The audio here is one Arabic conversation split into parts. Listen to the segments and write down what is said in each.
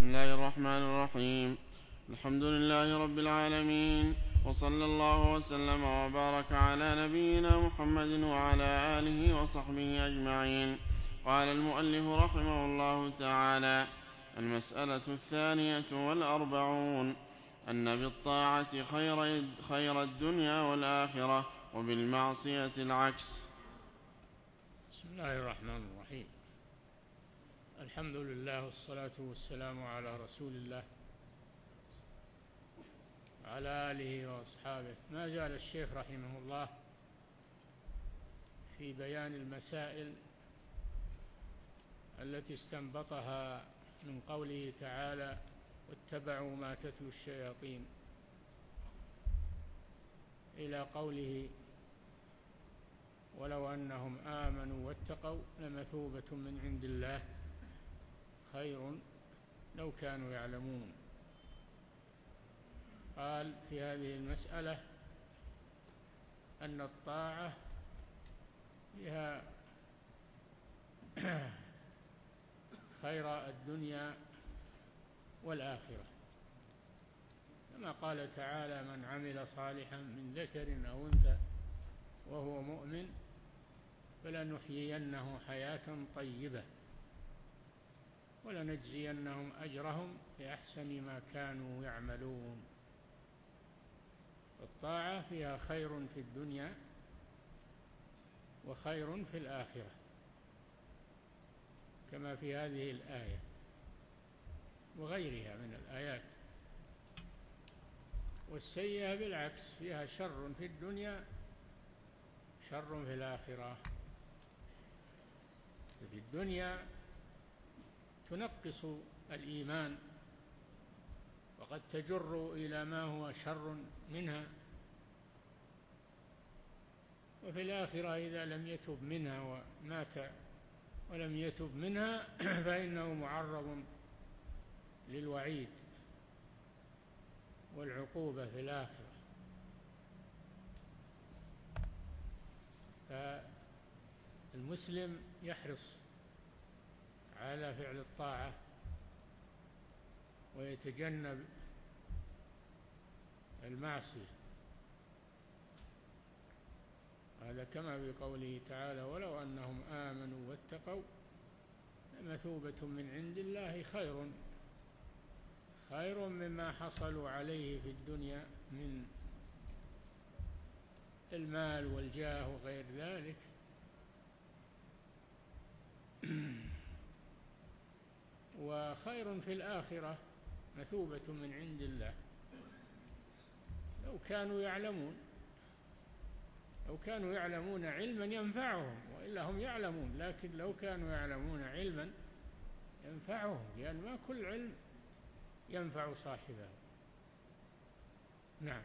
بسم الله الرحمن الرحيم. الحمد لله رب العالمين، وصلى الله وسلم وبارك على نبينا محمد وعلى آله وصحبه أجمعين. قال المؤلف رحمه الله تعالى: المسألة 42، أن بالطاعة خير الدنيا والآخرة، وبالمعصية العكس. بسم الله الرحمن الرحيم. الحمد لله والصلاة والسلام على رسول الله وعلى آله وأصحابه. ما زال الشيخ رحمه الله في بيان المسائل التي استنبطها من قوله تعالى: واتبعوا ما تتلو الشياطين، إلى قوله: ولو أنهم آمنوا واتقوا لمثوبة من عند الله خير لو كانوا يعلمون. قال في هذه المسألة أن الطاعة فيها خير الدنيا والآخرة، كما قال تعالى: من عمل صالحا من ذكر أو أنثى وهو مؤمن فلنحيينه حياة طيبة ولنجزينهم أجرهم بأحسن ما كانوا يعملون. الطاعة فيها خير في الدنيا وخير في الآخرة، كما في هذه الآية وغيرها من الآيات. والسيئة بالعكس، فيها شر في الدنيا شر في الآخرة. في الدنيا تنقص الإيمان وقد تجر إلى ما هو شر منها، وفي الآخرة إذا لم يتب منها ومات ولم يتب منها فإنه معرض للوعيد والعقوبة في الآخرة. فالمسلم يحرص على فعل الطاعة ويتجنب المعصية، هذا كما في قوله تعالى: ولو أنهم آمنوا واتقوا لمثوبة من عند الله خير مما حصلوا عليه في الدنيا من المال والجاه وغير ذلك. وخير في الآخرة مثوبة من عند الله، لو كانوا يعلمون علما ينفعهم، وإلا هم يعلمون، لكن لو كانوا يعلمون علما ينفعهم، لأن ما كل علم ينفع صاحبه. نعم.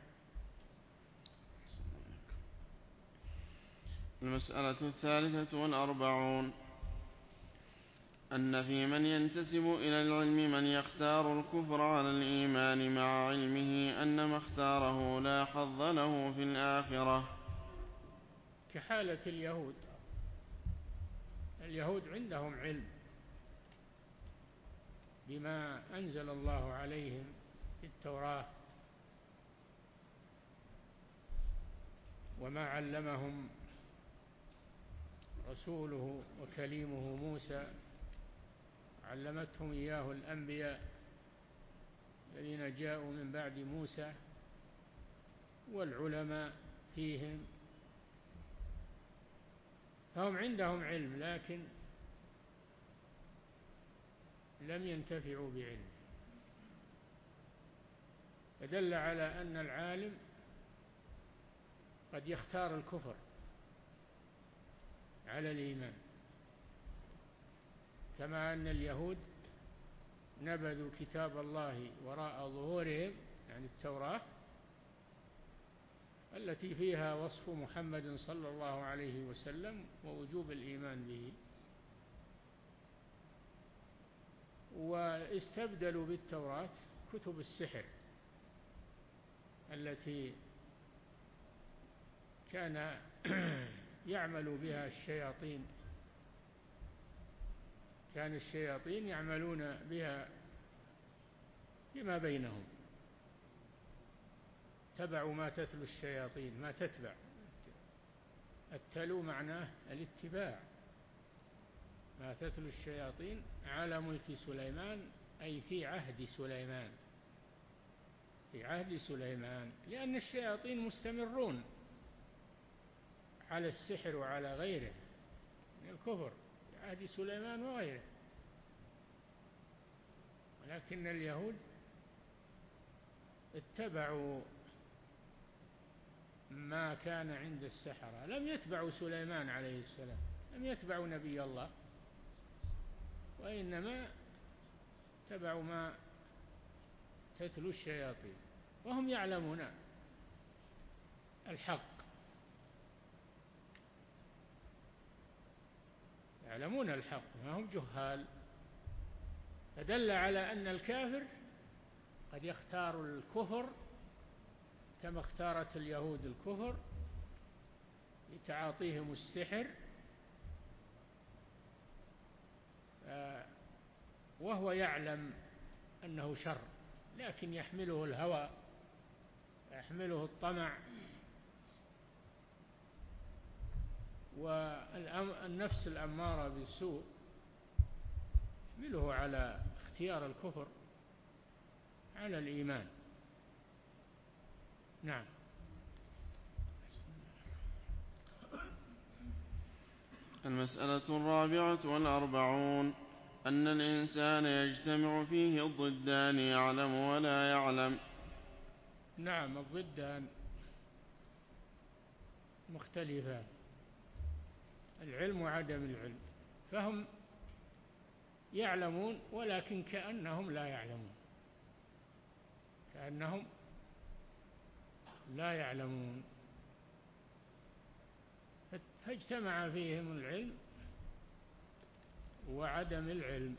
المسألة 43، أن في من ينتسب إلى العلم من يختار الكفر على الإيمان مع علمه أن ما اختاره لا حظ له في الآخرة، كحالة اليهود عندهم علم بما أنزل الله عليهم في التوراة وما علمهم رسوله وكليمه موسى، علمتهم إياه الأنبياء الذين جاءوا من بعد موسى والعلماء فيهم، فهم عندهم علم لكن لم ينتفعوا بعلمه، فدل على أن العالم قد يختار الكفر على الإيمان، كما أن اليهود نبذوا كتاب الله وراء ظهورهم، يعني التوراة التي فيها وصف محمد صلى الله عليه وسلم ووجوب الإيمان به، واستبدلوا بالتوراة كتب السحر التي كان يعمل بها الشياطين، كان الشياطين يعملون بها فيما بينهم، اتبعوا ما تتلو الشياطين، ما تتبع، التلو معناه الاتباع، ما تتلو الشياطين على ملك سليمان، أي في عهد سليمان، في عهد سليمان، لأن الشياطين مستمرون على السحر وعلى غيره من الكفر في عهد سليمان وغيره، ولكن اليهود اتبعوا ما كان عند السحرة، لم يتبعوا سليمان عليه السلام، لم يتبعوا نبي الله، وإنما اتبعوا ما تتلو الشياطين، وهم يعلمون الحق، يعلمون الحق، ما هم جهال. فدل على أن الكافر قد يختار الكفر كما اختارت اليهود الكفر لتعاطيهم السحر، وهو يعلم أنه شر، لكن يحمله الهوى، يحمله الطمع، والنفس الأمارة بالسوء يحمله على اختيار الكفر على الإيمان. نعم. المسألة 44 أن الإنسان يجتمع فيه الضدان، يعلم ولا يعلم. نعم، الضدان مختلفان، العلم وعدم العلم، فهم يعلمون ولكن كأنهم لا يعلمون، كأنهم لا يعلمون، فاجتمع فيهم العلم وعدم العلم،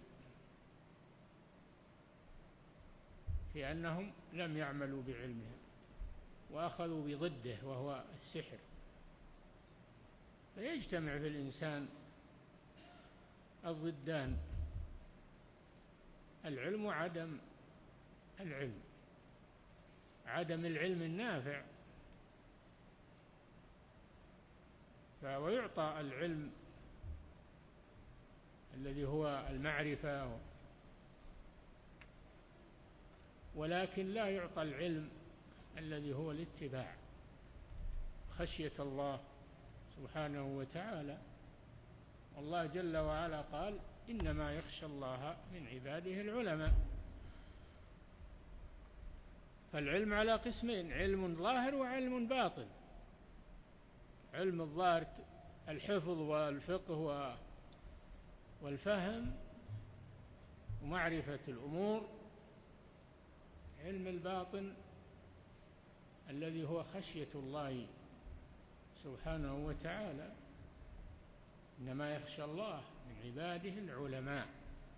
في أنهم لم يعملوا بعلمهم وأخذوا بضده وهو السحر، فيجتمع في الإنسان الضدان، العلم وعدم العلم، عدم العلم النافع، ويعطى العلم الذي هو المعرفة، ولكن لا يعطى العلم الذي هو الاتباع، خشية الله سبحانه وتعالى. والله جل وعلا قال: إنما يخشى الله من عباده العلماء. فالعلم على قسمين: علم ظاهر وعلم باطن. علم الظاهر الحفظ والفقه والفهم ومعرفة الأمور، علم الباطن الذي هو خشية الله سبحانه وتعالى، إنما يخشى الله من عباده العلماء.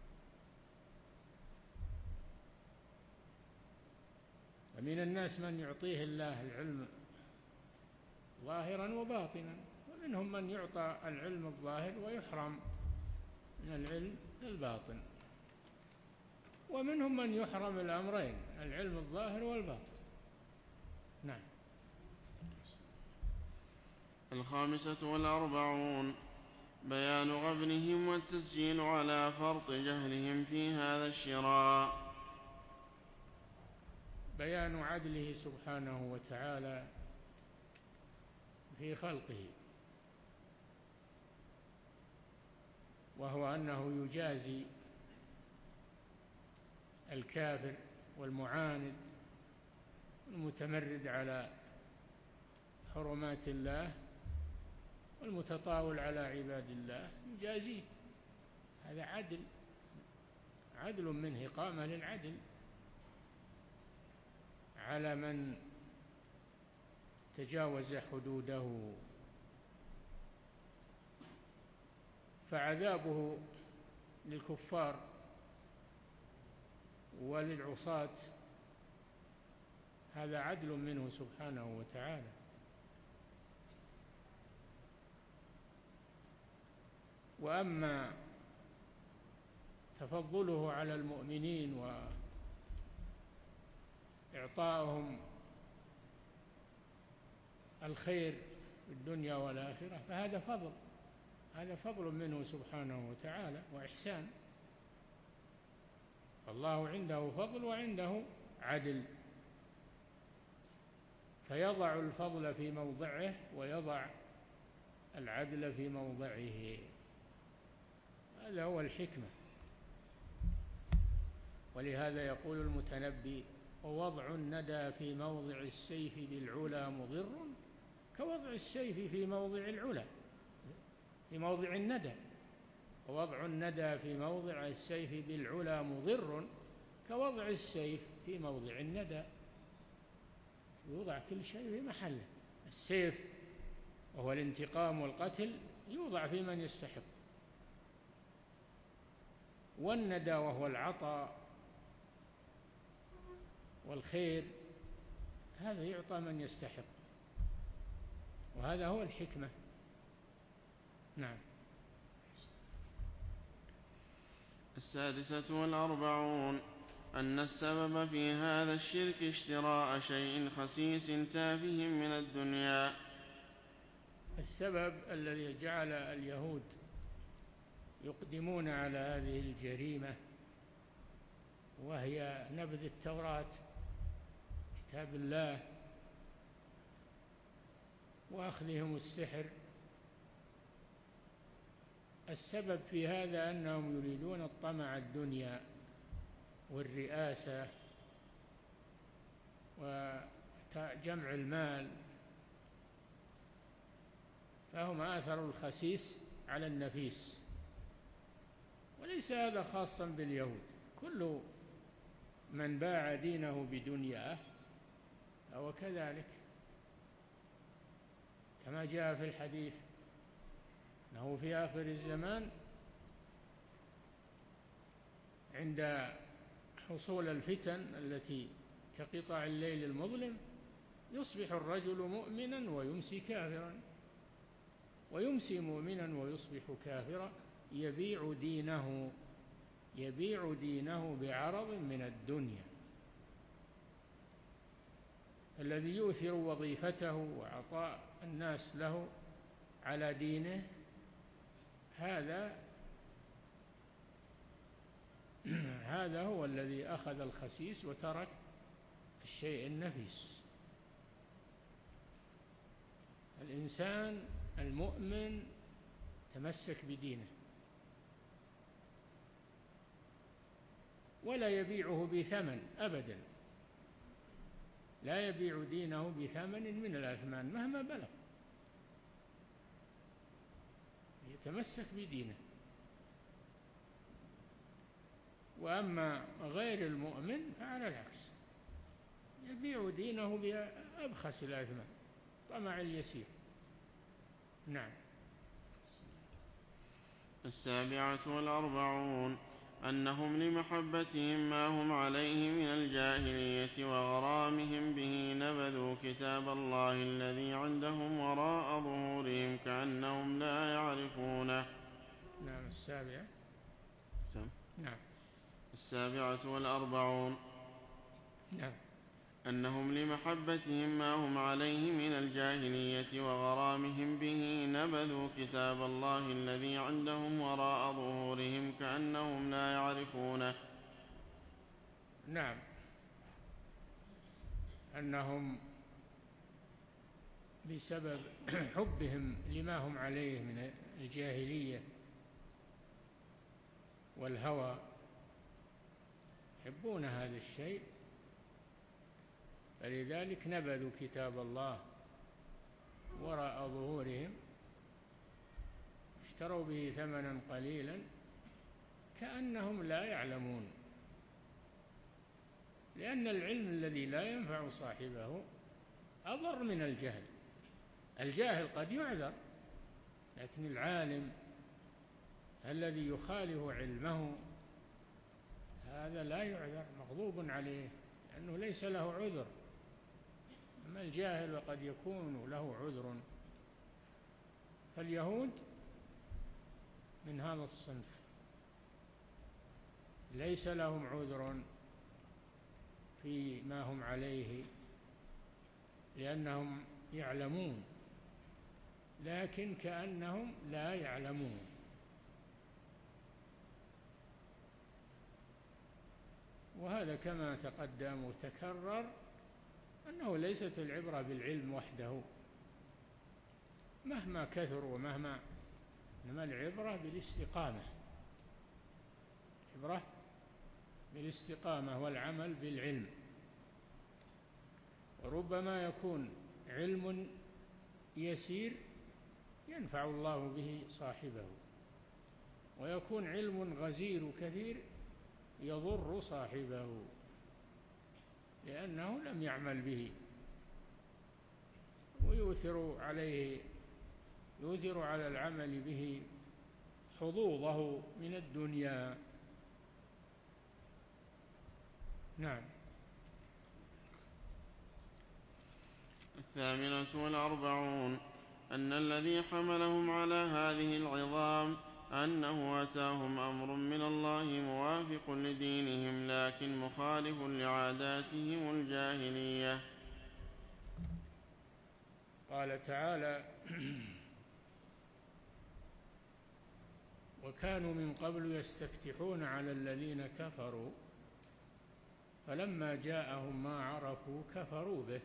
ومن الناس من يعطيه الله العلم ظاهرا وباطنا، ومنهم من يعطى العلم الظاهر ويحرم من العلم الباطن، ومنهم من يحرم الأمرين، العلم الظاهر والباطن. نعم. 45 بيان غبنهم والتسجيل على فرط جهلهم في هذا الشراء. بيان عدله سبحانه وتعالى في خلقه، وهو أنه يجازي الكافر والمعاند المتمرد على حرمات الله والمتطاول على عباد الله، يجازيه. هذا عدل منه، إقامة للعدل على من تجاوز حدوده. فعذابه للكفار وللعصاة هذا عدل منه سبحانه وتعالى. وأما تفضله على المؤمنين إعطاؤهم الخير في الدنيا والآخرة، فهذا فضل، هذا فضل منه سبحانه وتعالى وإحسان. الله عنده فضل وعنده عدل، فيضع الفضل في موضعه ويضع العدل في موضعه، هذا هو الحكمة. ولهذا يقول المتنبي: ووضع الندى في موضع السيف بالعلا مضر كوضع السيف في موضع العلا، في موضع الندى. ووضع الندى في موضع السيف بالعلا مضر كوضع السيف في موضع الندى. يوضع كل شيء في محله. السيف وهو الانتقام والقتل يوضع في من يستحق، والندى وهو العطاء والخير هذا يعطى من يستحق، وهذا هو الحكمة. نعم. 46 أن السبب في هذا الشرك اشتراء شيء خسيس تافه من الدنيا. السبب الذي جعل اليهود يقدمون على هذه الجريمة وهي نبذ التوراة كتاب الله وأخذهم السحر، السبب في هذا أنهم يريدون الطمع الدنيا والرئاسة وجمع المال، فهم آثروا الخسيس على النفيس. وليس هذا خاصا باليهود، كل من باع دينه بدنياه هو كذلك، كما جاء في الحديث أنه في آخر الزمان عند حصول الفتن التي كقطع الليل المظلم يصبح الرجل مؤمنا ويمسي كافرا، ويمسي مؤمنا ويصبح كافرا، يبيع دينه بعرض من الدنيا. الذي يؤثر وظيفته وعطاء الناس له على دينه هذا هو الذي أخذ الخسيس وترك الشيء النفيس. الإنسان المؤمن تمسك بدينه ولا يبيعه بثمن أبدا، لا يبيع دينه بثمن من الأثمان مهما بلغ، يتمسك بدينه. وأما غير المؤمن فعلى العكس، يبيع دينه بأبخس الأثمان، طمع اليسير. نعم. 47 أنهم لمحبتهم ما هم عليه من الجاهلية وغرامهم به نبذوا كتاب الله الذي عندهم وراء ظهورهم كأنهم لا يعرفونه. نعم. 47 نعم. أنهم لمحبتهم ما هم عليه من الجاهلية وغرامهم به نبذوا كتاب الله الذي عندهم وراء ظهورهم كأنهم لا يعرفونه. نعم. أنهم بسبب حبهم لما هم عليه من الجاهلية والهوى يحبون هذا الشيء، فلذلك نبذوا كتاب الله وراء ظهورهم، اشتروا به ثمنا قليلا كأنهم لا يعلمون، لأن العلم الذي لا ينفع صاحبه أضر من الجهل. الجاهل قد يعذر، لكن العالم الذي يخالف علمه هذا لا يعذر، مغضوب عليه لأنه ليس له عذر. أما الجاهل وقد يكون له عذر. فاليهود من هذا الصنف، ليس لهم عذر فيما هم عليه لأنهم يعلمون، لكن كأنهم لا يعلمون. وهذا كما تقدم وتكرر أنه ليست العبرة بالعلم وحده مهما كثر ومهما، إنما العبرة بالاستقامة، العبرة بالاستقامة والعمل بالعلم. وربما يكون علم يسير ينفع الله به صاحبه، ويكون علم غزير كثير يضر صاحبه لأنه لم يعمل به، ويؤثر على العمل به حظوظه من الدنيا. نعم. 48 أن الذي حملهم على هذه العظام أنه أتاهم أمر من الله موافق لدينهم لكن مخالف لعاداتهم الجاهلية. قال تعالى: وكانوا من قبل يستفتحون على الذين كفروا فلما جاءهم ما عرفوا كفروا به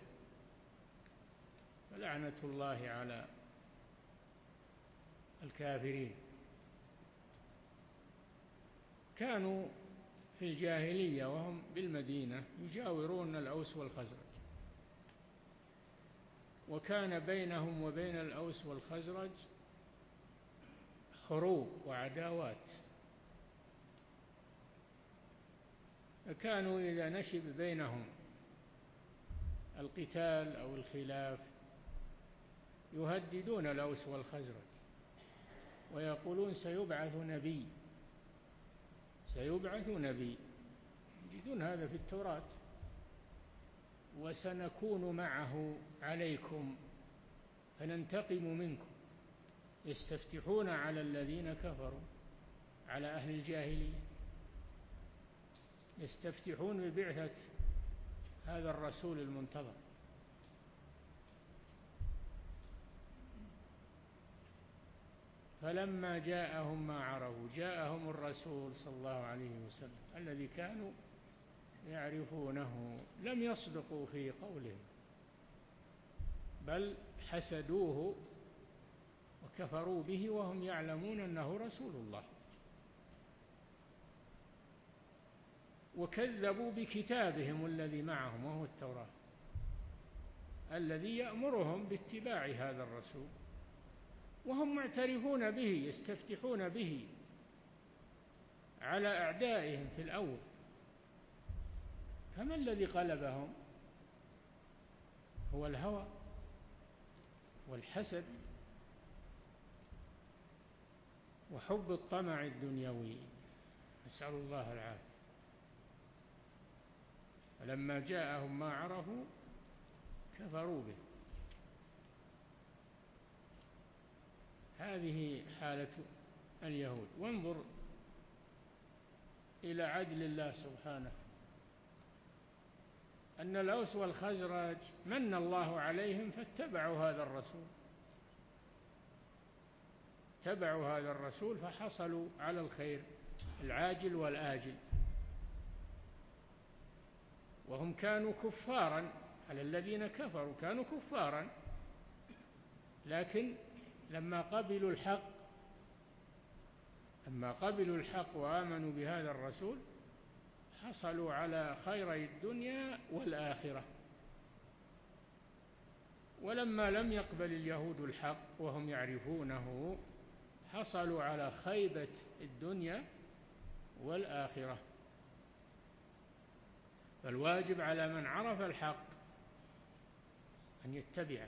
فلعنة الله على الكافرين. كانوا في الجاهلية وهم بالمدينة يجاورون الأوس والخزرج، وكان بينهم وبين الأوس والخزرج حروب وعداوات، فكانوا إذا نشب بينهم القتال أو الخلاف يهددون الأوس والخزرج ويقولون سيبعث نبي، سيبعث نبي، يجدون هذا في التوراة، وسنكون معه عليكم فننتقم منكم. يستفتحون على الذين كفروا، على أهل الجاهلية، يستفتحون ببعثة هذا الرسول المنتظر. فلما جاءهم ما عرفوا، جاءهم الرسول صلى الله عليه وسلم الذي كانوا يعرفونه، لم يصدقوا في قولهم بل حسدوه وكفروا به وهم يعلمون أنه رسول الله، وكذبوا بكتابهم الذي معهم وهو التوراة الذي يأمرهم باتباع هذا الرسول، وهم معترفون به، يستفتحون به على أعدائهم في الأول. فما الذي قلبهم؟ هو الهوى والحسد وحب الطمع الدنيوي، نسأل الله العافية. فلما جاءهم ما عرفوا كفروا به. هذه حالة اليهود. وانظر إلى عدل الله سبحانه، أن الأوس والخزرج من الله عليهم فاتبعوا هذا الرسول، اتبعوا هذا الرسول فحصلوا على الخير العاجل والآجل، وهم كانوا كفارا على الذين كفروا، كانوا كفارا، لكن لما قبلوا الحق وآمنوا بهذا الرسول حصلوا على خيري الدنيا والآخرة. ولما لم يقبل اليهود الحق وهم يعرفونه حصلوا على خيبة الدنيا والآخرة. فالواجب على من عرف الحق أن يتبعه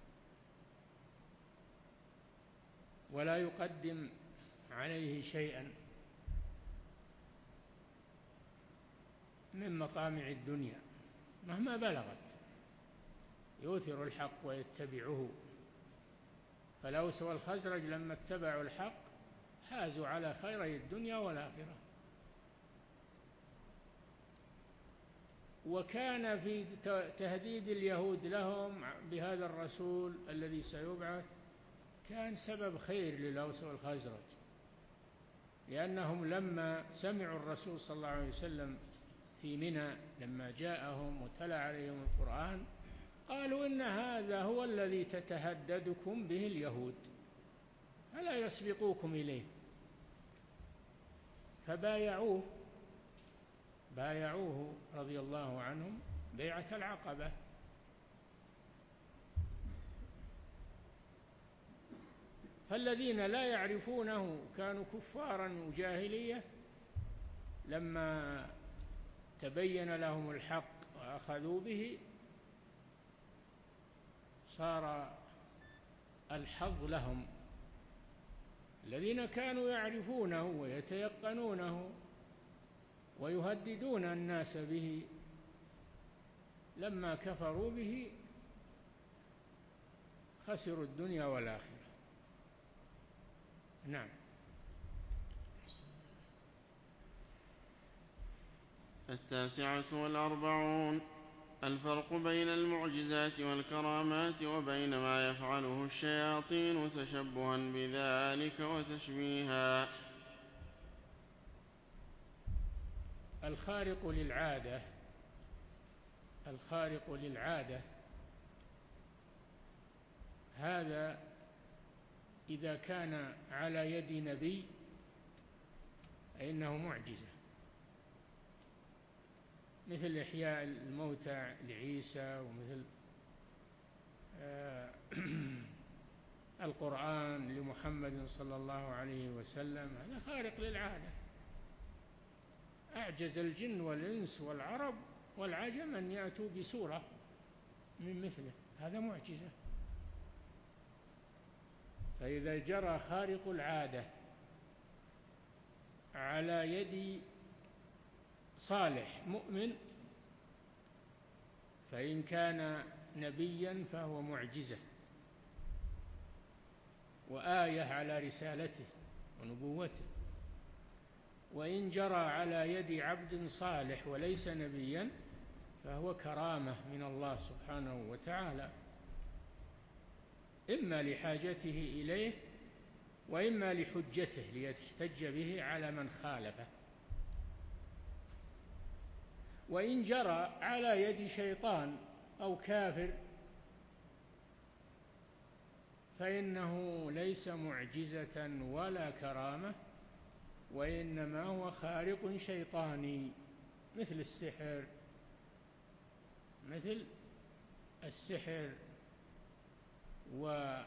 ولا يقدم عليه شيئا من مطامع الدنيا مهما بلغت، يؤثر الحق ويتبعه. فالأوس والخزرج لما اتبعوا الحق حازوا على خيري الدنيا والآخرة. وكان في تهديد اليهود لهم بهذا الرسول الذي سيبعث كان سبب خير للأوس والخزرج، لأنهم لما سمعوا الرسول صلى الله عليه وسلم في منى لما جاءهم وتلا عليهم القرآن قالوا إن هذا هو الذي تتهددكم به اليهود، ألا يسبقوكم إليه؟ فبايعوه رضي الله عنهم بيعة العقبة. فالذين لا يعرفونه كانوا كفارا وجاهلية، لما تبين لهم الحق وأخذوا به صار الحظ لهم. الذين كانوا يعرفونه ويتيقنونه ويهددون الناس به لما كفروا به خسروا الدنيا والآخرة. نعم. 49 الفرق بين المعجزات والكرامات وبين ما يفعله الشياطين تشبها بذلك وتشبيها. الخارق للعادة هذا إذا كان على يد نبي فإنه معجزة، مثل إحياء الموتى لعيسى، ومثل القرآن لمحمد صلى الله عليه وسلم، هذا خارق للعادة. أعجز الجن والإنس والعرب والعجم أن يأتوا بسورة من مثله، هذا معجزة. فإذا جرى خارق العادة على يد صالح مؤمن فإن كان نبيا فهو معجزة وآية على رسالته ونبوته، وإن جرى على يد عبد صالح وليس نبيا فهو كرامة من الله سبحانه وتعالى، إما لحاجته إليه وإما لحجته ليحتج به على من خالفه. وإن جرى على يد شيطان أو كافر فإنه ليس معجزة ولا كرامة، وإنما هو خارق شيطاني مثل السحر وما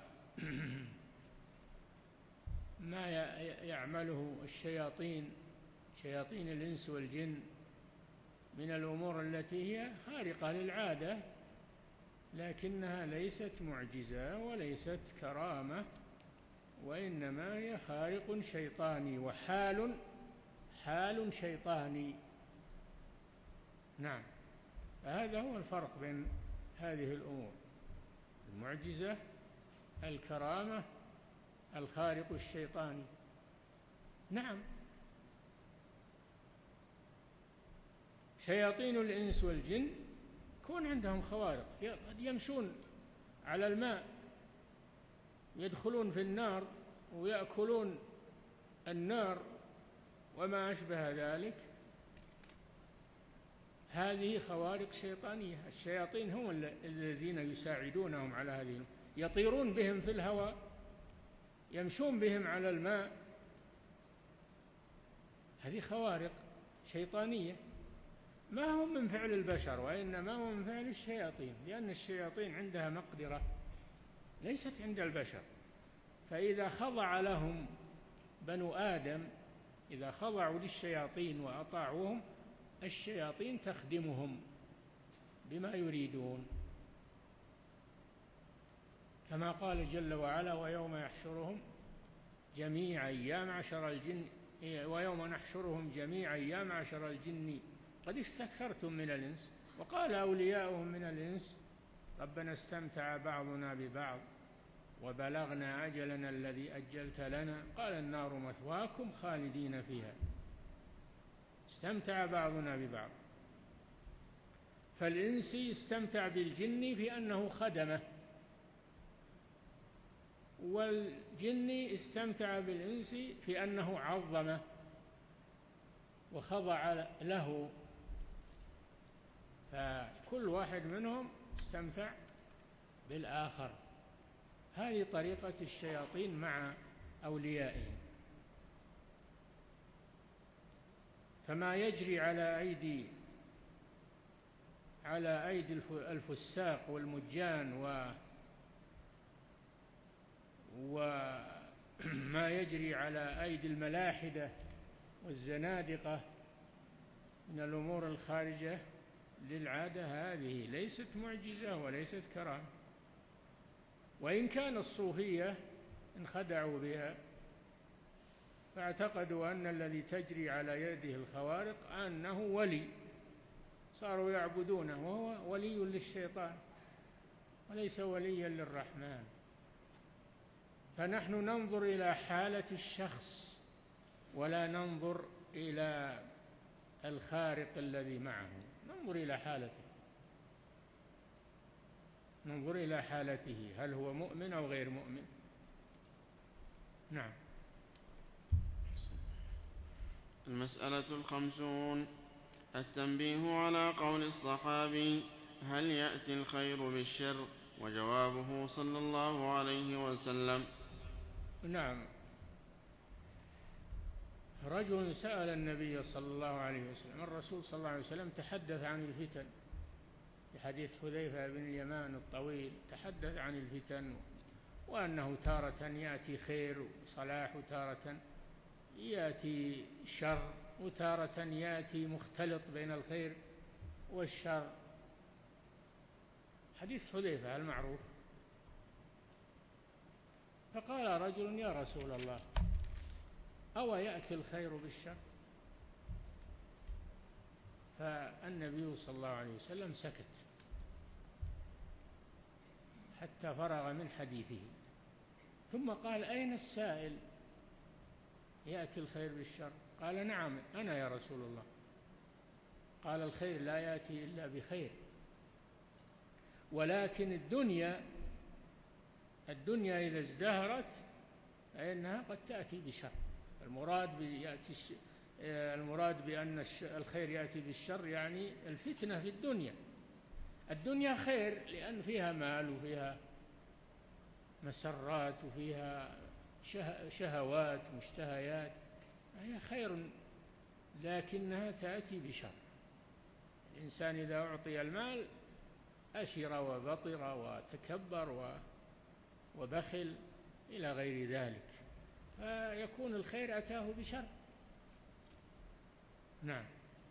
يعمله شياطين الإنس والجن من الأمور التي هي خارقة للعادة، لكنها ليست معجزة وليست كرامة، وإنما هي خارق شيطاني وحال شيطاني. نعم. فهذا هو الفرق بين هذه الأمور: المعجزة، الكرامة، الخارق الشيطاني. نعم. شياطين الإنس والجن يكون عندهم خوارق، قد يمشون على الماء، يدخلون في النار ويأكلون النار وما أشبه ذلك، هذه خوارق شيطانية. الشياطين هم الذين يساعدونهم على هذه، يطيرون بهم في الهواء، يمشون بهم على الماء، هذه خوارق شيطانية، ما هم من فعل البشر وإنما هم من فعل الشياطين، لأن الشياطين عندها مقدرة ليست عند البشر. فإذا خضع لهم بنو آدم، إذا خضعوا للشياطين وأطاعوهم، الشياطين تخدمهم بما يريدون، كما قال جل وعلا: ويوم يحشرهم جميعا يا معشر الجن ويوم نحشرهم جميعا يا معشر الجن قد استكثرتم من الإنس. وقال أولياؤهم من الإنس: ربنا استمتع بعضنا ببعض وبلغنا أجلنا الذي أجلت لنا قال النار مثواكم خالدين فيها. استمتع بعضنا ببعض. فالإنسي استمتع بالجن في أنه خدمه، والجني استمتع بالإنسي في أنه عظمه وخضع له، فكل واحد منهم استمتع بالآخر. هذه طريقة الشياطين مع أوليائهم. فما يجري على أيدي الفساق والمجان وما يجري على أيدي الملاحدة والزنادقة من الأمور الخارجة للعادة، هذه ليست معجزة وليست كرامة، وإن كان الصوفية انخدعوا بها فاعتقدوا أن الذي تجري على يده الخوارق أنه ولي، صاروا يعبدونه وهو ولي للشيطان وليس وليا للرحمن. فنحن ننظر إلى حالة الشخص ولا ننظر إلى الخارق الذي معه، ننظر إلى حالته هل هو مؤمن أو غير مؤمن. نعم. المسألة 50. التنبيه على قول الصحابي: هل يأتي الخير بالشر؟ وجوابه صلى الله عليه وسلم: نعم. رجل سأل النبي صلى الله عليه وسلم، الرسول صلى الله عليه وسلم تحدث عن الفتن في حديث حذيفة بن اليمان الطويل، تحدث عن الفتن وأنه تارة يأتي خير وصلاح، وتارة يأتي شر، وتارة يأتي مختلط بين الخير والشر، حديث حذيفة المعروف. فقال رجل: يا رسول الله، أو يأتي الخير بالشر؟ فالنبي صلى الله عليه وسلم سكت حتى فرغ من حديثه، ثم قال: أين السائل؟ يأتي الخير بالشر؟ قال: نعم أنا يا رسول الله. قال: الخير لا يأتي إلا بخير، ولكن الدنيا إذا ازدهرت فإنها قد تأتي بشر. المراد بأن الخير يأتي بالشر يعني الفتنة في الدنيا خير، لأن فيها مال وفيها مسرات وفيها شهوات مشتهيات، هي خير، لكنها تأتي بشر. الإنسان إذا أعطي المال أشر وبطر وتكبر وبخل إلى غير ذلك، فيكون الخير أتاه بشر. نعم.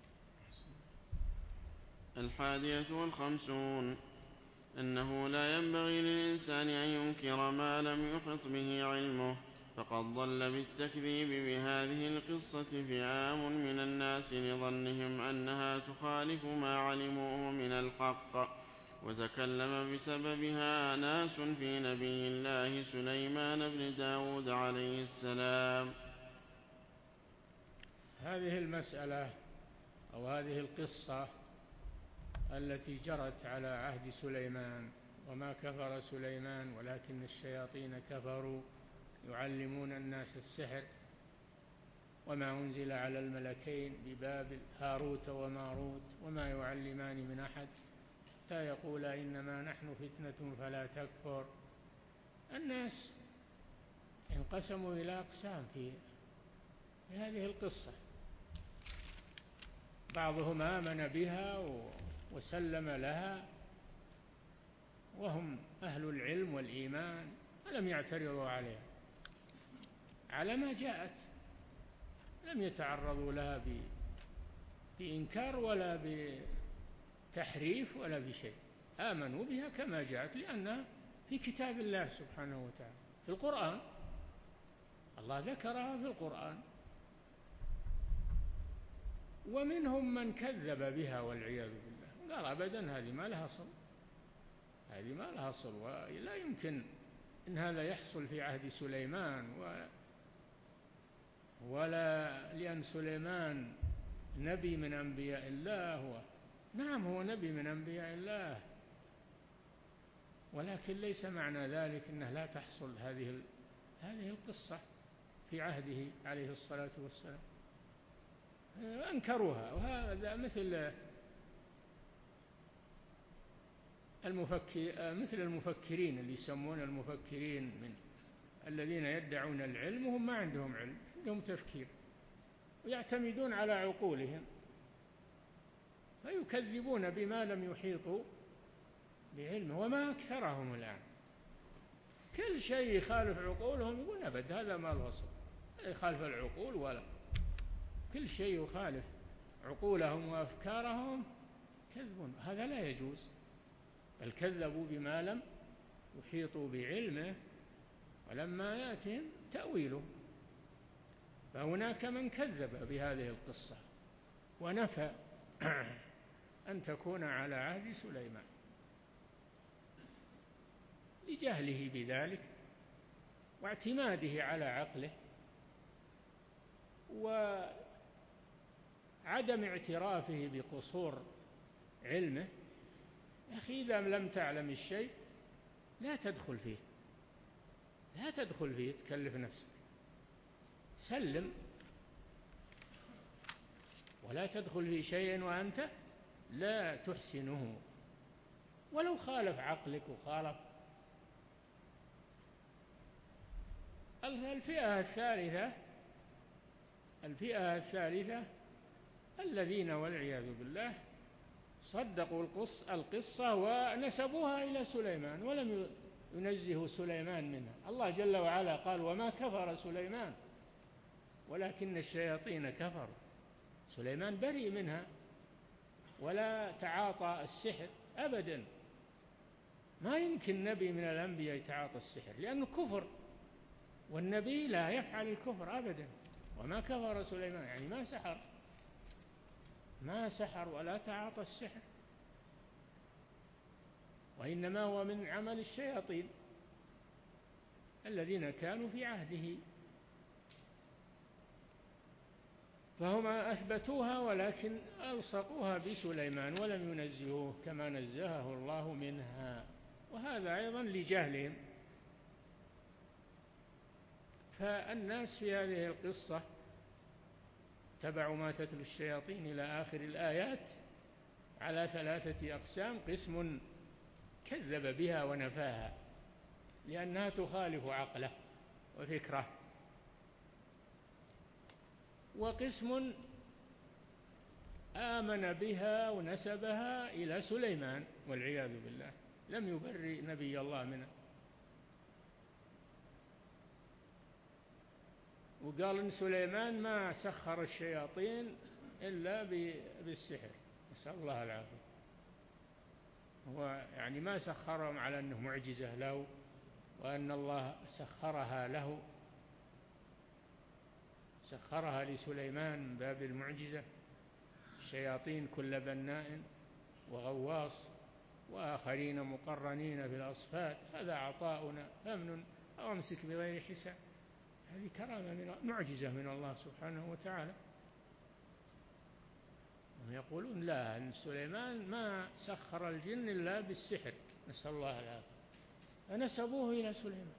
51. أنه لا ينبغي للإنسان أن ينكر ما لم يحط به علمه، فقد ضل بالتكذيب بهذه القصة فئام من الناس لظنهم أنها تخالف ما علموه من الحق، وتكلم بسببها ناس في نبي الله سليمان بن داود عليه السلام. هذه المسألة أو هذه القصة التي جرت على عهد سليمان: وما كفر سليمان ولكن الشياطين كفروا يعلمون الناس السحر، وما أنزل على الملكين ببابل هاروت وماروت وما يعلمان من أحد حتى يقولا إنما نحن فتنة فلا تكفر. الناس انقسموا إلى أقسام في هذه القصة، بعضهم آمن بها وسلم لها وهم أهل العلم والإيمان، ولم يعترضوا عليها على ما جاءت، لم يتعرضوا لها بإنكار ولا بتحريف ولا بشيء، آمنوا بها كما جاءت، لأنها في كتاب الله سبحانه وتعالى في القرآن، الله ذكرها في القرآن. ومنهم من كذب بها والعياذ بالله، قال أبدا هذه ما لها أصل، ولا يمكن إن هذا يحصل في عهد سليمان، ولا لأن سليمان نبي من أنبياء الله نعم هو نبي من أنبياء الله، ولكن ليس معنى ذلك أنه لا تحصل هذه القصة في عهده عليه الصلاة والسلام. أنكروها. وهذا مثل المفكرين اللي يسمون المفكرين من الذين يدعون العلم وهم ما عندهم علم، عندهم تفكير ويعتمدون على عقولهم، فيكذبون بما لم يحيطوا بعلمه. وما أكثرهم الآن، كل شيء يخالف عقولهم يقول أبد هذا ما الوصف، يخالف العقول ولا كل شيء يخالف عقولهم وأفكارهم كذبون. هذا لا يجوز، بل كذبوا بما لم يحيطوا بعلمه ولما يأتهم تأويله. فهناك من كذب بهذه القصة ونفى أن تكون على عهد سليمان لجهله بذلك واعتماده على عقله وعدم اعترافه بقصور علمه. يا أخي إذا لم تعلم الشيء لا تدخل فيه، لا تدخل فيه تكلف نفسك، سلم، ولا تدخل في شيء وأنت لا تحسنه ولو خالف عقلك وخالف. الفئة الثالثة الذين والعياذ بالله صدقوا القصة ونسبوها إلى سليمان ولم ينزهوا سليمان منها. الله جل وعلا قال وما كفر سليمان ولكن الشياطين كفروا. سليمان بريء منها ولا تعاطى السحر أبدا، ما يمكن نبي من الأنبياء يتعاطى السحر لأنه كفر، والنبي لا يفعل الكفر أبدا. وما كفر سليمان يعني ما سحر ولا تعاطى السحر، وإنما هو من عمل الشياطين الذين كانوا في عهده. فهم أثبتوها ولكن ألصقوها بسليمان ولم ينزهوه كما نزهه الله منها، وهذا أيضا لجهلهم. فالناس في هذه القصة تبعوا ما تتلو الشياطين إلى آخر الآيات على 3 أقسام: قسم كذب بها ونفاها لأنها تخالف عقله وفكره، وقسم آمن بها ونسبها إلى سليمان والعياذ بالله، لم يبرئ نبي الله منه، وقال إن سليمان ما سخر الشياطين إلا بالسحر، نسأل الله العافية. هو يعني ما سخرهم على أنه معجزة له وأن الله سخرها له، سخرها لسليمان من باب المعجزة. الشياطين كل بناء وغواص وآخرين مقرنين في الأصفاد، هذا عطاؤنا فامنن أو امسك بغير حساب. هذه كرامة معجزة من الله سبحانه وتعالى. ويقولون لا، أن سليمان ما سخر الجن إلا بالسحر، نسأل الله العافية، فنسبوه إلى سليمان.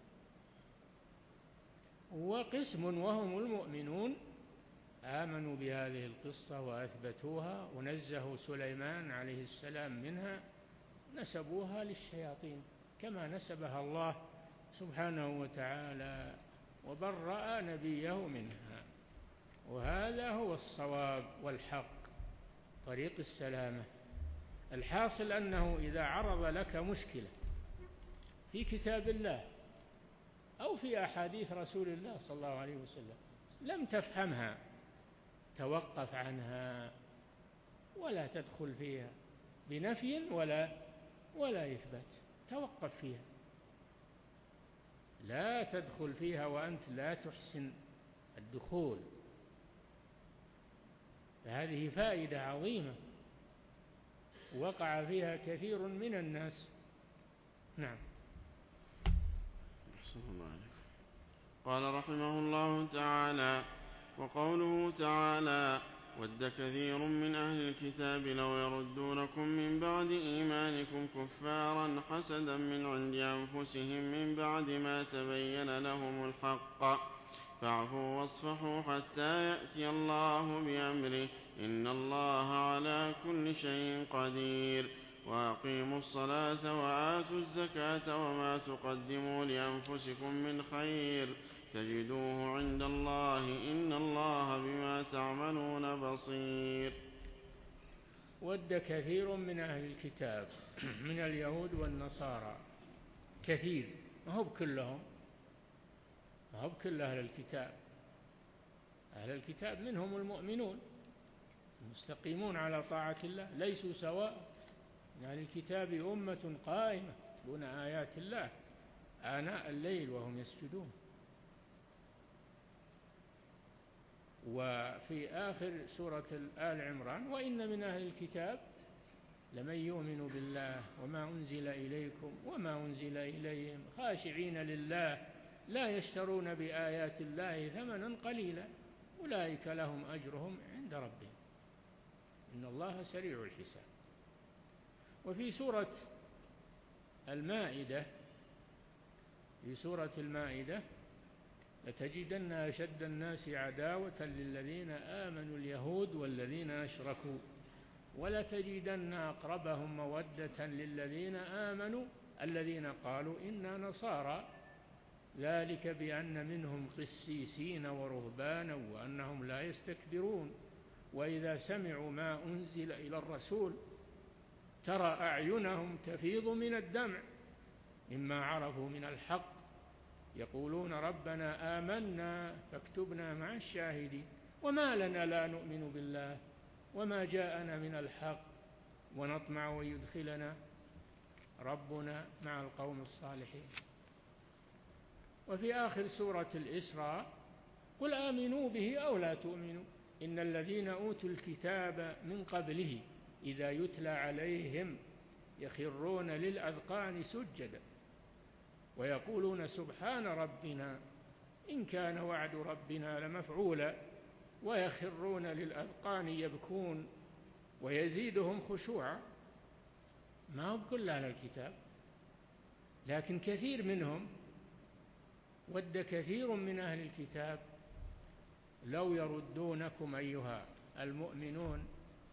وقسم وهم المؤمنون آمنوا بهذه القصة وأثبتوها ونزهوا سليمان عليه السلام منها، نسبوها للشياطين كما نسبها الله سبحانه وتعالى وبرأ نبيه منها. وهذا هو الصواب والحق، طريق السلامة. الحاصل أنه إذا عرض لك مشكلة في كتاب الله أو في أحاديث رسول الله صلى الله عليه وسلم لم تفهمها، توقف عنها ولا تدخل فيها بنفي ولا إثبات، توقف فيها، لا تدخل فيها وأنت لا تحسن الدخول. فهذه فائدة عظيمة وقع فيها كثير من الناس. نعم. قال رحمه الله تعالى: وقوله تعالى: ود كثير من أهل الكتاب لو يردونكم من بعد إيمانكم كفارا حسدا من عند أنفسهم من بعد ما تبين لهم الحق فاعفوا واصفحوا حتى يأتي الله بأمره إن الله على كل شيء قدير وأقيموا الصلاة وآتوا الزكاة وما تقدموا لأنفسكم من خير تجدوه عند الله إن الله بما تعملون بصير. ود كثير من أهل الكتاب من اليهود والنصارى، كثير، ما هو بكلهم، ما هو بكل أهل الكتاب. أهل الكتاب منهم المؤمنون المستقيمون على طاعة الله، ليسوا سواء. من أهل الكتاب أمة قائمة يتلون آيات الله آناء الليل وهم يسجدون. وفي آخر سورة آل عمران وإن من أهل الكتاب لمن يؤمن بالله وما أنزل إليكم وما أنزل إليهم خاشعين لله لا يشترون بآيات الله ثمنا قليلا أولئك لهم أجرهم عند ربهم إن الله سريع الحساب. وفي سورة المائدة لتجدن أشد الناس عداوة للذين آمنوا اليهود والذين أشركوا ولتجدن أقربهم مودة للذين آمنوا الذين قالوا إنا نصارى ذلك بأن منهم قسيسين ورهبانا وأنهم لا يستكبرون وإذا سمعوا ما أنزل إلى الرسول ترى أعينهم تفيض من الدمع مما عرفوا من الحق يقولون ربنا آمنا فاكتبنا مع الشاهدين وما لنا لا نؤمن بالله وما جاءنا من الحق ونطمع أن يدخلنا ربنا مع القوم الصالحين. وفي آخر سورة الإسراء قل آمنوا به أو لا تؤمنوا إن الذين أوتوا الكتاب من قبله إذا يتلى عليهم يخرون للأذقان سجدا ويقولون سبحان ربنا إن كان وعد ربنا لمفعولا ويخرون للأذقان يبكون ويزيدهم خشوعا. ما هو بكل أهل الكتاب لكن كثير منهم. ود كثير من أهل الكتاب لو يردونكم أيها المؤمنون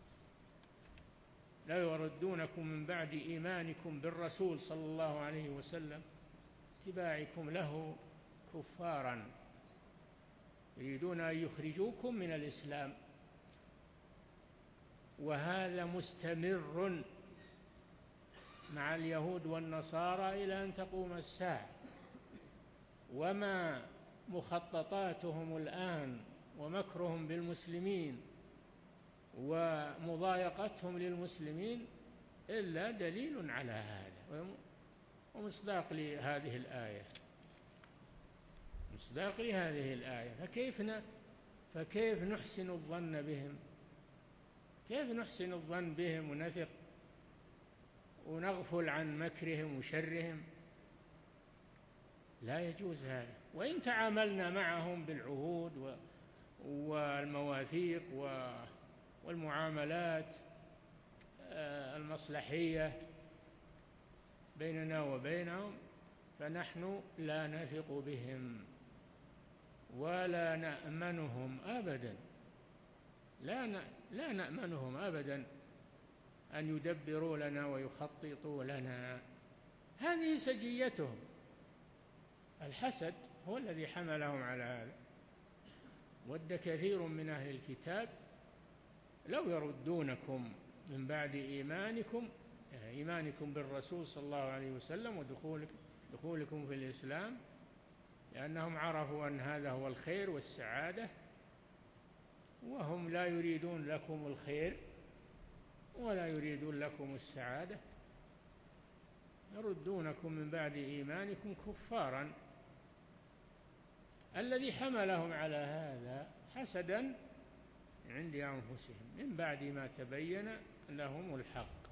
لو يردونكم من بعد إيمانكم بالرسول صلى الله عليه وسلم اتباعكم له كفارا يريدون أن يخرجوكم من الإسلام وهذا مستمر مع اليهود والنصارى إلى أن تقوم الساعة. وما مخططاتهم الآن ومكرهم بالمسلمين ومضايقتهم للمسلمين إلا دليل على هذا ومصداق لهذه الآية. فكيف نحسن الظن بهم؟ كيف نحسن الظن بهم ونثق ونغفل عن مكرهم وشرهم؟ لا يجوز هذا. وإن تعاملنا معهم بالعهود والمواثيق والمعاملات المصلحية بيننا وبينهم فنحن لا نثق بهم ولا نأمنهم أبدا، لا نأمنهم أبدا أن يدبروا لنا ويخططوا لنا. هذه سجيتهم، الحسد هو الذي حملهم على هذا. ود كثير من أهل الكتاب لو يردونكم من بعد إيمانكم بالرسول صلى الله عليه وسلم ودخولكم في الإسلام لأنهم عرفوا أن هذا هو الخير والسعادة وهم لا يريدون لكم الخير ولا يريدون لكم السعادة. يردونكم من بعد إيمانكم كفارا. الذي حملهم على هذا حسدا عند أنفسهم من بعد ما تبين لهم الحق.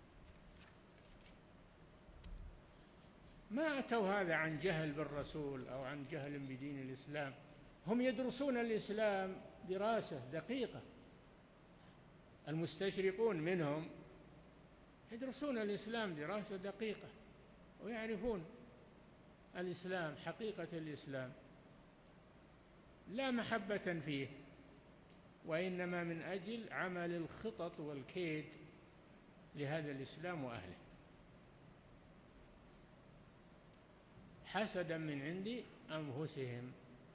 ما أتوا هذا عن جهل بالرسول أو عن جهل بدين الإسلام، هم يدرسون الإسلام دراسة دقيقة المستشرقون منهم يدرسون الإسلام دراسة دقيقة ويعرفون الإسلام، حقيقة الإسلام، لا محبة فيه، وإنما من أجل عمل الخطط والكيد لهذا الإسلام وأهله، حسدا من عند أنفسهم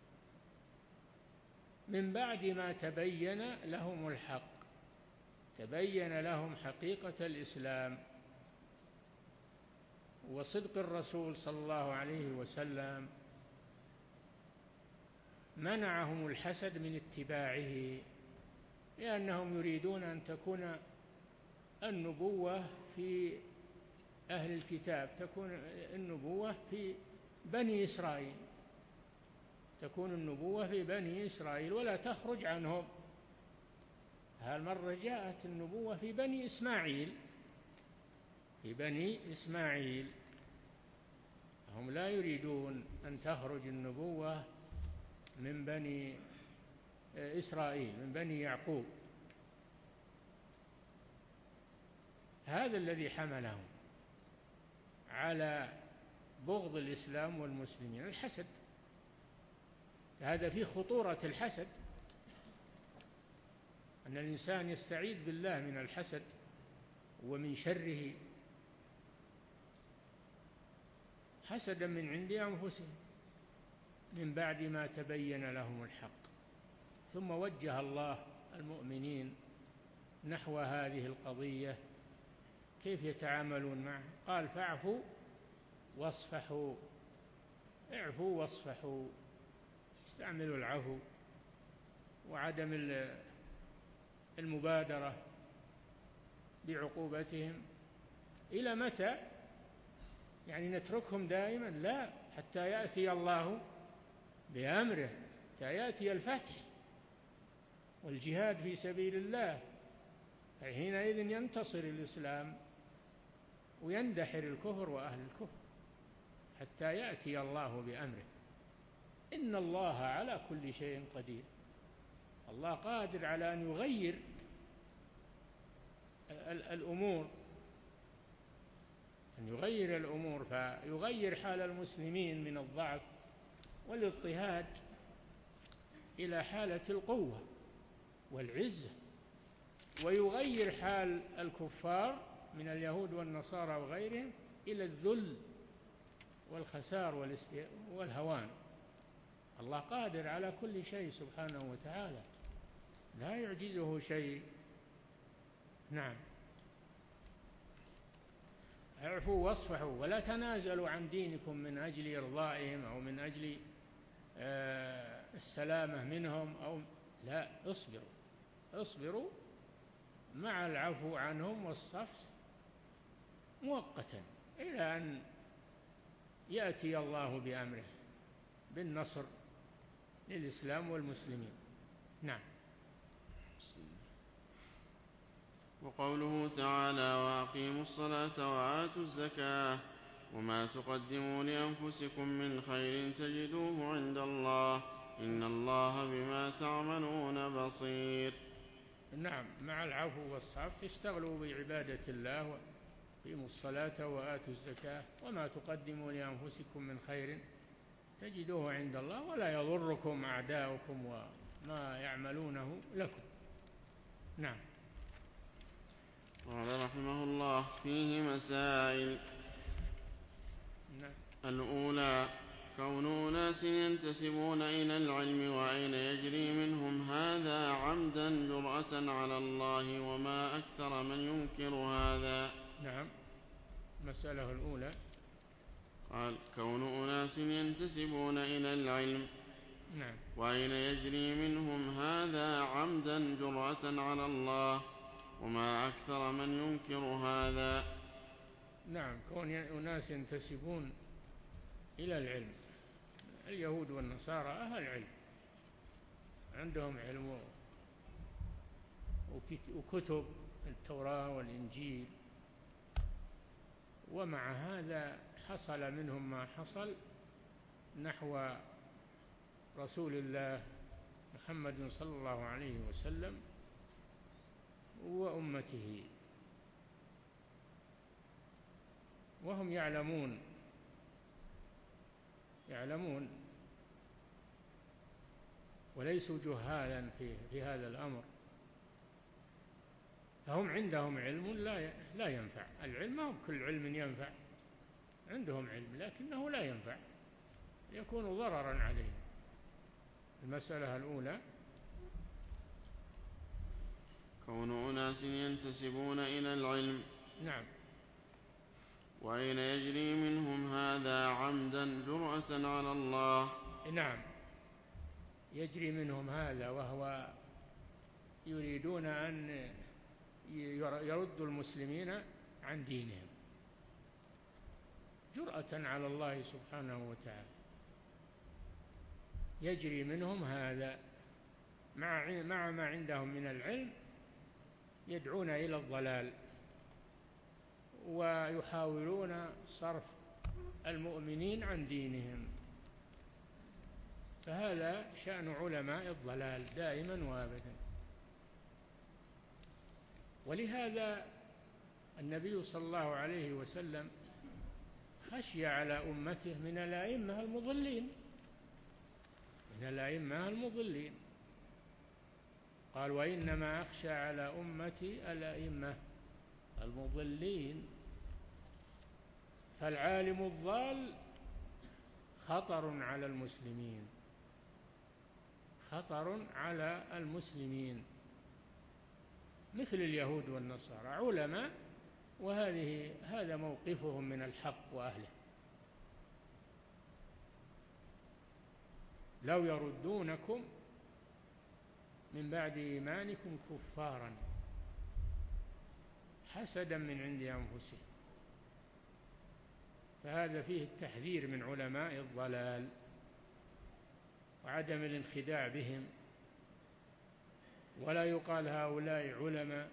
من بعد ما تبين لهم الحق، تبين لهم حقيقة الإسلام وصدق الرسول صلى الله عليه وسلم، منعهم الحسد من اتباعه، لأنهم يريدون أن تكون النبوة في أهل الكتاب، تكون النبوة في بني إسرائيل، تكون النبوة في بني إسرائيل ولا تخرج عنهم. هالمرة جاءت النبوة في بني إسماعيل، في بني إسماعيل، هم لا يريدون أن تخرج النبوة من بني إسرائيل، من بني يعقوب. هذا الذي حملهم على بغض الإسلام والمسلمين، الحسد. هذا فيه خطورة الحسد، أن الإنسان يستعيذ بالله من الحسد ومن شره، حسدا من عند أنفسهم من بعد ما تبين لهم الحق. ثم وجه الله المؤمنين نحو هذه القضية كيف يتعاملون معه، قال فاعفوا واصفحوا، اعفوا واصفحوا، استعملوا العفو وعدم المبادرة بعقوبتهم. إلى متى؟ يعني نتركهم دائما؟ لا، حتى يأتي الله بأمره، حتى يأتي الفتح والجهاد في سبيل الله، حينئذ ينتصر الإسلام ويندحر الكفر وأهل الكفر، حتى يأتي الله بأمره. إن الله على كل شيء قدير، الله قادر على أن يغير الأمور، أن يغير الأمور، فيغير حال المسلمين من الضعف والاضطهاد إلى حالة القوة والعزة، ويغير حال الكفار من اليهود والنصارى وغيرهم إلى الذل والخسار والهوان. الله قادر على كل شيء سبحانه وتعالى، لا يعجزه شيء. نعم. اعفوا واصفحوا ولا تنازلوا عن دينكم من أجل إرضائهم أو من أجل السلامة منهم، أو لا، اصبروا مع العفو عنهم والصفح مؤقتا إلى أن يأتي الله بأمره بالنصر للإسلام والمسلمين. نعم. وقوله تعالى وأقيموا الصلاة وآتوا الزكاة وما تقدموا لأنفسكم من خير تجدوه عند الله إن الله بما تعملون بصير. نعم، مع العفو والصفح اشتغلوا بعبادة الله وأقيموا الصلاة وآتوا الزكاة وما تقدموا لأنفسكم من خير تجدوه عند الله ولا يضركم أعداؤكم وما يعملونه لكم. نعم. قال رحمه الله فيه مسائل. نعم. الأولى كون أناس ينتسبون إلى العلم وأين يجري منهم هذا عمدا جرأة على الله وما أكثر من ينكر هذا. نعم. المسألة الأولى قال كون أناس ينتسبون إلى العلم نعم وأين يجري منهم هذا عمدا جرأة على الله وما أكثر من ينكر هذا. نعم، كون أناس ينتسبون إلى العلم، اليهود والنصارى أهل علم، عندهم علم وكتب التوراة والإنجيل، ومع هذا حصل منهم ما حصل نحو رسول الله محمد صلى الله عليه وسلم وأمته، وهم يعلمون وليسوا جهالا في هذا الأمر، فهم عندهم علم لا ينفع. العلم ما هو كل علم ينفع، عندهم علم لكنه لا ينفع، يكون ضررا عليهم. المسألة الأولى كون أناس ينتسبون إلى العلم. نعم. وأين يجري منهم هذا عمدا جرأة على الله. نعم، يجري منهم هذا وهو يريدون أن يردوا المسلمين عن دينهم جرأة على الله سبحانه وتعالى. يجري منهم هذا مع ما عندهم من العلم، يدعون إلى الضلال ويحاولون صرف المؤمنين عن دينهم. فهذا شأن علماء الضلال دائما وابدا. ولهذا النبي صلى الله عليه وسلم خشي على أمته من الأئمة المضلين، قال: وإنما أخشى على أمتي الأئمة المضلين. فالعالم الضال خطر على المسلمين مثل اليهود والنصارى، علماء هذا موقفهم من الحق وأهله. لو يردونكم من بعد إيمانكم كفارا حسدا من عند أنفسهم. فهذا فيه التحذير من علماء الضلال وعدم الانخداع بهم، ولا يقال هؤلاء علماء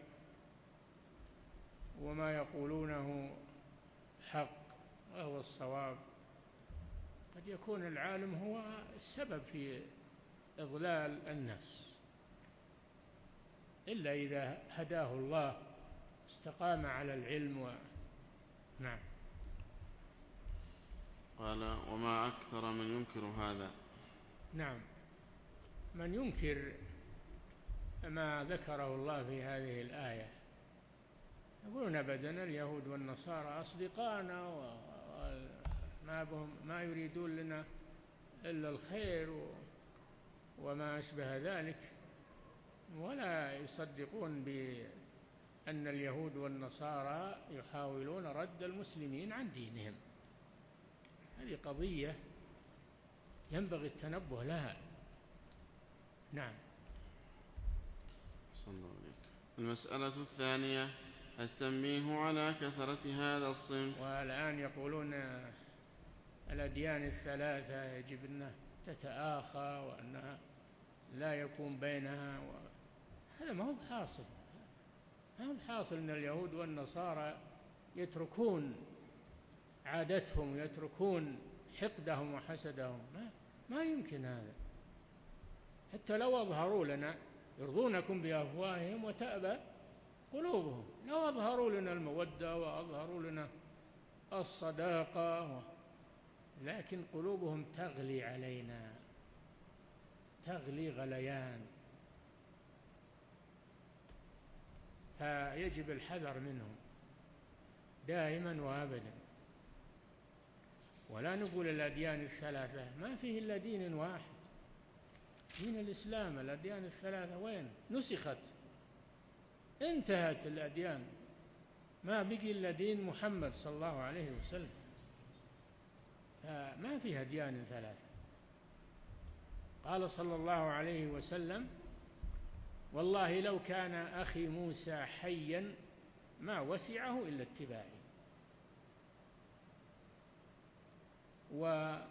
وما يقولونه حق وهو الصواب. قد يكون العالم هو السبب في إضلال الناس، إلا إذا هداه الله استقام على العلم. نعم. قال: وما أكثر من ينكر هذا. نعم، من ينكر ما ذكره الله في هذه الآية يقولون أبدا اليهود والنصارى أصدقانا ما يريدون لنا إلا الخير وما أشبه ذلك، ولا يصدقون بأن اليهود والنصارى يحاولون رد المسلمين عن دينهم. هذه قضية ينبغي التنبه لها. نعم. صلى الله عليك. المسألة الثانية التنبيه على كثرة هذا الصنف. والآن يقولون الأديان الثلاثة يجب أنها تتآخى وأنها لا يكون بينها هذا ما هو حاصل أن اليهود والنصارى يتركون عادتهم ويتركون حقدهم وحسدهم، ما يمكن هذا. حتى لو أظهروا لنا يرضونكم بأفواههم وتأبى قلوبهم، لو أظهروا لنا المودة وأظهروا لنا الصداقة، لكن قلوبهم تغلي علينا، تغلي غليان. فيجب الحذر منهم دائما وابدا. ولا نقول الأديان الثلاثة، ما فيه إلا دين واحد، دين الإسلام. الأديان الثلاثة وين؟ نسخت، انتهت الأديان، ما بقي إلا دين محمد صلى الله عليه وسلم. ما فيها أديان ثلاثة. قال صلى الله عليه وسلم: والله لو كان أخي موسى حيا ما وسعه إلا اتباعي. وفي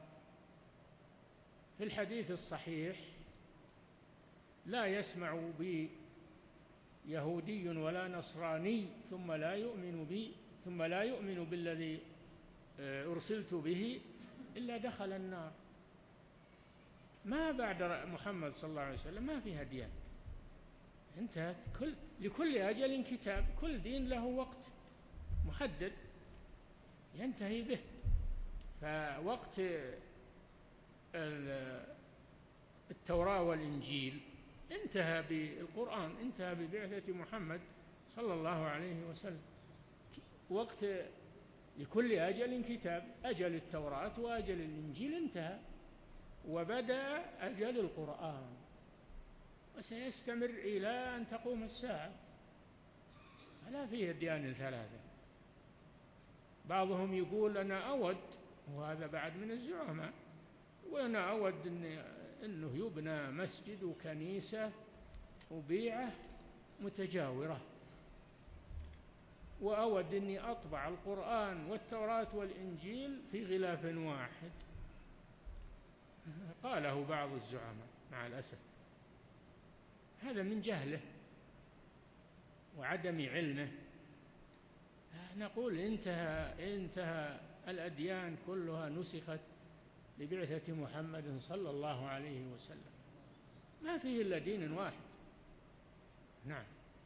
الحديث الصحيح: لا يسمع بي يهودي ولا نصراني ثم لا يؤمن بي ثم لا يؤمن بالذي أرسلت به إلا دخل النار. ما بعد محمد صلى الله عليه وسلم ما فيها ديان، انتهت. لكل أجل كتاب، كل دين له وقت محدد ينتهي به. فوقت التوراة والإنجيل انتهى بالقرآن، انتهى ببعثة محمد صلى الله عليه وسلم. وقت لكل أجل كتاب، أجل التوراة وأجل الإنجيل انتهى، وبدأ أجل القرآن، وسيستمر إلى أن تقوم الساعة. ألا فيه الديان الثلاثة. بعضهم يقول أنا أود، وهذا بعد من الزعماء، وأنا أود أنه يبنى مسجد وكنيسة وبيعة متجاورة، وأود أني أطبع القرآن والتوراة والإنجيل في غلاف واحد. قاله بعض الزعماء مع الأسف. هذا من جهله وعدم علمه. نقول انتهى الأديان كلها نسخت لبعثة محمد صلى الله عليه وسلم، ما فيه إلا دين واحد. نعم.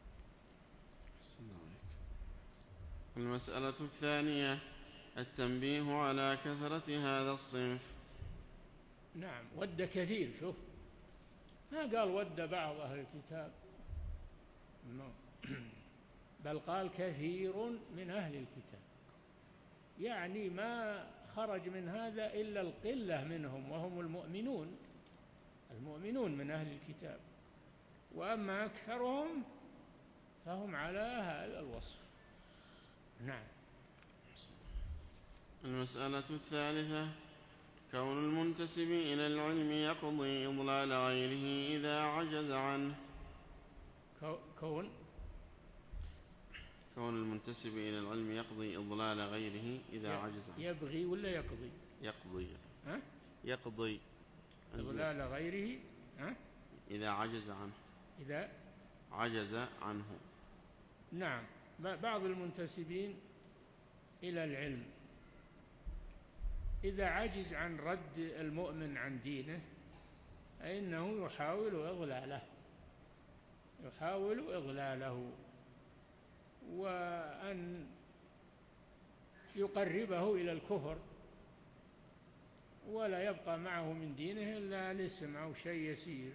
المسألة الثانية التنبيه على كثرة هذا الصنف. نعم، ود كثير. شوف، ما قال ود بعض أهل الكتاب، بل قال كثير من أهل الكتاب، يعني ما خرج من هذا إلا القلة منهم، وهم المؤمنون من أهل الكتاب، وأما أكثرهم فهم على هذا الوصف. نعم. المسألة الثالثة كون المنتسب إلى العلم يقضي إضلال غيره إذا عجز عنه. كون المنتسب إلى العلم يقضي إضلال غيره إذا عجز عنه. يبغي ولا يقضي؟ يقضي إضلال غيره إذا عجز عنه. إذا عجز عنه. نعم. بعض المنتسبين إلى العلم إذا عجز عن رد المؤمن عن دينه فإنه يحاول إضلاله وأن يقربه إلى الكفر، ولا يبقى معه من دينه إلا الاسم أو شيء يسير.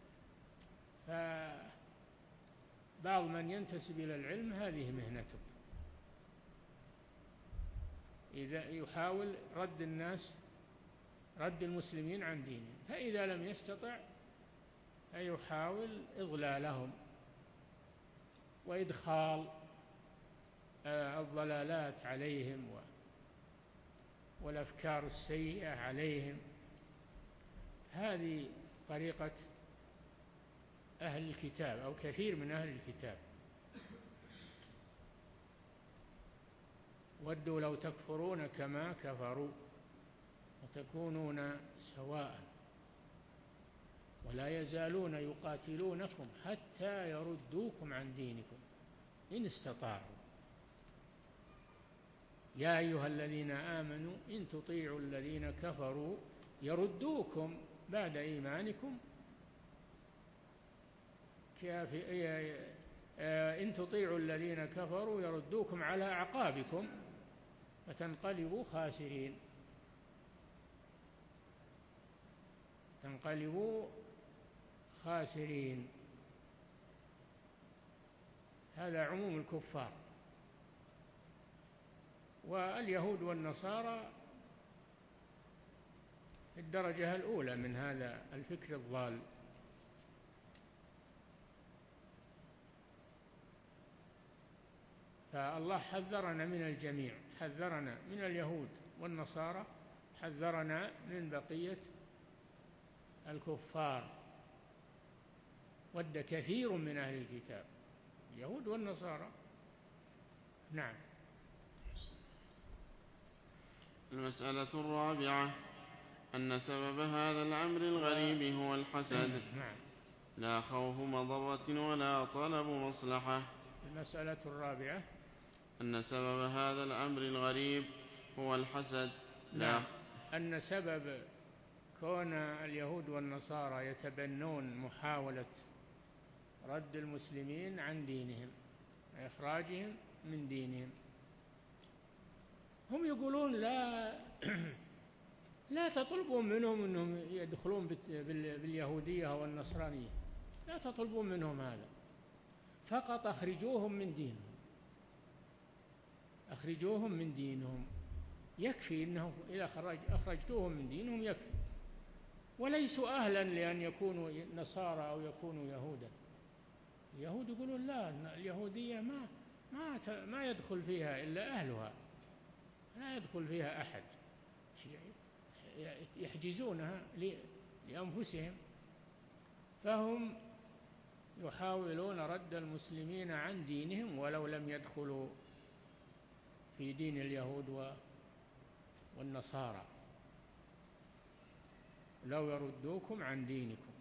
فبعض من ينتسب إلى العلم هذه مهنته، إذا يحاول رد المسلمين عن دينهم، فإذا لم يستطع فيحاول إضلالهم وإدخال الضلالات عليهم والأفكار السيئة عليهم. هذه طريقة أهل الكتاب أو كثير من أهل الكتاب. ودوا لو تكفرون كما كفروا وتكونون سواء ولا يزالون يقاتلونكم حتى يردوكم عن دينكم إن استطاعوا يا أيها الذين آمنوا إن تطيعوا الذين كفروا يردوكم بعد إيمانكم إن تطيعوا الذين كفروا يردوكم على أعقابكم فتنقلبوا خاسرين. هذا عموم الكفار. واليهود والنصارى في الدرجة الأولى من هذا الفكر الضال. فالله حذرنا من الجميع، حذرنا من اليهود والنصارى، حذرنا من بقية الكفار. ود كثير من أهل الكتاب، اليهود والنصارى. نعم. المسألة الرابعة أن سبب هذا الأمر الغريب هو الحسد، لا خوف مضرة ولا طلب مصلحة. المسألة الرابعة أن سبب هذا الأمر الغريب هو الحسد. نعم. أن سبب كون اليهود والنصارى يتبنون محاولة رد المسلمين عن دينهم، إخراجهم من دينهم. هم يقولون لا تطلبوا منهم أنهم يدخلون باليهودية والنصرانية، لا تطلبوا منهم هذا، فقط أخرجوهم من دينهم، أخرجوهم من دينهم، يكفي أنه إذا أخرجتوهم من دينهم يكفي، وليسوا أهلا لأن يكونوا نصارى أو يكونوا يهودا. اليهود يقولون لا، اليهودية ما يدخل فيها إلا أهلها، لا يدخل فيها أحد، يحجزونها لأنفسهم. فهم يحاولون رد المسلمين عن دينهم ولو لم يدخلوا في دين اليهود والنصارى، لو يردوكم عن دينكم.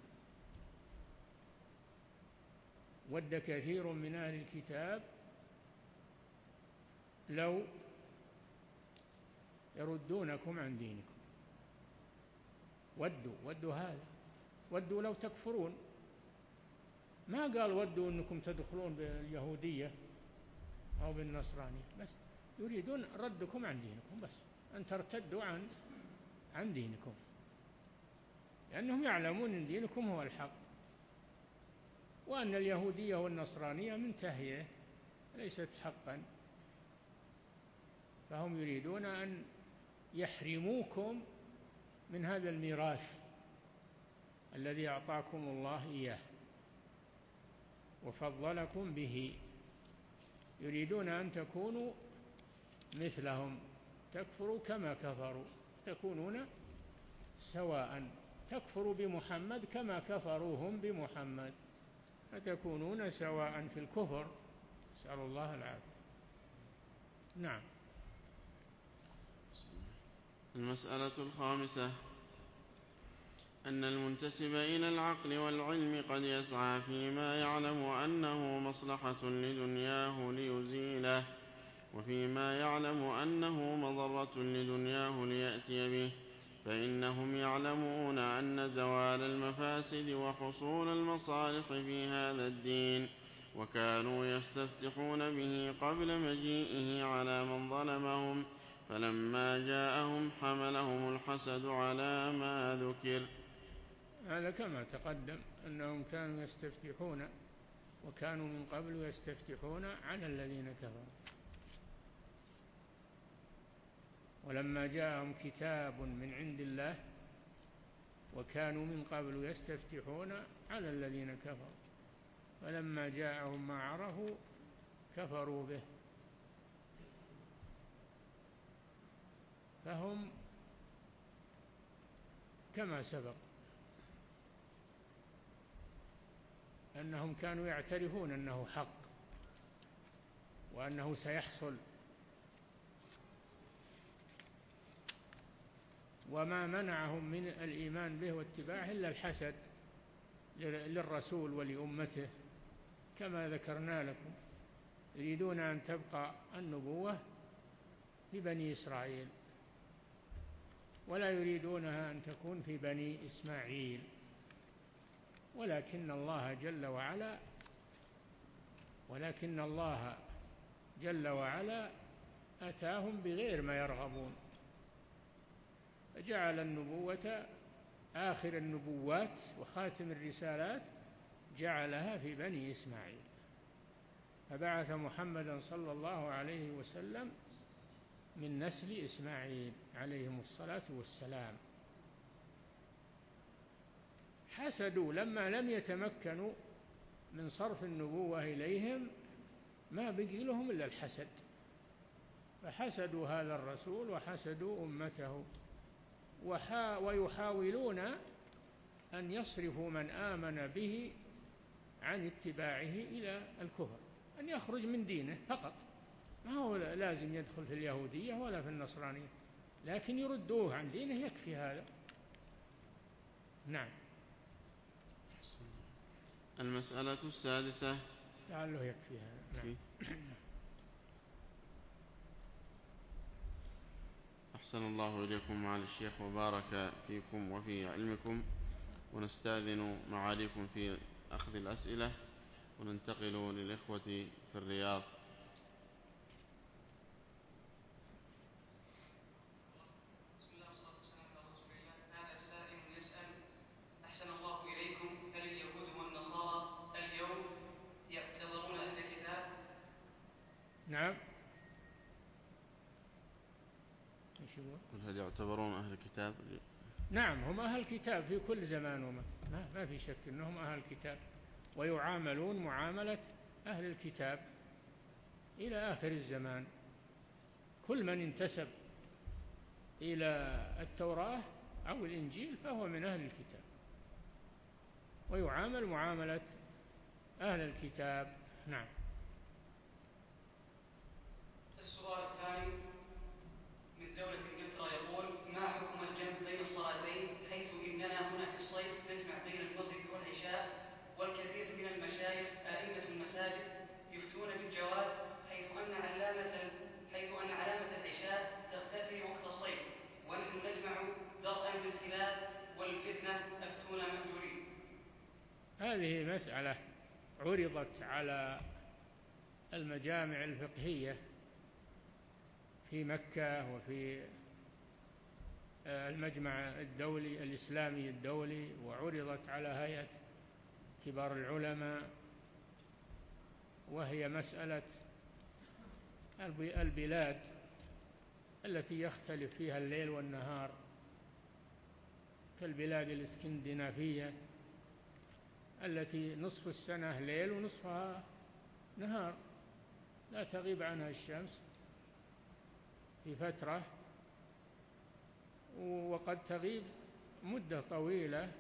ود كثير من أهل الكتاب لو يردونكم عن دينكم، ودوا هذا، ودوا لو تكفرون، ما قال ودوا أنكم تدخلون باليهودية أو بالنصرانية، بس يريدون ردكم عن دينكم، بس أن ترتدوا عن دينكم، لأنهم يعلمون أن دينكم هو الحق، وأن اليهودية والنصرانية منتهية ليست حقا. فهم يريدون أن يحرموكم من هذا الميراث الذي أعطاكم الله إياه وفضلكم به، يريدون أن تكونوا مثلهم، تكفروا كما كفروا، تكونون سواء، تكفروا بمحمد كما كفروهم بمحمد، فتكونون سواء في الكفر، نسأل الله العافية. نعم. المسألة الخامسة: أن المنتسب إلى العقل والعلم قد يسعى فيما يعلم أنه مصلحة لدنياه ليزيله، وفيما يعلم أنه مضرة لدنياه ليأتي به، فإنهم يعلمون أن زوال المفاسد وحصول المصالح في هذا الدين، وكانوا يستفتحون به قبل مجيئه على من ظلمهم، فلما جاءهم حملهم الحسد على ما ذكر. هذا كما تقدم أنهم كانوا يستفتحون، وكانوا من قبل يستفتحون على الذين كفروا، ولما جاءهم كتاب من عند الله وكانوا من قبل يستفتحون على الذين كفروا، فلما جاءهم ما عرفوا كفروا به. فهم كما سبق أنهم كانوا يعترفون أنه حق وأنه سيحصل، وما منعهم من الإيمان به واتباعه إلا الحسد للرسول ولأمته، كما ذكرنا لكم، يريدون أن تبقى النبوة في بني إسرائيل ولا يريدونها أن تكون في بني إسماعيل، ولكن الله جل وعلا أتاهم بغير ما يرغبون، فجعل النبوة آخر النبوات وخاتم الرسالات جعلها في بني إسماعيل، فبعث محمدا صلى الله عليه وسلم من نسل إسماعيل عليهم الصلاة والسلام. حسدوا لما لم يتمكنوا من صرف النبوة إليهم، ما بقي لهم إلا الحسد، فحسدوا هذا الرسول وحسدوا أمته، ويحاولون أن يصرفوا من آمن به عن اتباعه إلى الكفر، أن يخرج من دينه فقط، ما هو لازم يدخل في اليهودية ولا في النصرانية، لكن يردوه عن دينه، يكفي هذا. نعم. المسألة السادسة. لعله يكفي هذا. نعم. أحسن الله إليكم معالي الشيخ وبارك فيكم وفي علمكم، ونستأذن معاليكم في أخذ الأسئلة. وننتقل للإخوة في الرياض. بسم الله والصلاة والسلام على رسول الله. هذا سائل يسأل: أحسن الله إليكم، هل اليهود والنصارى اليوم يعتبرون أهل الكتاب؟ نعم. هل يعتبرون أهل الكتاب؟ نعم، هم أهل الكتاب في كل زمان ومكان، ما في شك أنهم أهل الكتاب، ويعاملون معاملة أهل الكتاب إلى آخر الزمان. كل من انتسب إلى التوراة أو الإنجيل فهو من أهل الكتاب، ويعامل معاملة أهل الكتاب. نعم. السؤال الثاني من دولة إنجلترا يقول: ما حكم الجمع بين الصلاتين، حيث إننا هنا في الصيف نجمع بين المغرب والعشاء، والكثير من المشايخ أئمة المساجد يفتون بالجواز، حيث أن علامة العشاء تختفي وقت الصيف، ونحن نجمع درءا للخلاف والفتنة، أفتونا مأجورين. هذه مسألة عرضت على المجامع الفقهية في مكة وفي المجمع الدولي الإسلامي الدولي، وعرضت على هيئة كبار العلماء، وهي مسألة البلاد التي يختلف فيها الليل والنهار، كالبلاد الاسكندنافية التي نصف السنة ليل ونصفها نهار، لا تغيب عنها الشمس في فترة وقد تغيب مدة طويلة.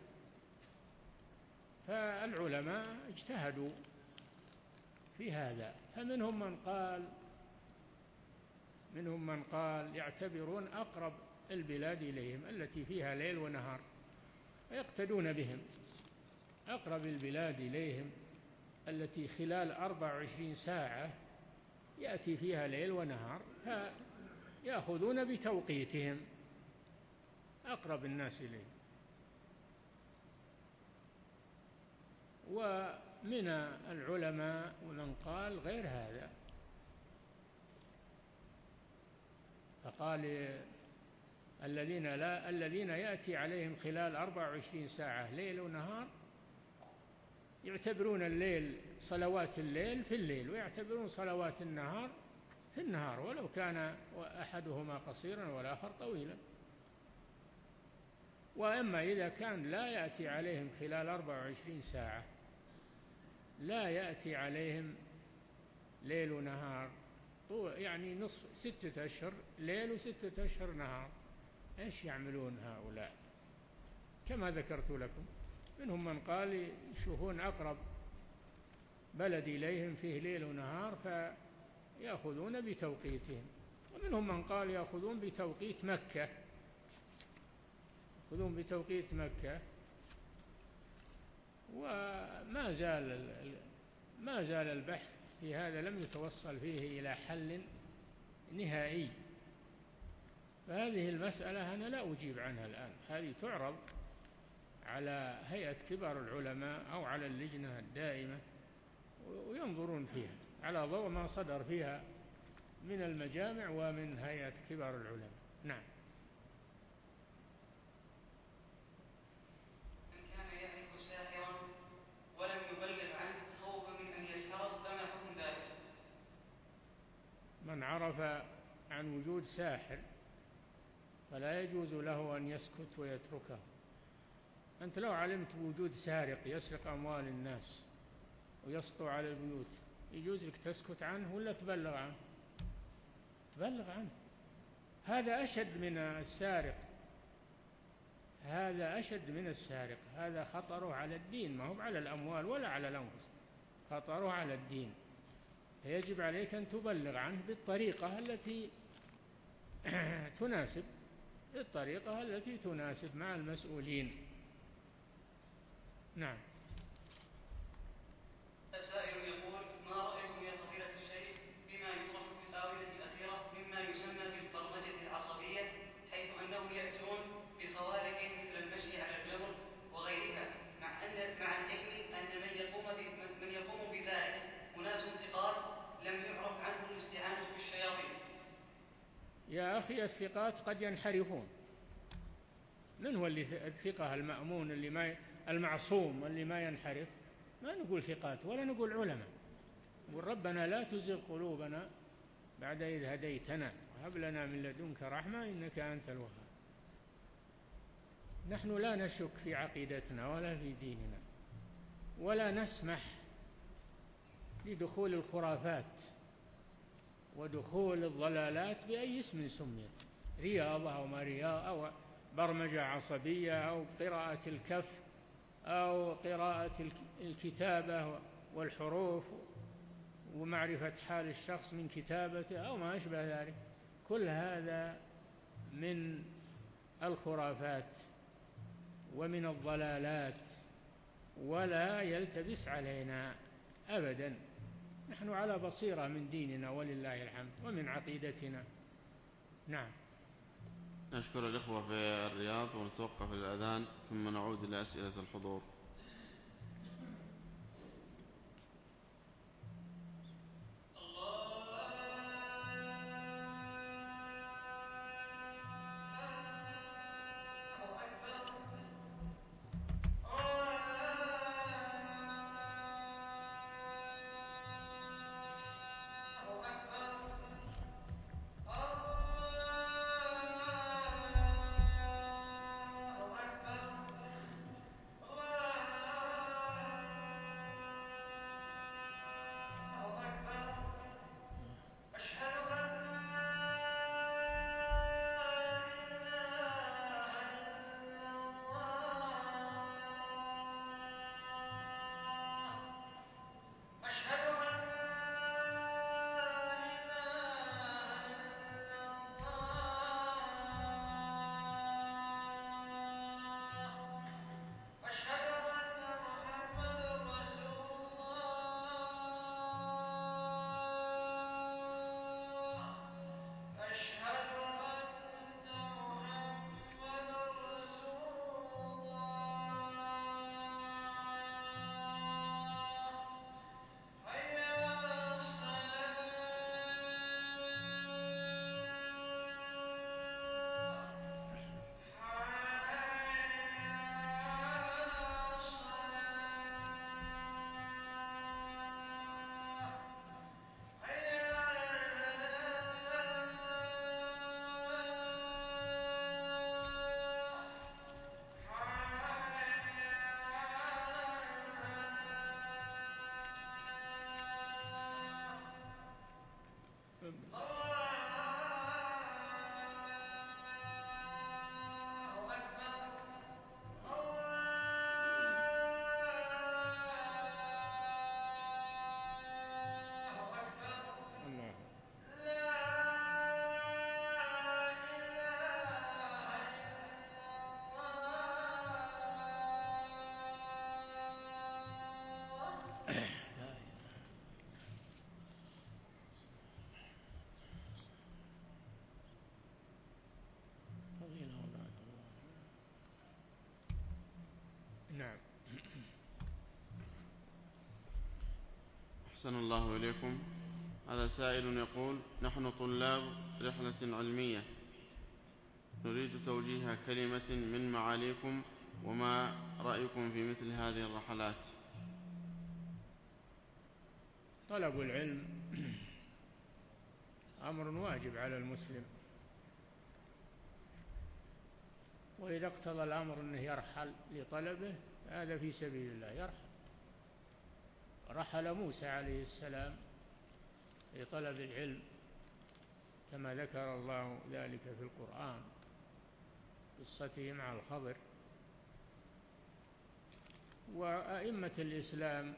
فالعلماء اجتهدوا في هذا، فمنهم من قال يعتبرون أقرب البلاد إليهم التي فيها ليل ونهار ويقتدون بهم، أقرب البلاد إليهم التي خلال 24 ساعة يأتي فيها ليل ونهار، فيأخذون بتوقيتهم، أقرب الناس إليهم. ومن العلماء ومن قال غير هذا، فقال الذين يأتي عليهم خلال 24 ساعة ليل ونهار يعتبرون الليل صلوات الليل في الليل، ويعتبرون صلوات النهار في النهار، ولو كان أحدهما قصيرا والآخر طويلا. وأما إذا كان لا يأتي عليهم خلال 24 ساعة، لا يأتي عليهم ليل ونهار، يعني نصف 6 أشهر ليل و6 أشهر نهار، إيش يعملون هؤلاء؟ كما ذكرت لكم، منهم من قال يشوفون أقرب بلد إليهم فيه ليل ونهار فيأخذون بتوقيتهم، ومنهم من قال يأخذون بتوقيت مكة، وما زال البحث في هذا لم يتوصل فيه إلى حل نهائي. فهذه المسألة أنا لا أجيب عنها الآن، هذه تعرض على هيئة كبار العلماء أو على اللجنة الدائمة وينظرون فيها على ضوء ما صدر فيها من المجامع ومن هيئة كبار العلماء. نعم. من كان يعرف ساحرا ولم يبلغ عنه خوفا من أن يسحره فما حكم ذلك؟ من عرف عن وجود ساحر فلا يجوز له أن يسكت ويتركه. أنت لو علمت بوجود سارق يسرق أموال الناس ويسطو على البيوت، يجوز لك تسكت عنه ولا تبلغ عنه؟ تبلغ عنه. هذا أشد من السارق، هذا خطره على الدين، ما هو على الأموال ولا على الأنفس، خطره على الدين. فيجب عليك أن تبلغ عنه بالطريقة التي تناسب مع المسؤولين. نعم. السائل يقول: ما رأيكم يا فضيلة الشيخ بما يطرح في الآونة الأخيرة مما يسمى بالبرمجة العصبية، حيث أنهم يأتون بخوارق مثل المشي على الجمر وغيرها، مع العلم أن من يقوم بذلك يا أخي الثقات قد ينحرفون. من هو اللي الثقة المأمون المعصوم اللي ما ينحرف؟ ما نقول ثقات ولا نقول علماء، نقول ربنا لا تزغ قلوبنا بعد إذ هديتنا وهب لنا من لدنك رحمة إنك أنت الوهاب. نحن لا نشك في عقيدتنا ولا في ديننا، ولا نسمح لدخول الخرافات ودخول الضلالات بأي اسم سميت، رياضة أو ما رياضة، أو برمجة عصبية، أو قراءة الكف، أو قراءة الكتابة والحروف ومعرفة حال الشخص من كتابته أو ما أشبه ذلك. كل هذا من الخرافات ومن الضلالات، ولا يلتبس علينا أبدا. نحن على بصيرة من ديننا ولله الحمد ومن عقيدتنا. نعم. نشكر الإخوة في الرياض ونتوقف الأذان ثم نعود إلى أسئلة الحضور. نعم. أحسن الله إليكم. هذا سائل يقول: نحن طلاب رحلة علمية نريد توجيه كلمة من معاليكم، وما رأيكم في مثل هذه الرحلات؟ طلب العلم أمر واجب على المسلم، وإذا اقتضى الأمر أنه يرحل لطلبه هذا في سبيل الله يرحل. رحل موسى عليه السلام لطلب العلم كما ذكر الله ذلك في القرآن، قصته مع الخضر. وأئمة الإسلام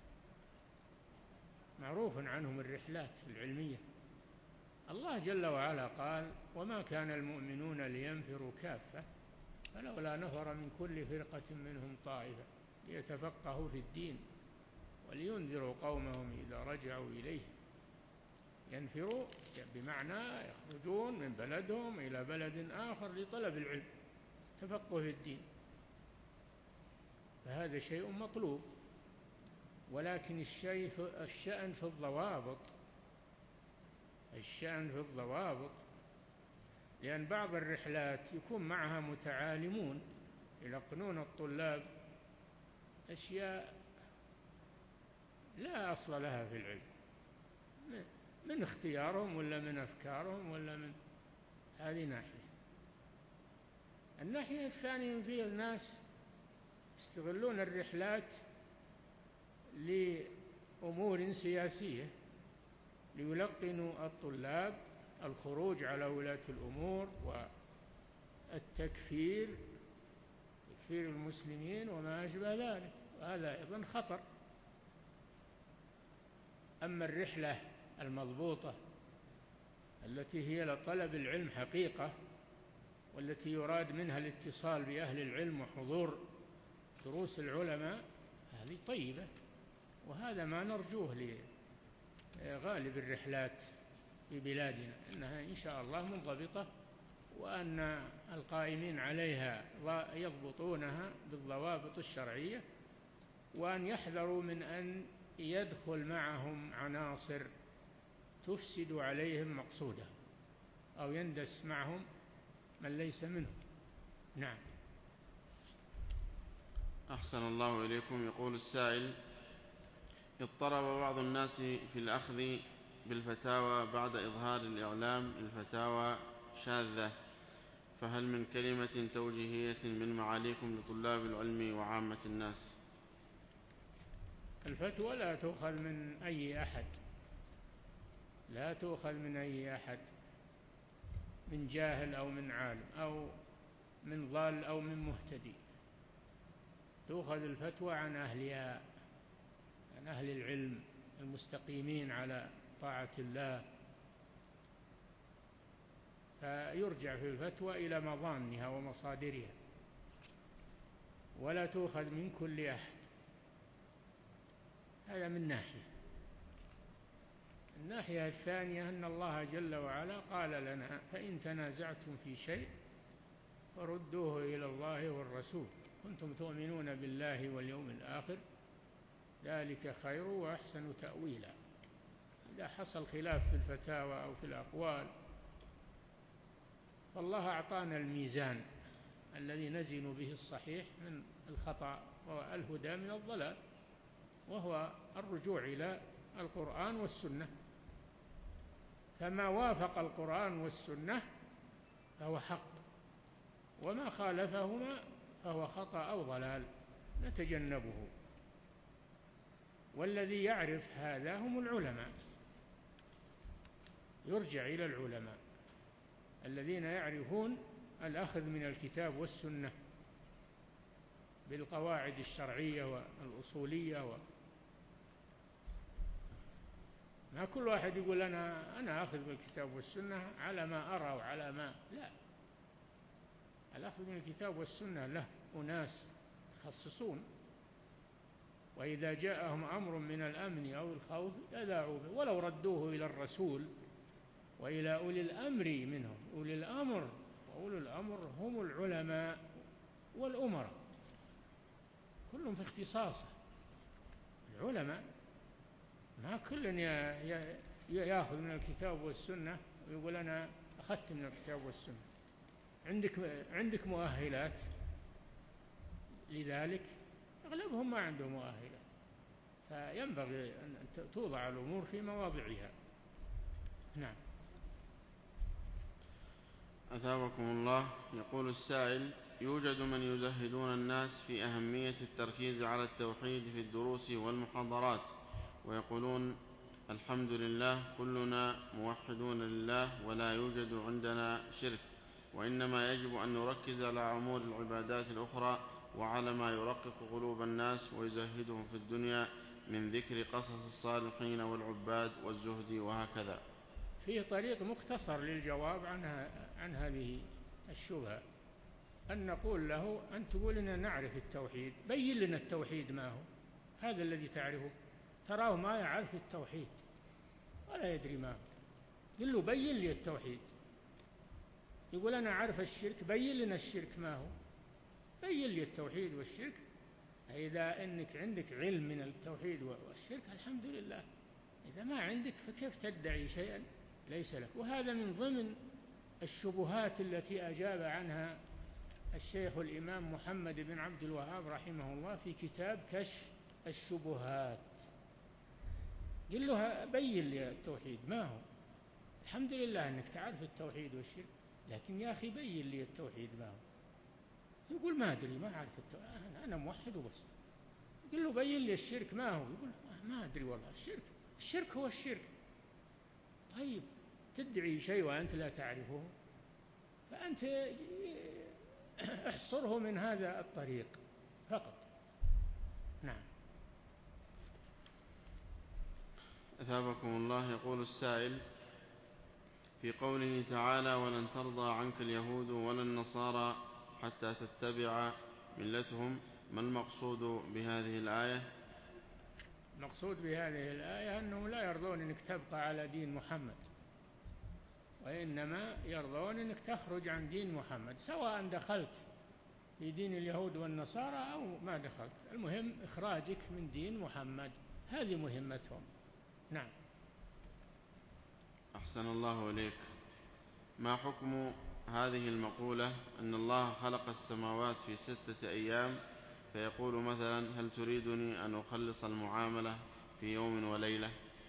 معروف عنهم الرحلات العلمية. الله جل وعلا قال: وما كان المؤمنون لينفروا كافة فلولا نفر من كل فرقة منهم طائفة ليتفقهوا في الدين ولينذروا قومهم إذا رجعوا إليه. ينفروا بمعنى يخرجون من بلدهم إلى بلد آخر لطلب العلم، تفقه في الدين، فهذا شيء مطلوب. ولكن الشأن في الضوابط، الشأن في الضوابط لأن بعض الرحلات يكون معها متعالمون يلقنون الطلاب أشياء لا أصل لها في العلم، من اختيارهم ولا من أفكارهم ولا من هذه ناحية. الناحية الثانية فيه الناس يستغلون الرحلات لأمور سياسية، ليلقنوا الطلاب الخروج على ولاة الأمور والتكفير، تكفير المسلمين وما أشبه ذلك، وهذا أيضا خطر. أما الرحلة المضبوطة التي هي لطلب العلم حقيقة، والتي يراد منها الاتصال بأهل العلم وحضور دروس العلماء، هذه طيبة، وهذا ما نرجوه لغالب الرحلات في بلادنا، أنها إن شاء الله منضبطة، وأن القائمين عليها يضبطونها بالضوابط الشرعية، وأن يحذروا من أن يدخل معهم عناصر تفسد عليهم مقصوده، أو يندس معهم من ليس منه. نعم. أحسن الله إليكم. يقول السائل: اضطرب بعض الناس في الأخذ بالفتاوى بعد إظهار الإعلام الفتاوى شاذة، فهل من كلمة توجيهية من معاليكم لطلاب العلم وعامة الناس؟ الفتوى لا تؤخذ من أي أحد، لا تؤخذ من أي أحد، من جاهل أو من عالم أو من ضال أو من مهتدي. تؤخذ الفتوى عن أهلها، عن أهل العلم المستقيمين على طاعة الله، فيرجع في الفتوى إلى مظانها ومصادرها، ولا تؤخذ من كل أحد. هذا من ناحية. الناحية الثانية أن الله جل وعلا قال لنا: فإن تنازعتم في شيء فردوه إلى الله والرسول كنتم تؤمنون بالله واليوم الآخر ذلك خير وأحسن تأويلا. إذا حصل خلاف في الفتاوى أو في الأقوال، فالله أعطانا الميزان الذي نزن به الصحيح من الخطأ والهدى من الضلال، وهو الرجوع إلى القرآن والسنة، فما وافق القرآن والسنة فهو حق، وما خالفهما فهو خطأ أو ضلال نتجنبه. والذي يعرف هذا هم العلماء، يرجع إلى العلماء الذين يعرفون الأخذ من الكتاب والسنة بالقواعد الشرعية والأصولية. ما كل واحد يقول أنا أخذ بالكتاب والسنة على ما أرى وعلى ما لا. الأخذ من الكتاب والسنة له أناس يتخصصون، وإذا جاءهم أمر من الأمن أو الخوف أذاعوا به ولو ردوه إلى الرسول وإلى أولي الأمر منهم. أولي الأمر وأولي الأمر هم العلماء والأمراء، كلهم في اختصاصه. العلماء ما كل يأخذ من الكتاب والسنة ويقول أنا أخذت من الكتاب والسنة. عندك مؤهلات لذلك، أغلبهم ما عنده مؤهلات، فينبغي أن توضع الأمور في مواضعها. نعم. أثابكم الله. يقول السائل: يوجد من يزهدون الناس في أهمية التركيز على التوحيد في الدروس والمحاضرات، ويقولون الحمد لله كلنا موحدون لله ولا يوجد عندنا شرك، وإنما يجب أن نركز على عمور العبادات الأخرى وعلى ما يرقق قلوب الناس ويزهدهم في الدنيا من ذكر قصص الصالحين والعباد والزهد وهكذا. فيه طريق مختصر للجواب عن هذه الشبهة، أن نقول له: أن تقول لنا نعرف التوحيد، بين لنا التوحيد ما هو. هذا الذي تعرفه، تراه ما يعرف التوحيد ولا يدري ما هو، قل له بين لي التوحيد. يقول أنا أعرف الشرك، بين لنا الشرك ما هو، بين لي التوحيد والشرك. إذا أنك عندك علم من التوحيد والشرك الحمد لله، إذا ما عندك فكيف تدعي شيئا ليس لك؟ وهذا من ضمن الشبهات التي أجاب عنها الشيخ الإمام محمد بن عبد الوهاب رحمه الله في كتاب كشف الشبهات. قل له بين لي التوحيد ما هو. الحمد لله أنك تعرف التوحيد والشرك، لكن يا أخي بين لي التوحيد ما هو. يقول ما أدري، ما أعرف التوحيد، أنا موحد وبس. قل له بين لي الشرك ما هو. يقول ما أدري والله. الشرك هو الشرك. طيب تدعي شيء وأنت لا تعرفه، فأنت احصره من هذا الطريق فقط. نعم. أثابكم الله. يقول السائل: في قوله تعالى: ولن ترضى عنك اليهود ولا النصارى حتى تتبع ملتهم، ما المقصود بهذه الآية؟ المقصود بهذه الآية أنهم لا يرضون أنك تبقى على دين محمد، وإنما يرضون أنك تخرج عن دين محمد، سواء دخلت في دين اليهود والنصارى أو ما دخلت، المهم إخراجك من دين محمد، هذه مهمتهم. نعم. أحسن الله إليك. ما حكم هذه المقولة أن الله خلق السماوات في 6 أيام، فيقول مثلا: هل تريدني أن أخلص المعاملة في يوم وليلة؟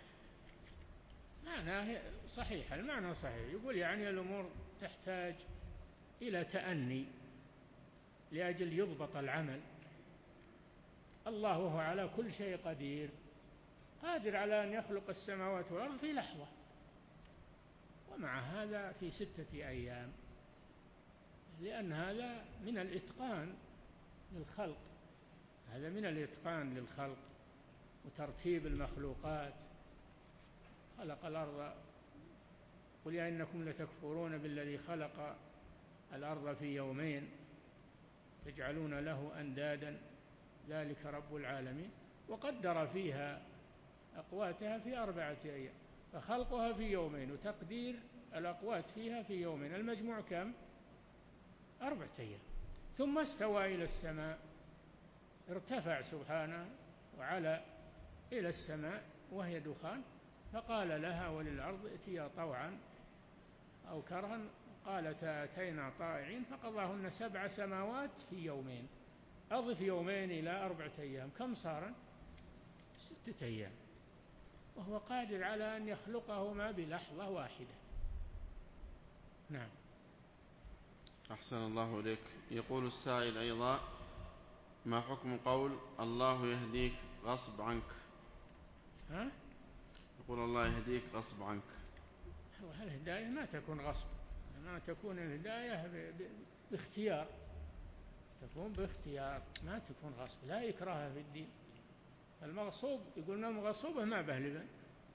معناه صحيح، المعنى صحيح. يقول يعني الأمور تحتاج إلى تأني لأجل يضبط العمل. الله وهو على كل شيء قدير، قادر على أن يخلق السماوات والأرض في لحظة، ومع هذا في 6 أيام، لأن هذا من الإتقان للخلق، هذا من الإتقان للخلق وترتيب المخلوقات. خلق الأرض، قل يا إنكم لتكفرون بالذي خلق الأرض في يومين تجعلون له أندادا ذلك رب العالمين، وقدر فيها أقواتها في 4 أيام، فخلقها في يومين وتقدير الأقوات فيها في يومين، المجموع كم؟ 4 أيام. ثم استوى إلى السماء، ارتفع سبحانه وعلى إلى السماء وهي دخان، فقال لها وللأرض ائتيا طوعا أو كرها، قالتا أتينا طائعين، فقضاهن 7 سماوات في يومين. أضف يومين إلى 4 أيام، كم صار؟ 6 أيام، وهو قادر على أن يخلقهما بلحظة واحدة. نعم. أحسن الله إليك. يقول السائل أيضا: ما حكم قول الله يهديك غصب عنك؟ ها؟ يقول الله يهديك غصب عنك. الهداية ما تكون غصب، ما تكون الهداية باختيار، تكون باختيار، ما تكون غصب، لا إكراه في الدين. المغصوب يقولون المغصوبة ما به لبن،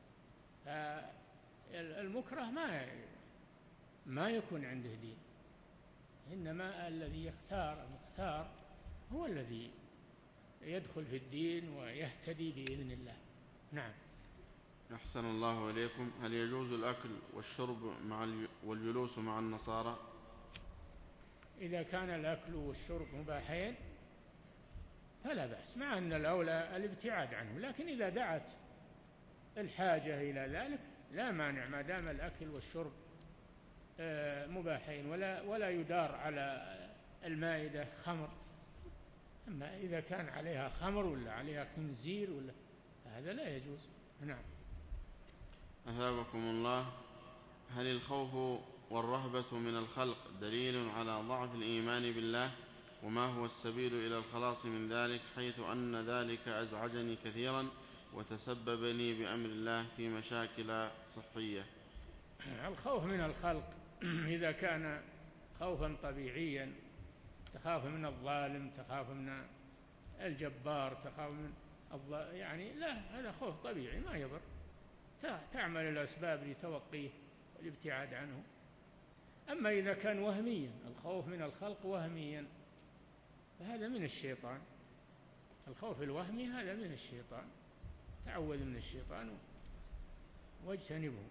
المكره ما يكون عنده دين، إنما الذي يختار المختار هو الذي يدخل في الدين ويهتدي بإذن الله. نعم. أحسن الله إليكم. هل يجوز الأكل والشرب والجلوس مع النصارى؟ إذا كان الأكل والشرب مباحين فلا بأس، مع أن الأولى الابتعاد عنه، لكن إذا دعت الحاجة إلى ذلك لا مانع، ما دام الأكل والشرب مباحين ولا يدار على المائدة خمر. أما إذا كان عليها خمر ولا عليها خنزير ولا، هذا لا يجوز. نعم. أثابكم الله. هل الخوف والرهبة من الخلق دليل على ضعف الإيمان بالله؟ وما هو السبيل إلى الخلاص من ذلك، حيث أن ذلك أزعجني كثيرا وتسبب لي بأمر الله في مشاكل صحية؟ الخوف من الخلق إذا كان خوفا طبيعيا، تخاف من الظالم، تخاف من الجبار، تخاف من يعني لا، هذا خوف طبيعي ما يضر، تعمل الأسباب لتوقيه والابتعاد عنه. أما إذا كان وهميا، الخوف من الخلق وهميا، فهذا من الشيطان. الخوف الوهمي هذا من الشيطان، تعوذ من الشيطان واجتنبه.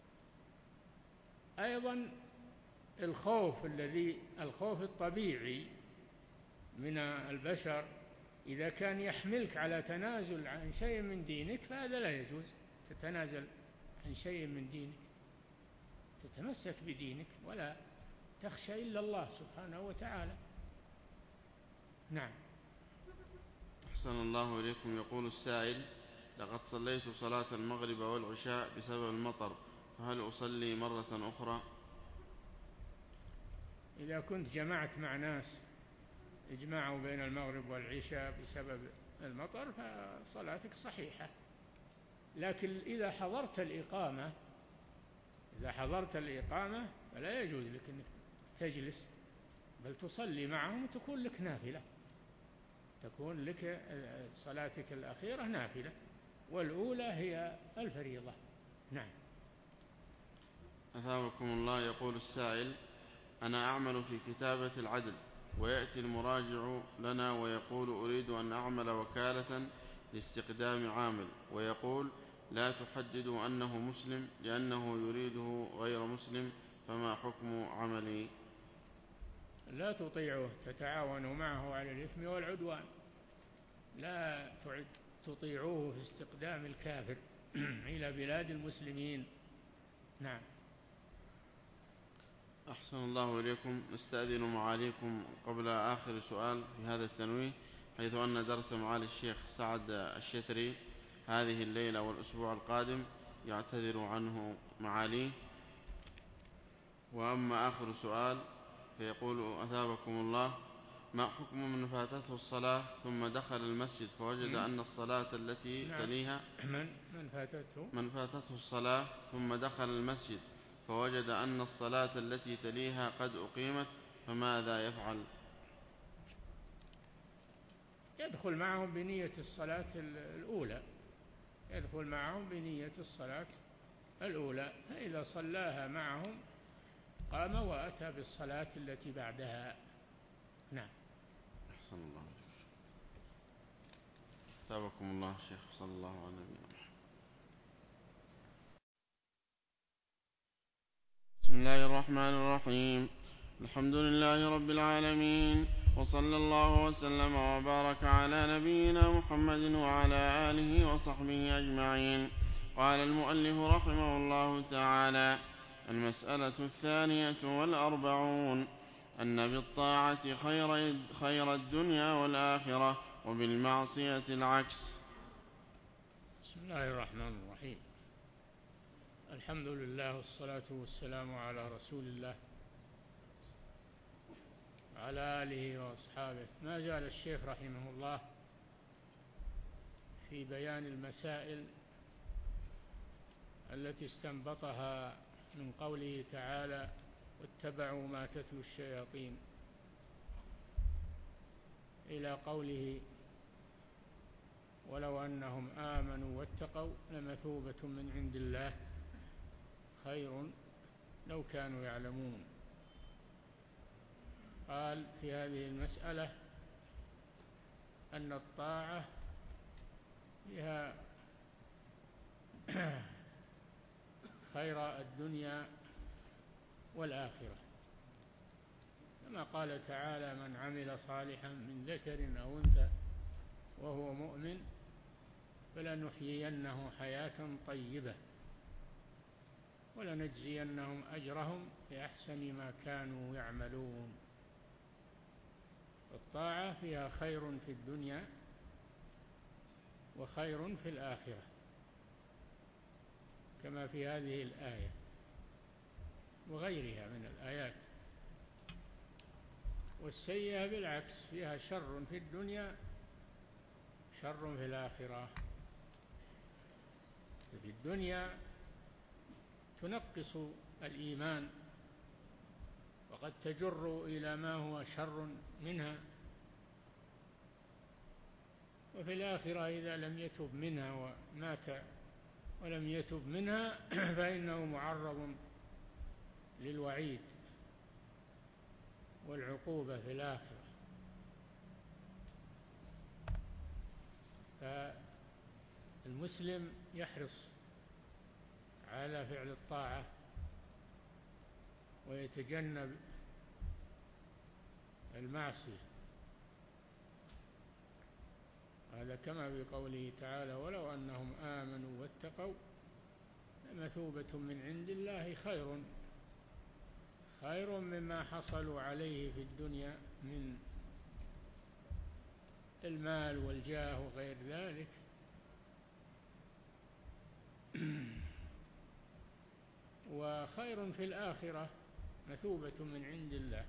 أيضا الخوف الطبيعي من البشر إذا كان يحملك على تنازل عن شيء من دينك، فهذا لا يجوز، تتنازل عن شيء من دينك، تتمسك بدينك ولا تخشى إلا الله سبحانه وتعالى. نعم. أحسن الله إليكم. يقول السائل: لقد صليت صلاة المغرب والعشاء بسبب المطر، فهل أصلي مرة أخرى؟ إذا كنت جمعت مع ناس اجمعوا بين المغرب والعشاء بسبب المطر فصلاتك صحيحة، لكن إذا حضرت الإقامة فلا يجوز لك أنك تجلس، بل تصلي معهم وتكون لك نافلة، تكون لك صلاتك الأخيرة نافلة، والأولى هي الفريضة. نعم. أثابكم الله. يقول السائل: أنا أعمل في كتابة العدل، ويأتي المراجع لنا ويقول: أريد أن أعمل وكالة لاستقدام عامل، ويقول: لا تحددوا أنه مسلم لأنه يريده غير مسلم، فما حكم عملي؟ لا تطيعوه، تتعاونوا معه على الإثم والعدوان، لا تطيعوه في استقدام الكافر إلى بلاد المسلمين. نعم. أحسن الله إليكم. نستأذن معاليكم قبل آخر سؤال في هذا التنويه، حيث أن درس معالي الشيخ سعد الشتري هذه الليلة والأسبوع القادم يعتذر عنه معاليه. وأما آخر سؤال فيقول: أثابكم الله، ما حكم من فاتته الصلاة ثم دخل المسجد فوجد أن الصلاة التي تليها من فاتته الصلاة ثم دخل المسجد فوجد أن الصلاة التي تليها قد أقيمت، فماذا يفعل؟ يدخل معهم بنية الصلاة الأولى، يدخل معهم بنية الصلاة الأولى، فإذا صلاها معهم قام وأتى بالصلاة التي بعدها. نعم. أحسن الله عليك. تابكم الله شيخ. صلى الله عليه وسلم. بسم الله الرحمن الرحيم. الحمد لله رب العالمين، وصلى الله وسلم وبارك على نبينا محمد وعلى آله وصحبه أجمعين. قال المؤلف رحمه الله تعالى: المسألة 42، أن بالطاعة خير الدنيا والآخرة، وبالمعصية العكس. بسم الله الرحمن الرحيم. الحمد لله والصلاة والسلام على رسول الله وعلى آله وأصحابه. ما زال الشيخ رحمه الله في بيان المسائل التي استنبطها من قوله تعالى: واتبعوا ما تتلو الشياطين، إلى قوله: ولو أنهم آمنوا واتقوا لمثوبة من عند الله خير لو كانوا يعلمون. قال في هذه المسألة أن الطاعة فيها خير الدنيا والآخرة، كما قال تعالى: من عمل صالحا من ذكر أو أنثى وهو مؤمن فلنحيينه حياة طيبة ولنجزينهم أجرهم بأحسن ما كانوا يعملون. الطاعة فيها خير في الدنيا وخير في الآخرة، كما في هذه الآية وغيرها من الآيات. والسيئة بالعكس، فيها شر في الدنيا شر في الآخرة. في الدنيا تنقص الإيمان وقد تجر إلى ما هو شر منها، وفي الآخرة إذا لم يتب منها ومات ولم يتب منها فإنه معرض للوعيد والعقوبة في الآخرة. فالمسلم يحرص على فعل الطاعة ويتجنب المعصية، هذا كما في قوله تعالى: ولو أنهم آمنوا واتقوا لمثوبة من عند الله خير خير مما حصلوا عليه في الدنيا من المال والجاه وغير ذلك. وخير في الآخرة مثوبة من عند الله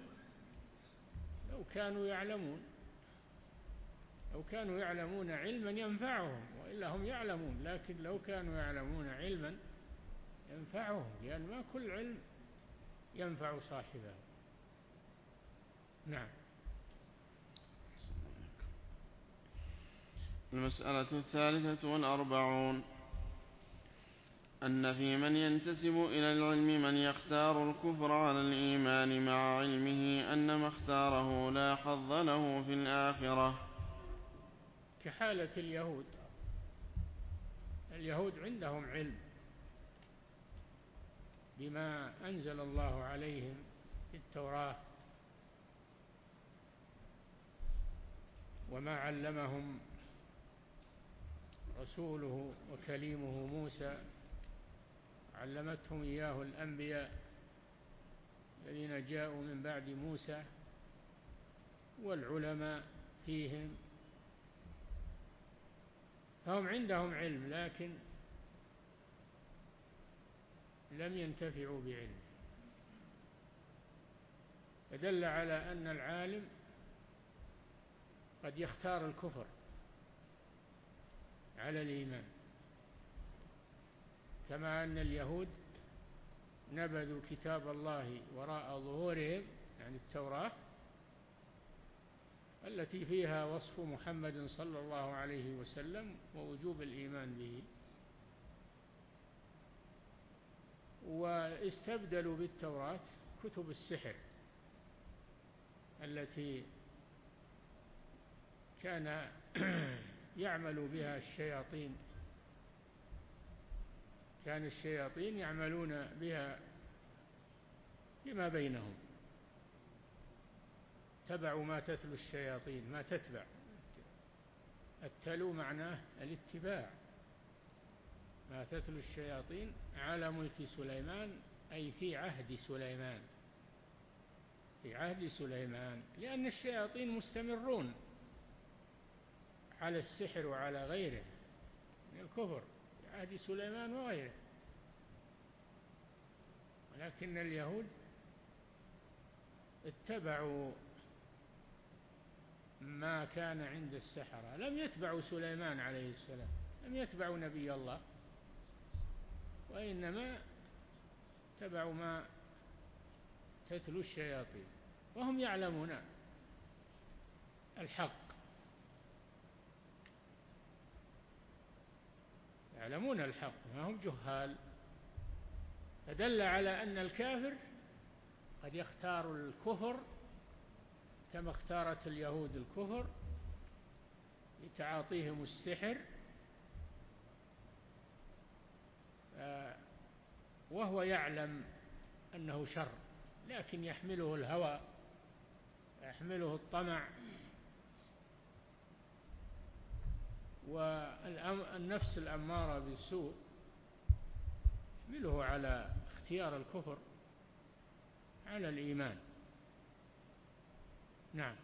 لو كانوا يعلمون، لو كانوا يعلمون علما ينفعهم، وإلا هم يعلمون، لكن لو كانوا يعلمون علما ينفعهم، لأن ما كل علم ينفع صاحبه. نعم. المسألة 43 أن في من ينتسب إلى العلم من يختار الكفر على الإيمان مع علمه أن ما اختاره لا حظ له في الآخرة، كحالة اليهود. اليهود عندهم علم بما أنزل الله عليهم في التوراة وما علمهم رسوله وكليمه موسى، علمتهم إياه الأنبياء الذين جاءوا من بعد موسى والعلماء فيهم، فهم عندهم علم لكن لم ينتفعوا بعلمه، فدل على أن العالم قد يختار الكفر على الإيمان، كما أن اليهود نبذوا كتاب الله وراء ظهورهم، يعني التوراة التي فيها وصف محمد صلى الله عليه وسلم ووجوب الإيمان به، واستبدلوا بالتوراة كتب السحر التي كان يعمل بها الشياطين، كان الشياطين يعملون بها فيما بينهم، تبعوا ما تتلو الشياطين، ما تتبع، التلو معناه الاتباع، ما تتلو الشياطين على ملك سليمان، أي في عهد سليمان، في عهد سليمان، لأن الشياطين مستمرون على السحر وعلى غيره من الكفر في عهد سليمان وغيره، ولكن اليهود اتبعوا ما كان عند السحرة، لم يتبعوا سليمان عليه السلام، لم يتبعوا نبي الله، وإنما اتبعوا ما تتلو الشياطين، وهم يعلمون الحق، يعلمون الحق، ما هم جهال، فدل على أن الكافر قد يختار الكفر كما اختارت اليهود الكفر لتعاطيهم السحر، وهو يعلم أنه شر، لكن يحمله الهوى، يحمله الطمع، والنفس الأمارة بالسوء يحمله على اختيار الكفر على الإيمان. نعم.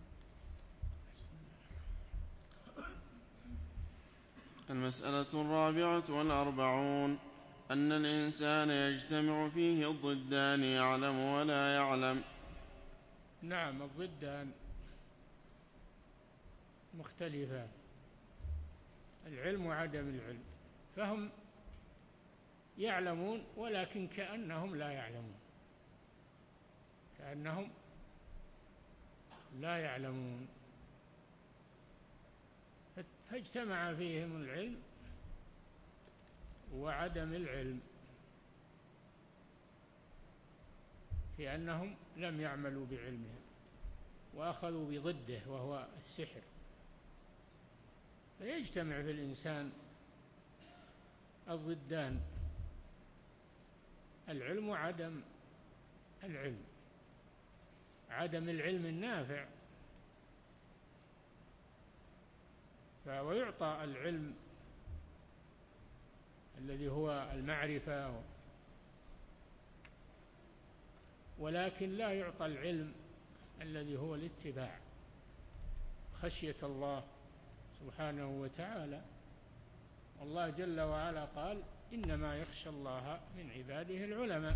المسألة 44 أن الإنسان يجتمع فيه الضدان يعلم ولا يعلم. نعم، الضدان مختلفان، العلم وعدم العلم، فهم يعلمون ولكن كأنهم لا يعلمون، كأنهم لا يعلمون، فاجتمع فيهم العلم وعدم العلم، في أنهم لم يعملوا بعلمهم وأخذوا بضده وهو السحر، فيجتمع في الإنسان الضدان، العلم وعدم العلم، عدم العلم النافع، ويعطى العلم الذي هو المعرفة ولكن لا يعطى العلم الذي هو الاتباع، خشية الله سبحانه وتعالى. الله جل وعلا قال: إنما يخشى الله من عباده العلماء.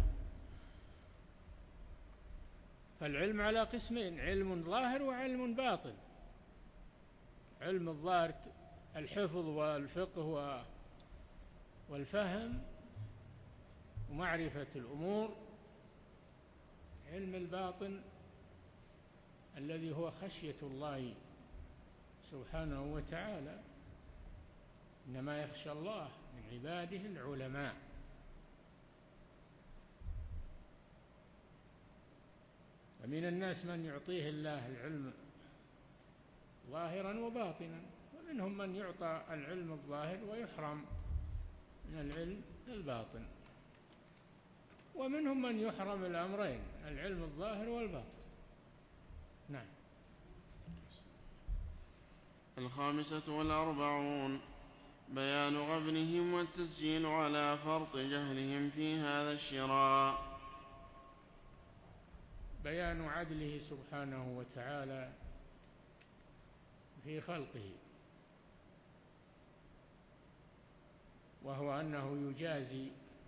فالعلم على قسمين: علم ظاهر وعلم باطن. علم الظاهر الحفظ والفقه والفهم ومعرفة الأمور. علم الباطن الذي هو خشية الله سبحانه وتعالى. إنما يخشى الله من عباده العلماء. ومن الناس من يعطيه الله العلم ظاهرا وباطنا، ومنهم من يعطى العلم الظاهر ويحرم من العلم الباطن، ومنهم من يحرم الأمرين، العلم الظاهر والباطن. نعم. 45 بيان غبنهم والتسجيل على فرط جهلهم في هذا الشراء. بيان عدله سبحانه وتعالى في خلقه، وهو أنه يجازي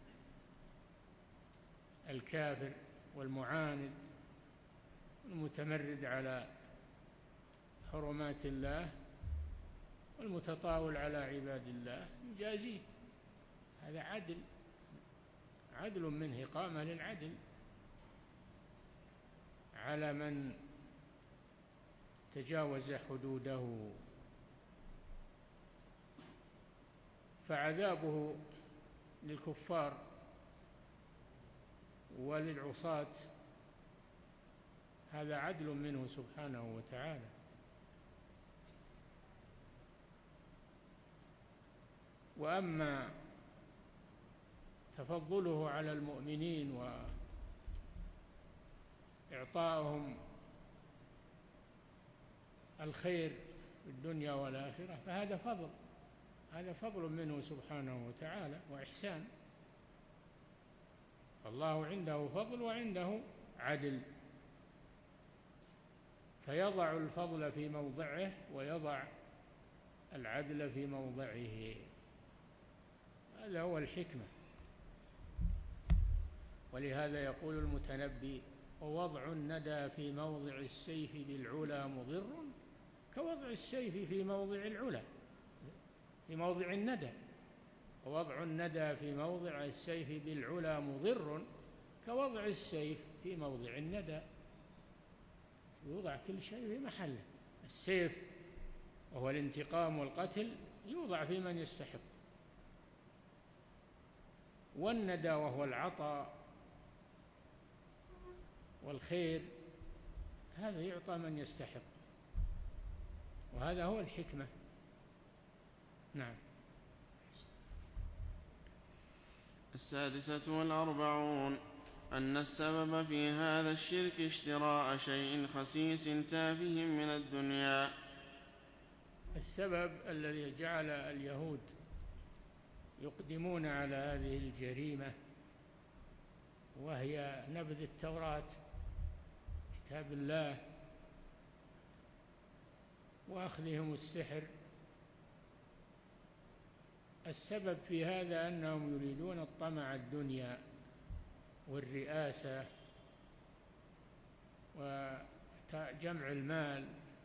الكافر والمعاند المتمرد على حرمات الله والمتطاول على عباد الله، يجازيه. هذا عدل منه، إقامة للعدل على من تجاوز حدوده. فعذابه للكفار وللعصاة هذا عدل منه سبحانه وتعالى. وأما تفضله على المؤمنين وإعطائهم الخير في الدنيا والآخرة فهذا فضل، هذا فضل منه سبحانه وتعالى وإحسان. الله عنده فضل وعنده عدل، فيضع الفضل في موضعه ويضع العدل في موضعه. هذا هو الحكمة. ولهذا يقول المتنبي: ووضع الندى في موضع السيف بالعلا مضر كوضع السيف في موضع العلا، في موضع الندى. ووضع الندى في موضع السيف بالعلا مضر كوضع السيف في موضع الندى. يوضع كل شيء في محله. السيف وهو الانتقام والقتل يوضع في من يستحق، والندى وهو العطاء والخير هذا يعطى من يستحق، وهذا هو الحكمة. نعم. 46 أن السبب في هذا الشرك اشتراء شيء خسيس تافه من الدنيا. السبب الذي جعل اليهود يقدمون على هذه الجريمة وهي نبذ التوراة كتاب الله وأخذهم السحر، السبب في هذا أنهم يريدون الطمع الدنيا والرئاسة وجمع المال،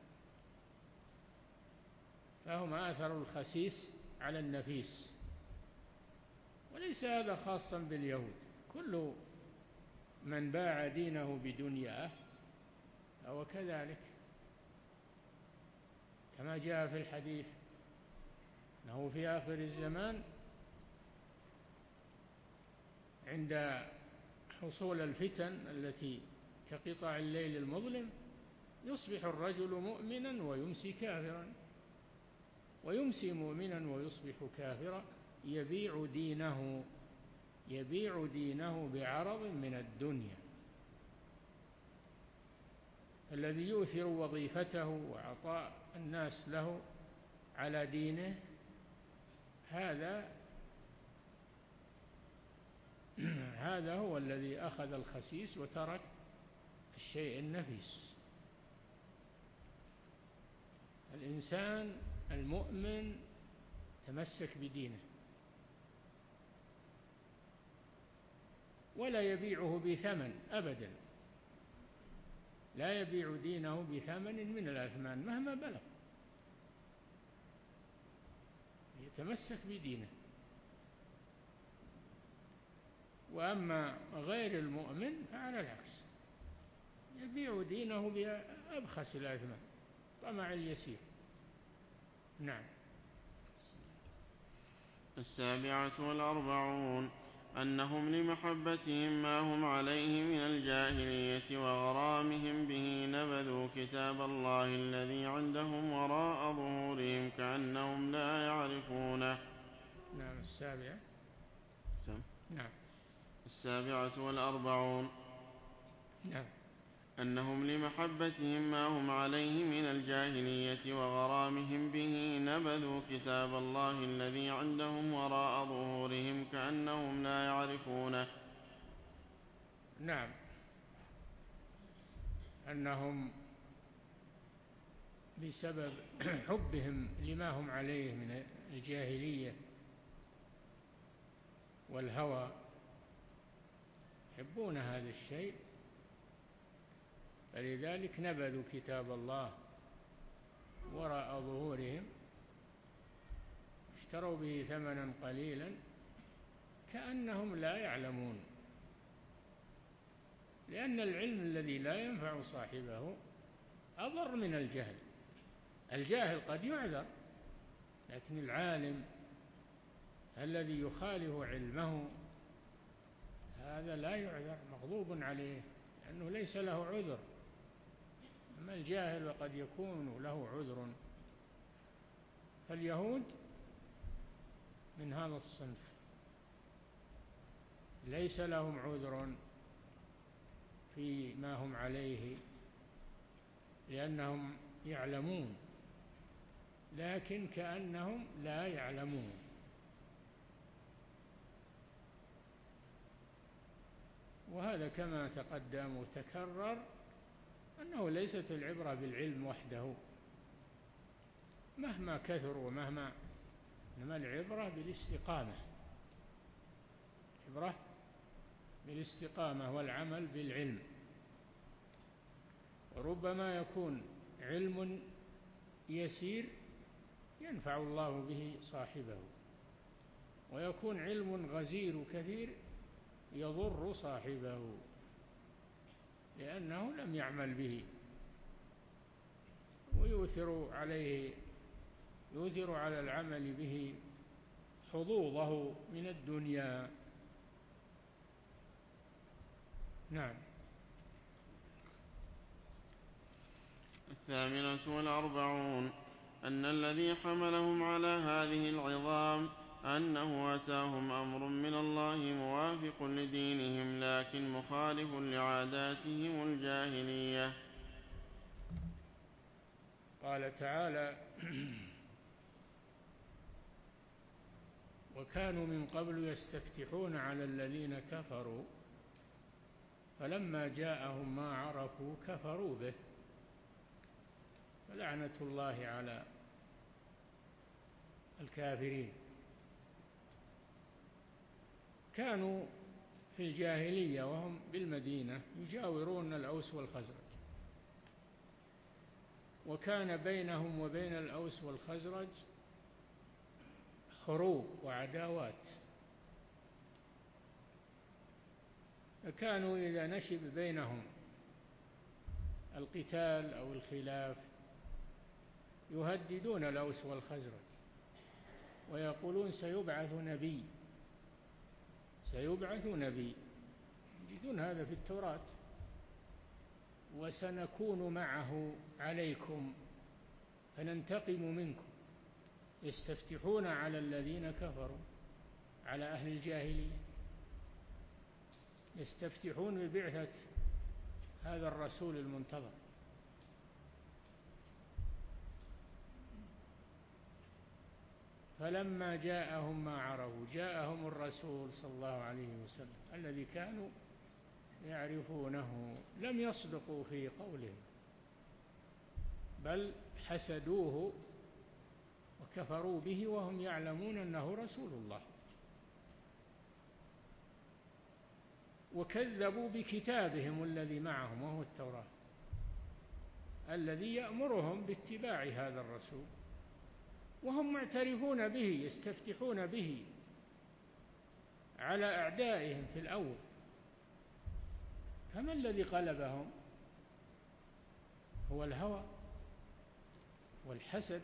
فهم آثروا الخسيس على النفيس. وليس هذا خاصا باليهود، كل من باع دينه بدنياه فهو كذلك، كما جاء في الحديث أنه في آخر الزمان عند حصول الفتن التي كقطع الليل المظلم يصبح الرجل مؤمنا ويمسي كافرا، ويمسي مؤمنا ويصبح كافرا، يبيع دينه بعرض من الدنيا. الذي يؤثر وظيفته وعطاء الناس له على دينه هذا هو الذي أخذ الخسيس وترك الشيء النفيس. الإنسان المؤمن تمسك بدينه ولا يبيعه بثمن أبدا، لا يبيع دينه بثمن من الأثمان مهما بلغ، يتمسك بدينه. وأما غير المؤمن فعلى العكس، يبيع دينه بأبخس الأثمان، طمع اليسير. نعم. 47 أنهم لمحبتهم ما هم عليه من الجاهلية وغرامهم به نبذوا كتاب الله الذي عندهم وراء ظهورهم كأنهم لا يعرفونه. نعم. 47. نعم. أنهم لمحبتهم ما هم عليه من الجاهلية وغرامهم به نبذوا كتاب الله الذي عندهم وراء ظهورهم كأنهم لا يعرفونه. نعم. أنهم بسبب حبهم لما هم عليه من الجاهلية والهوى يحبون هذا الشيء، فلذلك نبذوا كتاب الله وراء ظهورهم، اشتروا به ثمنا قليلا كأنهم لا يعلمون. لأن العلم الذي لا ينفع صاحبه أضر من الجهل. الجاهل قد يعذر، لكن العالم الذي يخالف علمه هذا لا يعذر، مغضوب عليه لأنه ليس له عذر. أما الجاهل وقد يكون له عذر. فاليهود من هذا الصنف، ليس لهم عذر فيما هم عليه لأنهم يعلمون، لكن كأنهم لا يعلمون. وهذا كما تقدم وتكرر أنه ليست العبرة بالعلم وحده مهما كثر ومهما، إنما العبرة بالاستقامة، عبرة بالاستقامة والعمل بالعلم. وربما يكون علم يسير ينفع الله به صاحبه، ويكون علم غزير كثير يضر صاحبه لأنه لم يعمل به، ويؤثر على العمل به حظوظه من الدنيا. نعم. 48 أن الذي حملهم على هذه العظام أنه أتاهم أمر من الله موافق لدينهم لكن مخالف لعاداتهم الجاهلية. قال تعالى: وكانوا من قبل يستفتحون على الذين كفروا فلما جاءهم ما عرفوا كفروا به فلعنة الله على الكافرين. كانوا في الجاهلية وهم بالمدينة يجاورون الأوس والخزرج، وكان بينهم وبين الأوس والخزرج حروب وعداوات، فكانوا إذا نشب بينهم القتال أو الخلاف يهددون الأوس والخزرج ويقولون سيبعث نبي، يجدون هذا في التوراة، وسنكون معه عليكم فننتقم منكم. يستفتحون على الذين كفروا، على أهل الجاهلية، يستفتحون ببعثة هذا الرسول المنتظر. فلما جاءهم ما عرفوا جاءهم الرسول صلى الله عليه وسلم الذي كانوا يعرفونه، لم يصدقوا في قولهم بل حسدوه وكفروا به وهم يعلمون أنه رسول الله، وكذبوا بكتابهم الذي معهم وهو التوراة الذي يأمرهم باتباع هذا الرسول، وهم معترفون به يستفتحون به على أعدائهم في الأول. فما الذي قلبهم؟ هو الهوى والحسد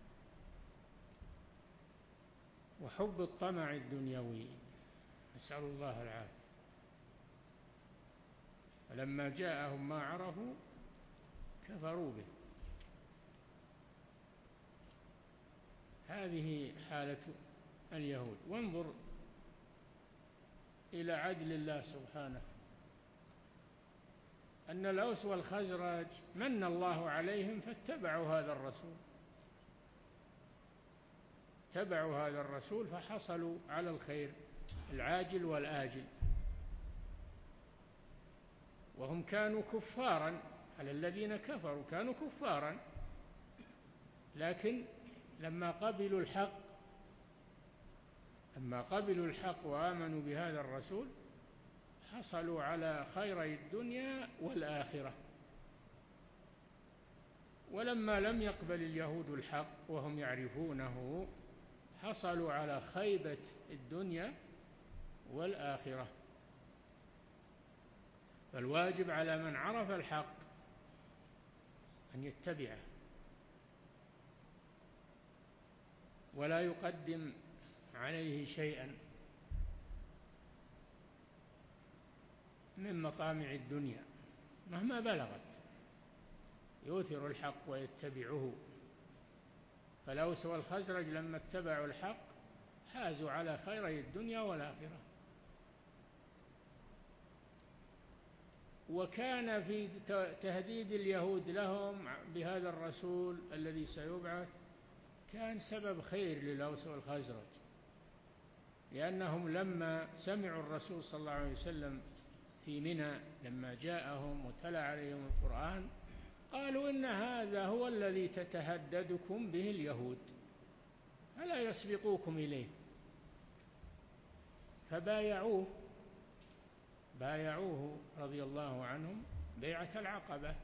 وحب الطمع الدنيوي، نسأل الله العافية. فلما جاءهم ما عرفوا كفروا به. هذه حالة اليهود. وانظر إلى عدل الله سبحانه، أن الأوس والخزرج من الله عليهم فاتبعوا هذا الرسول، اتبعوا هذا الرسول فحصلوا على الخير العاجل والآجل، وهم كانوا كفارا، على الذين كفروا كانوا كفارا، لكن لما قبلوا الحق وآمنوا بهذا الرسول حصلوا على خيري الدنيا والآخرة. ولما لم يقبل اليهود الحق وهم يعرفونه حصلوا على خيبة الدنيا والآخرة. فالواجب على من عرف الحق أن يتبعه ولا يقدم عليه شيئا من مطامع الدنيا مهما بلغت، يؤثر الحق ويتبعه. فالأوس والخزرج لما اتبعوا الحق حازوا على خيري الدنيا والآخرة. وكان في تهديد اليهود لهم بهذا الرسول الذي سيبعث كان سبب خير للأوس والخزرج، لأنهم لما سمعوا الرسول صلى الله عليه وسلم في منى لما جاءهم وتلا عليهم القرآن قالوا إن هذا هو الذي تتهددكم به اليهود ألا يسبقوكم إليه، فبايعوه رضي الله عنهم بيعة العقبة.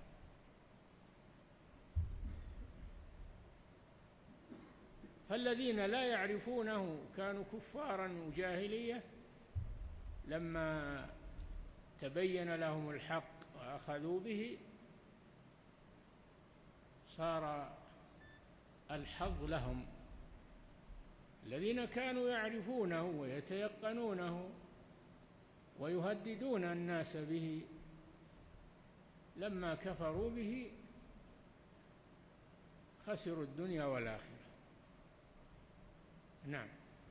فالذين لا يعرفونه كانوا كفارا وجاهلية، لما تبين لهم الحق وأخذوا به صار الحظ لهم. الذين كانوا يعرفونه ويتيقنونه ويهددون الناس به لما كفروا به خسروا الدنيا والآخرة. نعم.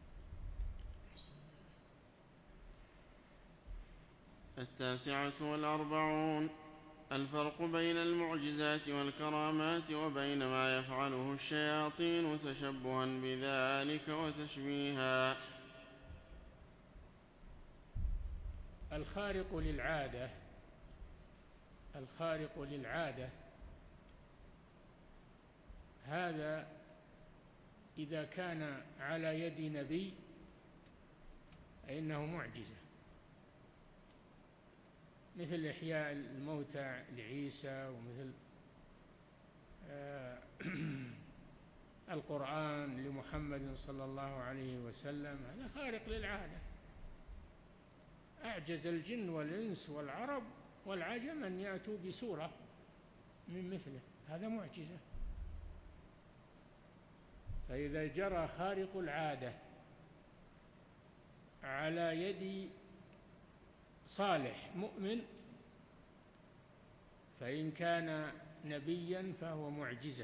التاسعة والأربعون: الفرق بين المعجزات والكرامات وبين ما يفعله الشياطين تشبها بذلك وتشبيها. الخارق للعادة هذا إذا كان على يد نبي فإنه معجزة، مثل إحياء الموتى لعيسى، ومثل القرآن لمحمد صلى الله عليه وسلم. هذا خارق للعادة، أعجز الجن والإنس والعرب والعجم أن يأتوا بسورة من مثله، هذا معجزة. فإذا جرى خارق العادة على يد صالح مؤمن فإن كان نبيا فهو معجزة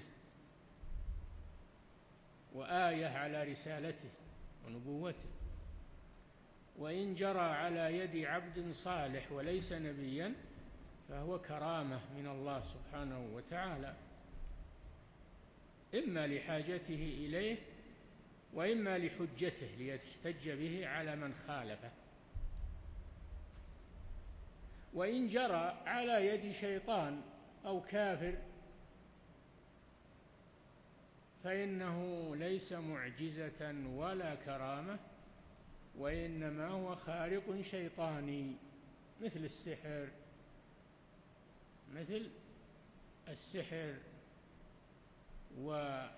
وآية على رسالته ونبوته، وإن جرى على يد عبد صالح وليس نبيا فهو كرامة من الله سبحانه وتعالى، إما لحاجته إليه وإما لحجته ليحتج به على من خالفه. وإن جرى على يد شيطان أو كافر فإنه ليس معجزة ولا كرامة، وإنما هو خارق شيطاني مثل السحر وما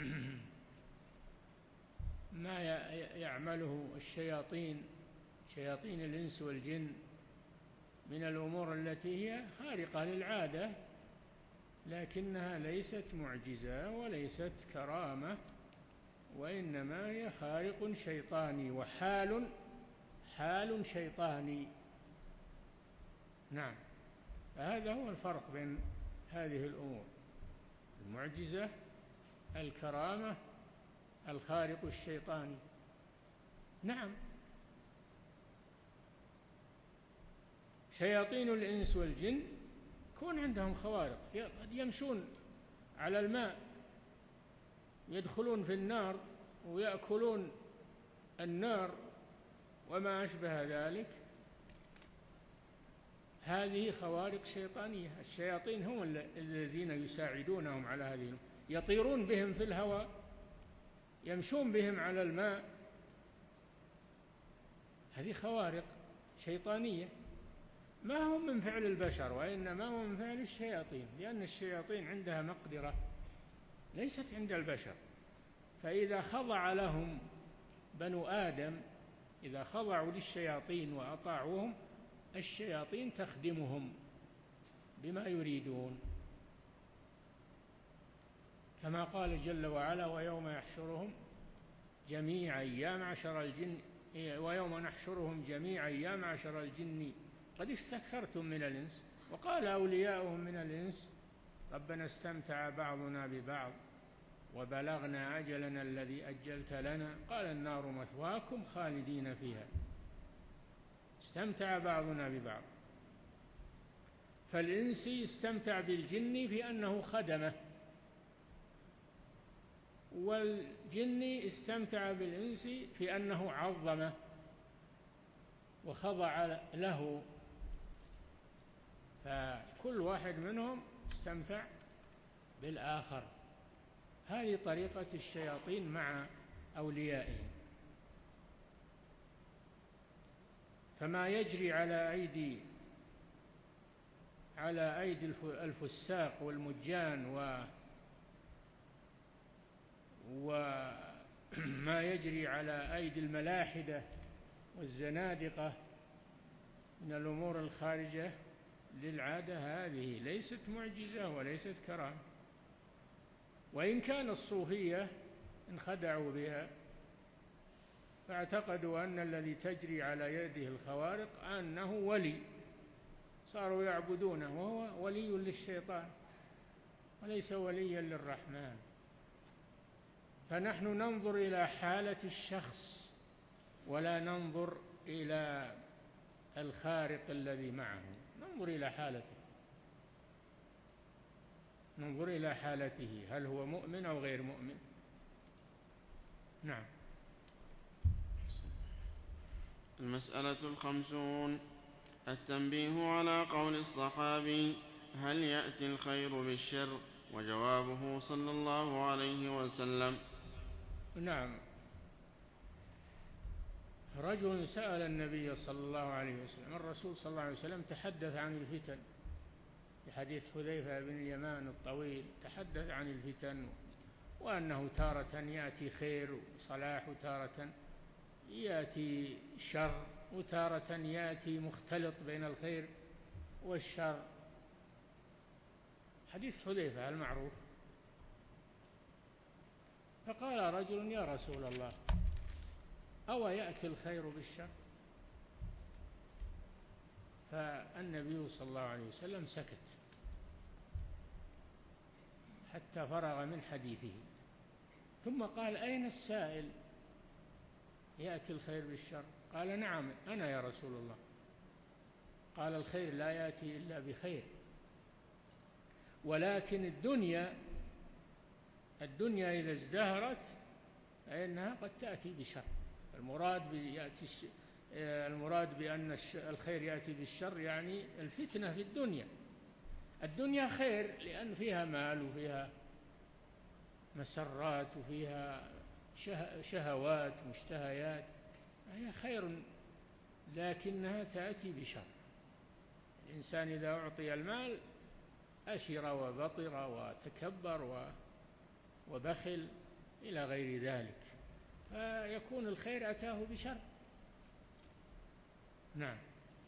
يعمله شياطين الإنس والجن من الأمور التي هي خارقة للعادة، لكنها ليست معجزة وليست كرامة، وإنما هي خارق شيطاني وحال شيطاني. نعم، فهذا هو الفرق بين هذه الأمور: المعجزة، الكرامة، الخارق الشيطاني. نعم، شياطين الإنس والجن يكون عندهم خوارق، قد يمشون على الماء، يدخلون في النار ويأكلون النار وما أشبه ذلك. هذه خوارق شيطانية. الشياطين هم الذين يساعدونهم على هذه، يطيرون بهم في الهواء، يمشون بهم على الماء. هذه خوارق شيطانية، ما هم من فعل البشر، وإنما هم من فعل الشياطين، لأن الشياطين عندها مقدرة ليست عند البشر. فإذا خضع لهم بنو آدم، إذا خضعوا للشياطين وأطاعوهم، الشياطين تخدمهم بما يريدون، كما قال جل وعلا: ويوم يحشرهم جميعا يا معشر الجن ويوم نحشرهم جميعا يا معشر الجن قد استكثرتم من الإنس. وقال أولياؤهم من الإنس: ربنا استمتع بعضنا ببعض وبلغنا أجلنا الذي أجلت لنا قال النار مثواكم خالدين فيها. استمتع بعضنا ببعض، فالإنسي استمتع بالجن في أنه خدمه، والجن استمتع بالإنس في أنه عظمه وخضع له، فكل واحد منهم استمتع بالآخر. هذه طريقة الشياطين مع أوليائهم. فما يجري على أيدي الفساق والمجان وما يجري على أيدي الملاحدة والزنادقة من الأمور الخارجة للعادة، هذه ليست معجزة وليست كرامة. وإن كان الصوفية انخدعوا بها فاعتقدوا أن الذي تجري على يده الخوارق أنه ولي، صاروا يعبدونه وهو ولي للشيطان وليس وليا للرحمن. فنحن ننظر إلى حالة الشخص ولا ننظر إلى الخارق الذي معه، ننظر إلى حالته هل هو مؤمن أو غير مؤمن. نعم. المسألة 50. التنبيه على قول الصحابي: هل يأتي الخير بالشر؟ وجوابه صلى الله عليه وسلم. نعم، رجل سأل النبي صلى الله عليه وسلم، الرسول صلى الله عليه وسلم تحدث عن الفتن في حديث حذيفة بن اليمان الطويل، تحدث عن الفتن وأنه تارة يأتي خير وصلاح، وتارة يأتي شر، وتارة يأتي مختلط بين الخير والشر، حديث حذيفة المعروف. فقال رجل: يا رسول الله، أو يأتي الخير بالشر؟ فالنبي صلى الله عليه وسلم سكت حتى فرغ من حديثه، ثم قال: أين السائل؟ يأتي الخير بالشر؟ قال: نعم أنا يا رسول الله. قال: الخير لا يأتي إلا بخير، ولكن الدنيا إذا ازدهرت فإنها قد تأتي بشر. المراد بأن الخير يأتي بالشر يعني الفتنة في الدنيا. الدنيا خير لأن فيها مال وفيها مسرات وفيها شهوات مشتهيات، هي خير، لكنها تأتي بشر. الإنسان إذا أعطي المال أشر وبطر وتكبر وبخل إلى غير ذلك، فيكون الخير أتاه بشر. نعم.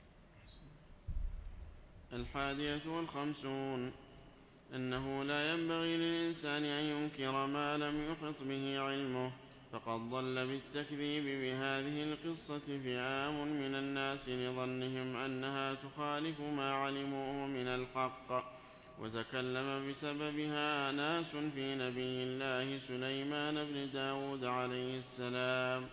51 أنه لا ينبغي للإنسان أن ينكر ما لم يحط به علمه، فقد ضل بالتكذيب بهذه القصة فئام من الناس لظنهم أنها تخالف ما علموه من الحق، وتكلم بسببها ناس في نبي الله سليمان بن داود عليه السلام.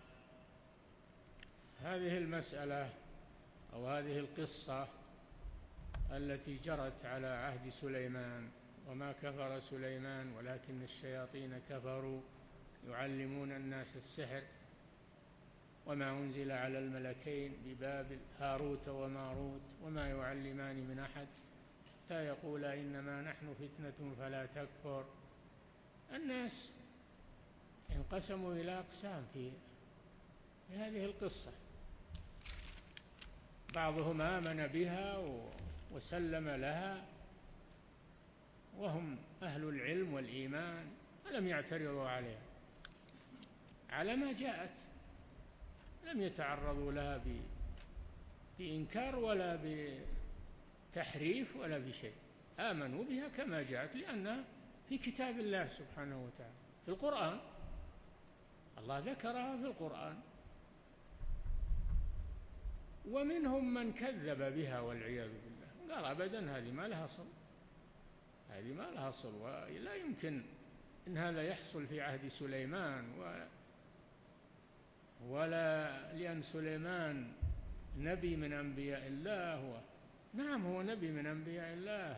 هذه المسألة أو هذه القصة التي جرت على عهد سليمان، وما كفر سليمان ولكن الشياطين كفروا يعلمون الناس السحر، وما أنزل على الملكين ببابل هاروت وماروت وما يعلمان من أحد حتى يقولا إنما نحن فتنة فلا تكفر. الناس انقسموا إلى أقسام في هذه القصة، بعضهم آمن بها وسلم لها وهم أهل العلم والإيمان، ولم يعترضوا عليها على ما جاءت، لم يتعرضوا لها بإنكار ولا بتحريف ولا بشيء، آمنوا بها كما جاءت لأنها في كتاب الله سبحانه وتعالى في القرآن، الله ذكرها في القرآن. ومنهم من كذب بها والعياذ بالله، قال أبدا هذه ما لها أصل، هذه ما لها أصل، ولا يمكن إن هذا يحصل في عهد سليمان، ولا لأن سليمان نبي من أنبياء الله، نعم هو نبي من أنبياء الله،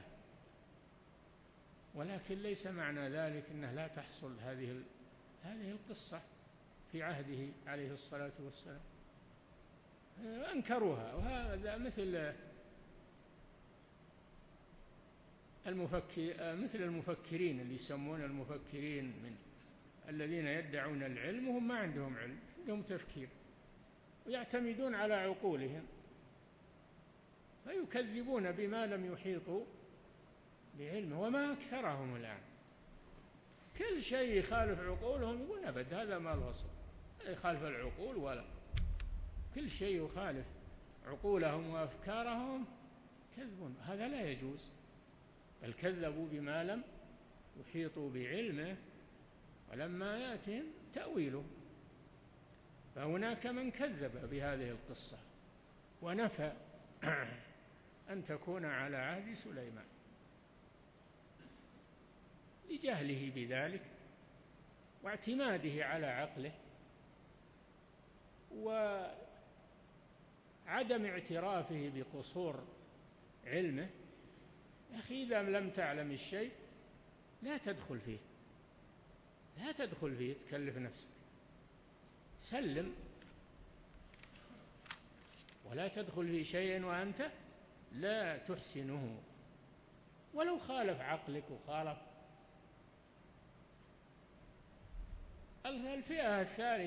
ولكن ليس معنى ذلك أنه لا تحصل هذه القصة في عهده عليه الصلاة والسلام. أنكروها، وهذا مثل المفكرين اللي يسمون المفكرين من الذين يدعون العلم وهم ما عندهم علم، عندهم تفكير ويعتمدون على عقولهم، فيكذبون بما لم يحيطوا بعلمه. وما أكثرهم الآن، كل شيء يخالف عقولهم يقول أبد هذا ما له أصل، يخالف العقول، ولا كل شيء يخالف عقولهم وأفكارهم كذبون، هذا لا يجوز، بل كذبوا بما لم يحيطوا بعلمه ولما يأتهم تأويله. فهناك من كذب بهذه القصة ونفى أن تكون على عهد سليمان لجهله بذلك واعتماده على عقله وعدم اعترافه بقصور علمه. يا أخي إذا لم تعلم الشيء لا تدخل فيه، لا تدخل فيه تكلف نفسك، سلم، ولا تدخل في شيء وأنت لا تحسنه ولو خالف عقلك وخالف. الفئة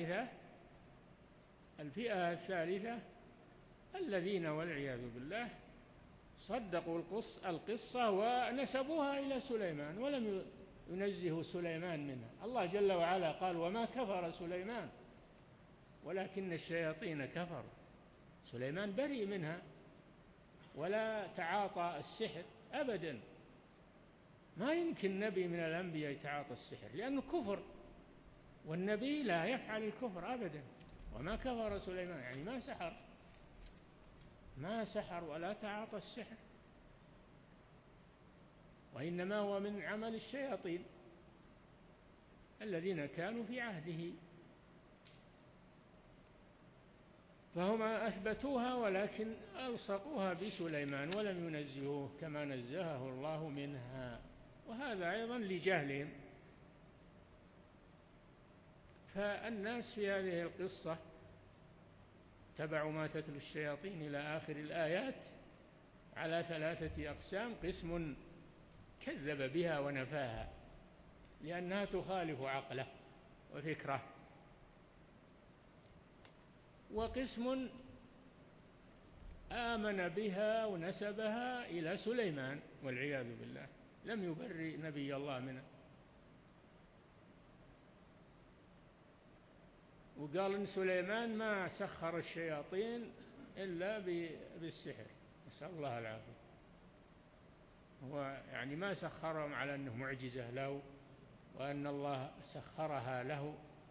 الثالثة الذين والعياذ بالله صدقوا القصة ونسبوها إلى سليمان ولم ينزهوا سليمان منها. الله جل وعلا قال وما كفر سليمان ولكن الشياطين كفروا. سليمان بريء منها ولا تعاطى السحر أبدا، ما يمكن نبي من الأنبياء يتعاطى السحر لأنه كفر، والنبي لا يفعل الكفر أبدا. وما كفر سليمان يعني ما سحر ولا تعاطى السحر، وإنما هو من عمل الشياطين الذين كانوا في عهده، فهم أثبتوها ولكن ألصقوها بسليمان ولم ينزهوه كما نزهه الله منها، وهذا أيضا لجهلهم. فالناس في هذه القصة تبعوا ما تتلو الشياطين إلى آخر الآيات على 3 أقسام: قسم كذب بها ونفاها لأنها تخالف عقله وفكره، وقسم آمن بها ونسبها إلى سليمان والعياذ بالله، لم يبرئ نبي الله منه، وقال إن سليمان ما سخر الشياطين إلا بالسحر، نسأل الله العافية. هو يعني ما سخرهم على أنه معجزة له وأن الله سخرها له،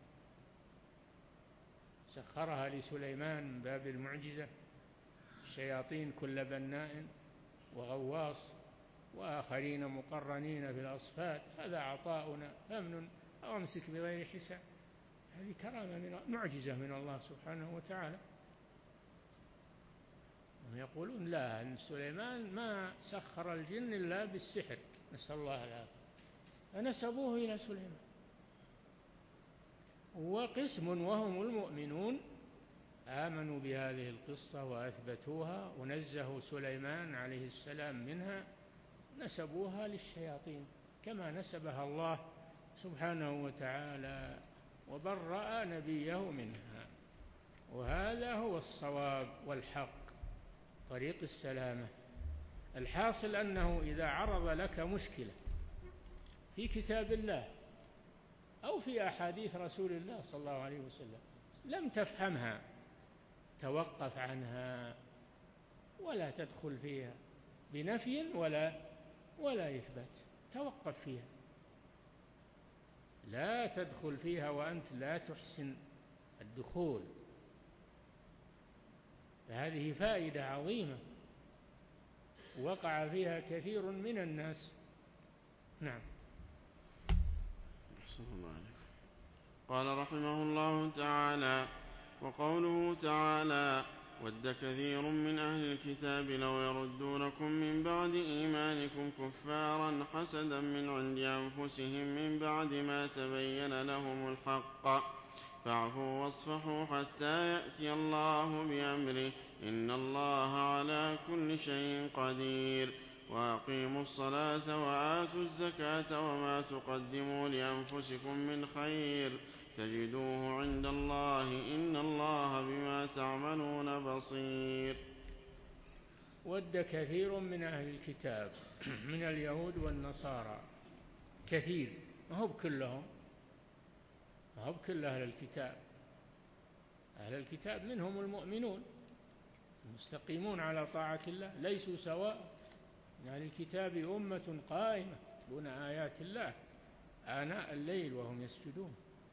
سخرها لسليمان من باب المعجزة. الشياطين كل بناء وغواص وآخرين مقرنين في الأصفاد، هذا عطاؤنا فامنن أو امسك بغير حساب. هذه كرامة معجزة من الله سبحانه وتعالى. يقولون لا، أن سليمان ما سخر الجن إلا بالسحر، نسأل الله العافية، فنسبوه إلى سليمان. وقسم وهم المؤمنون آمنوا بهذه القصة وأثبتوها ونزهوا سليمان عليه السلام منها، نسبوها للشياطين كما نسبها الله سبحانه وتعالى وبرأ نبيه منها. وهذا هو الصواب والحق، طريق السلامة. الحاصل أنه إذا عرض لك مشكلة في كتاب الله أو في أحاديث رسول الله صلى الله عليه وسلم لم تفهمها، توقف عنها ولا تدخل فيها بنفي ولا إثبات، توقف فيها، لا تدخل فيها وأنت لا تحسن الدخول. فهذه فائدة عظيمة وقع فيها كثير من الناس. نعم. أحسن الله عليك. قال رحمه الله تعالى: وقوله تعالى: ود كثير من أهل الكتاب لو يردونكم من بعد إيمانكم كفارا حسدا من عند أنفسهم من بعد ما تبين لهم الحق فاعفوا واصفحوا حتى يأتي الله بأمره إن الله على كل شيء قدير وأقيموا الصلاة وآتوا الزكاة وما تقدموا لأنفسكم من خير تجدوه عند الله إن الله بما تعملون بصير. ود كثير من أهل الكتاب من اليهود والنصارى، كثير، ما هو بكلهم، ما هو بكل أهل الكتاب. أهل الكتاب منهم المؤمنون المستقيمون على طاعة الله، ليسوا سواء. من أهل الكتاب أمة قائمة يتلون آيات الله آناء الليل وهم يسجدون.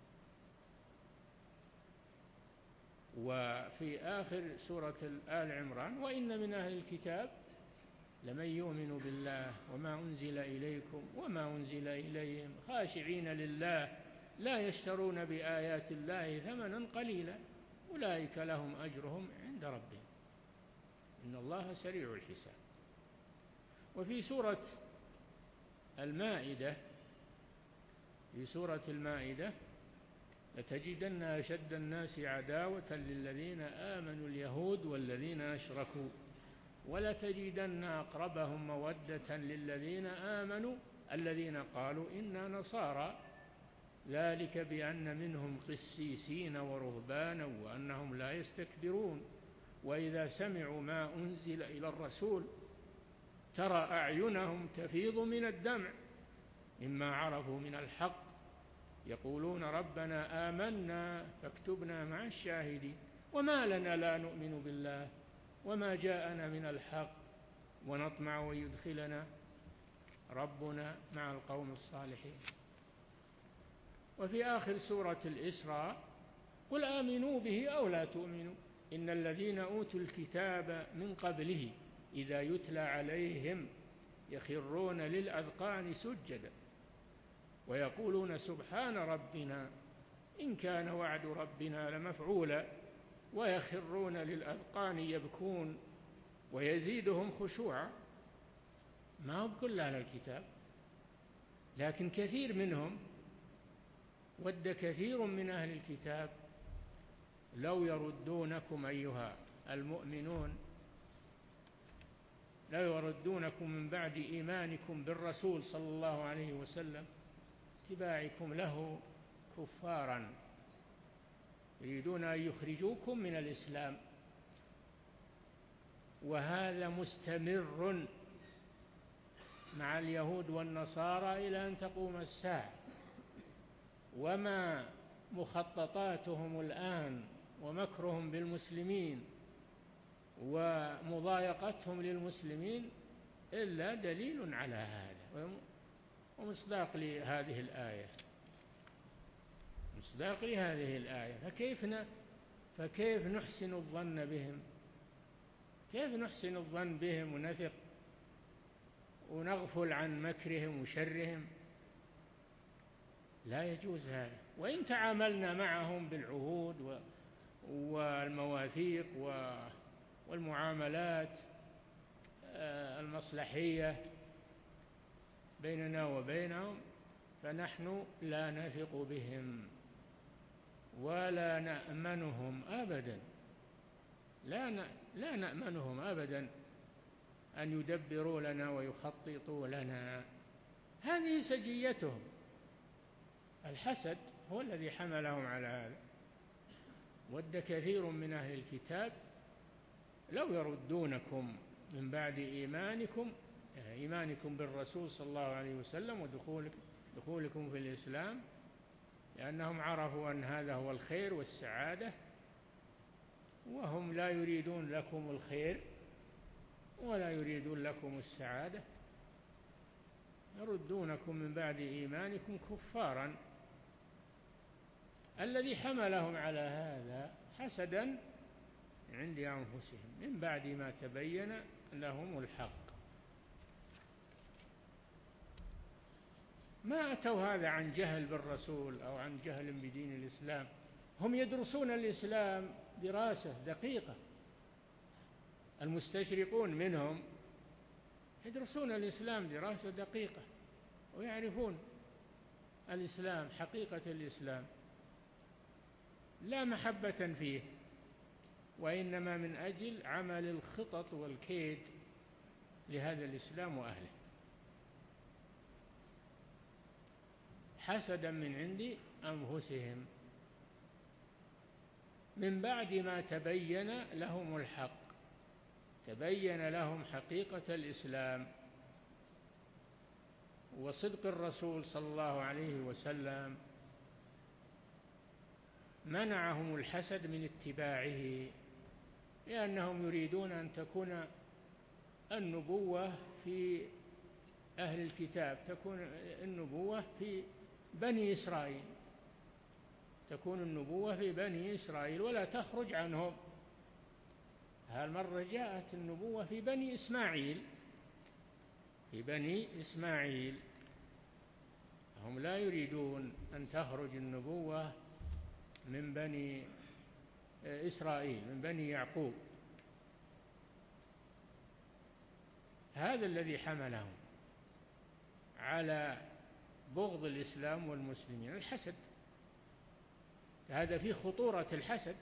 وفي آخر سورة آل عمران: وإن من أهل الكتاب لمن يؤمن بالله وما أنزل إليكم وما أنزل إليهم خاشعين لله لا يشترون بآيات الله ثمنا قليلا أولئك لهم أجرهم عند ربهم إن الله سريع الحساب. وفي سورة المائدة لتجدن أشد الناس عداوة للذين آمنوا اليهود والذين أشركوا ولتجدن أقربهم مودة للذين آمنوا الذين قالوا إنا نصارى ذلك بأن منهم قسيسين ورهبانا وأنهم لا يستكبرون وإذا سمعوا ما أنزل إلى الرسول ترى أعينهم تفيض من الدمع مما عرفوا من الحق يقولون ربنا آمنا فاكتبنا مع الشاهدين وما لنا لا نؤمن بالله وما جاءنا من الحق ونطمع أن يدخلنا ربنا مع القوم الصالحين. وفي آخر سورة الإسراء: قل آمنوا به أو لا تؤمنوا إن الذين أوتوا الكتاب من قبله إذا يتلى عليهم يخرون للأذقان سجدا ويقولون سبحان ربنا إن كان وعد ربنا لمفعولا ويخرون للأذقان يبكون ويزيدهم خشوعا. ما هو بكل أهل الكتاب لكن كثير منهم ود كثير من أهل الكتاب لو يردونكم أيها المؤمنون، لو يردونكم من بعد إيمانكم بالرسول صلى الله عليه وسلم اتباعكم له كفارا يريدون أن يخرجوكم من الإسلام. وهذا مستمر مع اليهود والنصارى إلى أن تقوم الساعة. وما مخططاتهم الآن ومكرهم بالمسلمين ومضايقتهم للمسلمين إلا دليل على هذا ومصداق لهذه الآية، مصداق لهذه الآية. فكيف نحسن الظن بهم؟ كيف نحسن الظن بهم ونثق ونغفل عن مكرهم وشرهم؟ لا يجوز هذا. وإن تعاملنا معهم بالعهود والمواثيق والمعاملات المصلحية بيننا وبينهم فنحن لا نثق بهم ولا نأمنهم أبدا، لا نأمنهم أبدا أن يدبروا لنا ويخططوا لنا. هذه سجيتهم. الحسد هو الذي حملهم على هذا. ود كثير من أهل الكتاب لو يردونكم من بعد إيمانكم بالرسول صلى الله عليه وسلم ودخولكم في الإسلام، لأنهم عرفوا أن هذا هو الخير والسعادة، وهم لا يريدون لكم الخير ولا يريدون لكم السعادة. يردونكم من بعد إيمانكم كفارا. الذي حملهم على هذا حسدا عند أنفسهم من بعد ما تبين لهم الحق. ما أتوا هذا عن جهل بالرسول أو عن جهل بدين الإسلام، هم يدرسون الإسلام دراسة دقيقة. المستشرقون منهم يدرسون الإسلام دراسة دقيقة ويعرفون الإسلام، حقيقة الإسلام، لا محبة فيه، وإنما من أجل عمل الخطط والكيد لهذا الإسلام وأهله، حسدا من عند أنفسهم من بعد ما تبين لهم الحق. تبين لهم حقيقة الإسلام وصدق الرسول صلى الله عليه وسلم، منعهم الحسد من اتباعه، لأنهم يريدون أن تكون النبوة في أهل الكتاب، تكون النبوة في بني إسرائيل، تكون النبوة في بني إسرائيل ولا تخرج عنهم. هالمرة جاءت النبوة في بني إسماعيل، في بني إسماعيل. هم لا يريدون أن تخرج النبوة من بني إسرائيل، من بني يعقوب. هذا الذي حملهم على بغض الإسلام والمسلمين، الحسد. هذا فيه خطورة الحسد،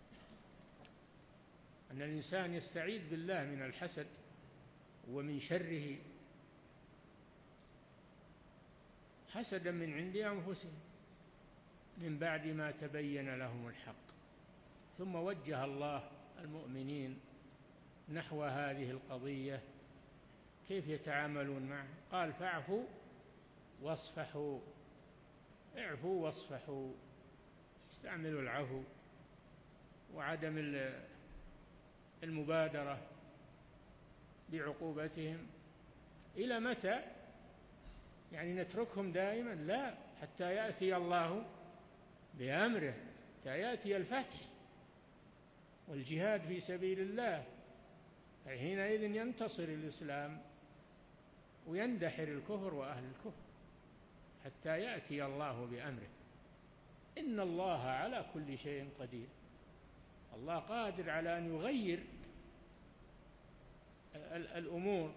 أن الإنسان يستعيذ بالله من الحسد ومن شره، حسدا من عند أنفسهم من بعد ما تبين لهم الحق. ثم وجه الله المؤمنين نحو هذه القضية كيف يتعاملون معه. قال فاعفوا واصفحوا. اعفوا واصفحوا، استعملوا العفو وعدم المبادرة بعقوبتهم. إلى متى؟ يعني نتركهم دائما؟ لا، حتى يأتي الله بأمره، حتى يأتي الفتح والجهاد في سبيل الله، حينئذ ينتصر الإسلام ويندحر الكفر وأهل الكفر، حتى يأتي الله بأمره. إن الله على كل شيء قدير. الله قادر على أن يغير الأمور،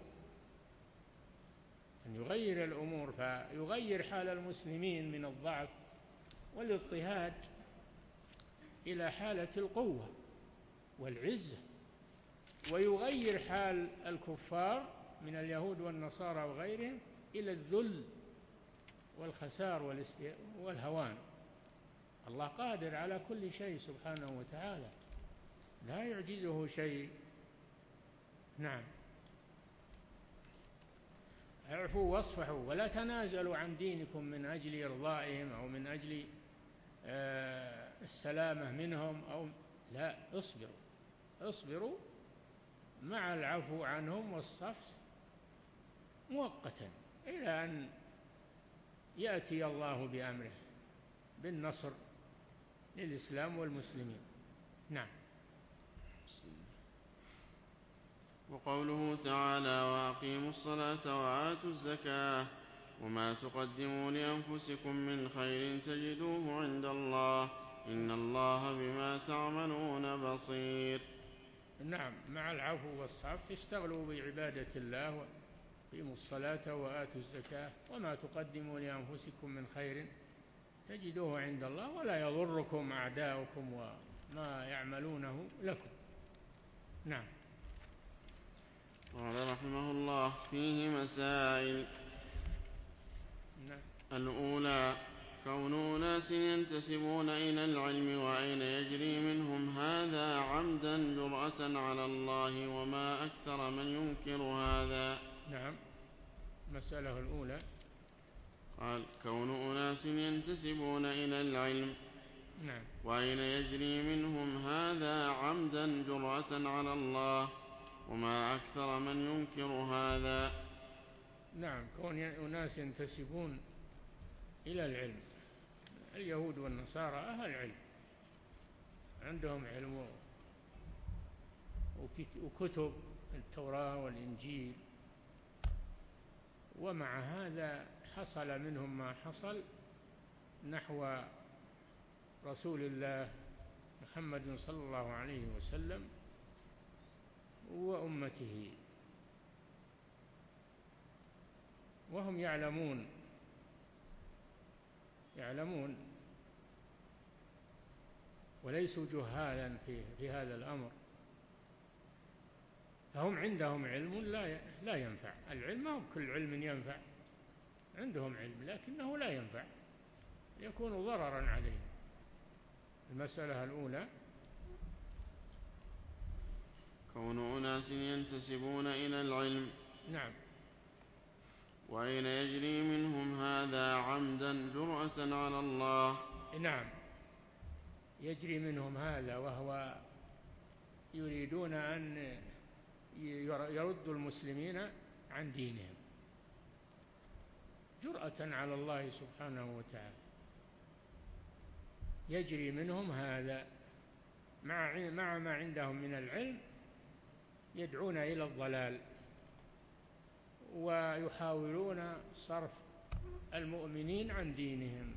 أن يغير الأمور، فيغير حال المسلمين من الضعف والاضطهاد إلى حالة القوة والعزة، ويغير حال الكفار من اليهود والنصارى وغيرهم إلى الذل والخسار والهوان. الله قادر على كل شيء سبحانه وتعالى، لا يعجزه شيء. نعم. اعفوا واصفحوا ولا تنازلوا عن دينكم من أجل إرضائهم أو من أجل السلامة منهم، أو لا، اصبروا مع العفو عنهم والصفح مؤقتا إلى أن يأتي الله بأمره بالنصر للإسلام والمسلمين. نعم. وقوله تعالى وأقيموا الصلاة وآتوا الزكاة وما تقدموا لأنفسكم من خير تجدوه عند الله إن الله بما تعملون بصير. نعم، مع العفو والصفح اشتغلوا بعبادة الله وأقيموا الصلاة وآتوا الزكاة وما تقدموا لأنفسكم من خير تجدوه عند الله ولا يضركم أعداؤكم وما يعملونه لكم. نعم. قال رحمه الله فيه مسائل. نعم. الأولى كون أناس ينتسبون إلى العلم وأين يجري منهم هذا عمدا جرأة على الله وما أكثر من ينكر هذا. نعم. المسألة الأولى قال كون أناس ينتسبون إلى العلم نعم وأين يجري منهم هذا عمدا جرأة على الله وما أكثر من ينكر هذا. نعم، كون أناس ينتسبون إلى العلم، اليهود والنصارى أهل علم، عندهم علم وكتب التوراة والإنجيل، ومع هذا حصل منهم ما حصل نحو رسول الله محمد صلى الله عليه وسلم وأمته، وهم يعلمون وليسوا جهالا في هذا الأمر، فهم عندهم علم لا ينفع. العلم ما هو كل علم ينفع، عندهم علم لكنه لا ينفع، يكون ضررا عليهم. المسألة الأولى كون أناس ينتسبون إلى العلم نعم وأين يجري منهم هذا عمدا جرأة على الله. نعم، يجري منهم هذا وهو يريدون أن يردوا المسلمين عن دينهم جرأة على الله سبحانه وتعالى. يجري منهم هذا مع ما عندهم من العلم، يدعون إلى الضلال ويحاولون صرف المؤمنين عن دينهم،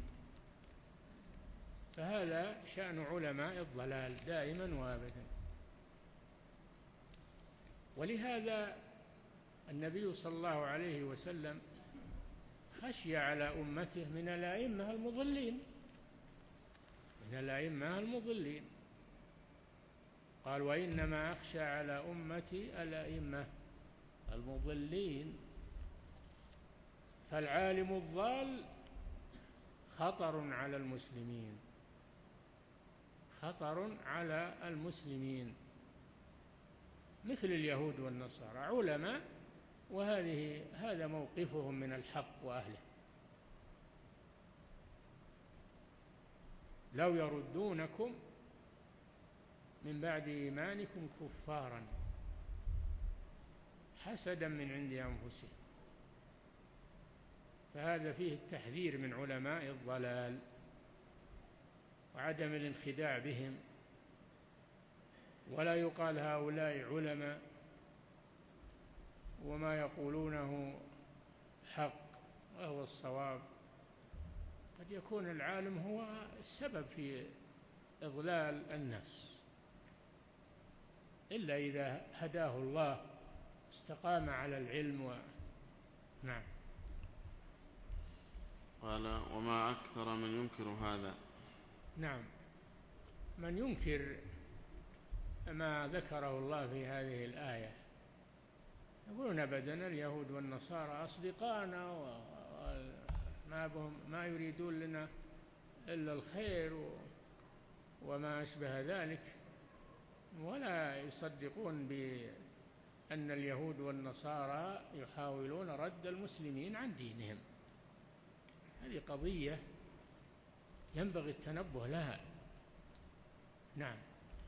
فهذا شأن علماء الضلال دائما وابدا. ولهذا النبي صلى الله عليه وسلم خشي على أمته من الأئمة المضلين، قال وإنما أخشى على أمتي الأئمة المضلين. فالعالم الضال خطر على المسلمين مثل اليهود والنصارى، علماء هذا موقفهم من الحق وأهله. لو يردونكم من بعد إيمانكم كفارا حسدا من عند أنفسهم، فهذا فيه التحذير من علماء الضلال وعدم الانخداع بهم، ولا يقال هؤلاء علماء وما يقولونه حق وهو الصواب. قد يكون العالم هو السبب في إضلال الناس، إلا إذا هداه الله استقام على العلم نعم. قال وما أكثر من ينكر هذا. نعم. من ينكر ما ذكره الله في هذه الآية يقولون أبدا اليهود والنصارى أصدقاءنا ما يريدون لنا إلا الخير وما أشبه ذلك، ولا يصدقون بأن اليهود والنصارى يحاولون رد المسلمين عن دينهم. هذه قضية ينبغي التنبه لها. نعم.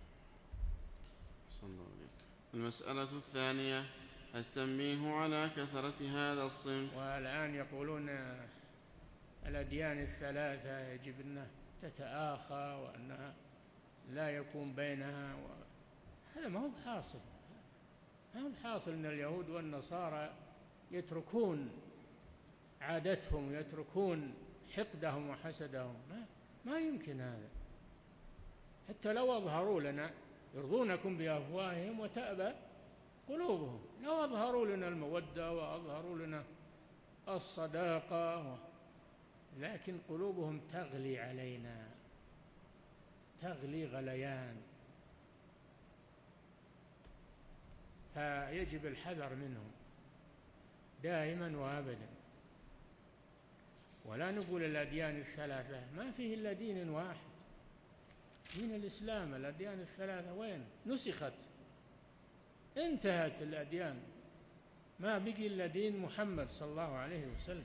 المسألة الثانية التنبيه على كثرة هذا الصنف. والآن يقولون الأديان الثلاثة يجب أنها تتآخى وأنها لا يكون بينها هذا ما هو بحاصل. ما هو بحاصل أن اليهود والنصارى يتركون عادتهم ويتركون حقدهم وحسدهم، ما يمكن هذا. حتى لو أظهروا لنا يرضونكم بأفواههم وتأبى قلوبهم، لو أظهروا لنا المودة وأظهروا لنا الصداقة، لكن قلوبهم تغلي علينا، تغلي غليان، فيجب الحذر منهم دائما وأبدا. ولا نقول الأديان الثلاثة، ما فيه إلا دين واحد، دين الإسلام. الأديان الثلاثة وين؟ نسخت، انتهت الأديان، ما بقي إلا دين محمد صلى الله عليه وسلم،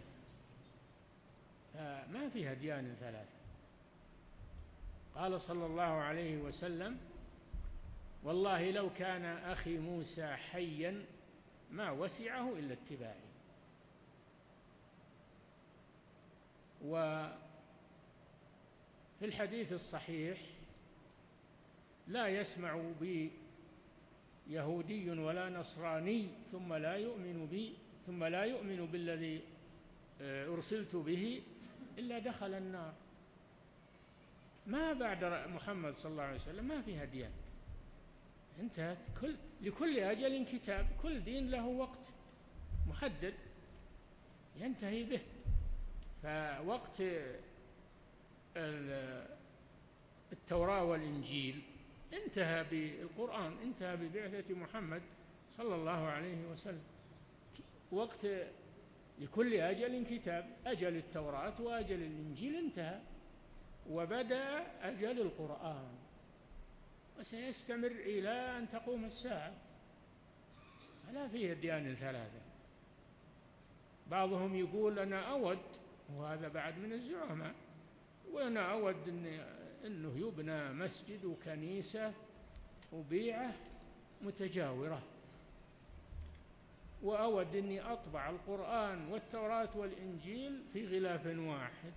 ما فيها أديان ثلاثة. قال صلى الله عليه وسلم: والله لو كان أخي موسى حيا ما وسعه إلا اتباعي. وفي الحديث الصحيح: لا يسمع بي يهودي ولا نصراني ثم لا يؤمن بي ثم لا يؤمن بالذي أرسلت به إلا دخل النار. ما بعد محمد صلى الله عليه وسلم ما في أديان، انتهت. لكل أجل كتاب، كل دين له وقت محدد ينتهي به. فوقت التوراة والإنجيل انتهى بالقرآن، انتهى ببعثة محمد صلى الله عليه وسلم. وقت لكل أجل كتاب، أجل التوراة وأجل الإنجيل انتهى، وبدأ أجل القرآن، وسيستمر إلى أن تقوم الساعة. لا فيه أديان ثلاثة. بعضهم يقول أنا أود، وهذا بعد من الزعماء، وأنا أود أنه يبنى مسجد وكنيسة وبيعة متجاورة، وأود أني أطبع القرآن والتوراة والإنجيل في غلاف واحد.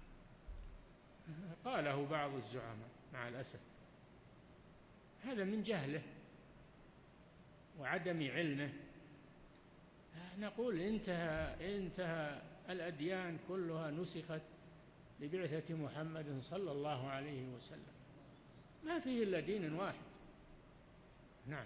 قاله بعض الزعماء مع الأسف، هذا من جهله وعدم علمه. نقول انتهى الأديان كلها، نسخت لبعثة محمد صلى الله عليه وسلم، ما فيه إلا دين واحد. نعم.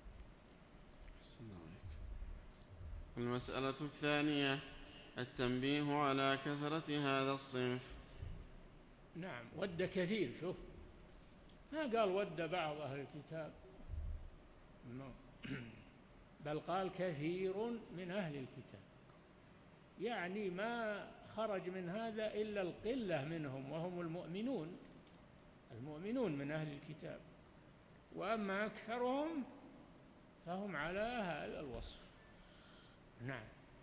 المسألة الثانية التنبيه على كثرة هذا الصنف. نعم. ود كثير، شوف، ما قال ود بعض أهل الكتاب، بل قال كثير من أهل الكتاب، يعني ما خرج من هذا إلا القلة منهم، وهم المؤمنون من أهل الكتاب، وأما أكثرهم فهم على هذا الوصف. نعم.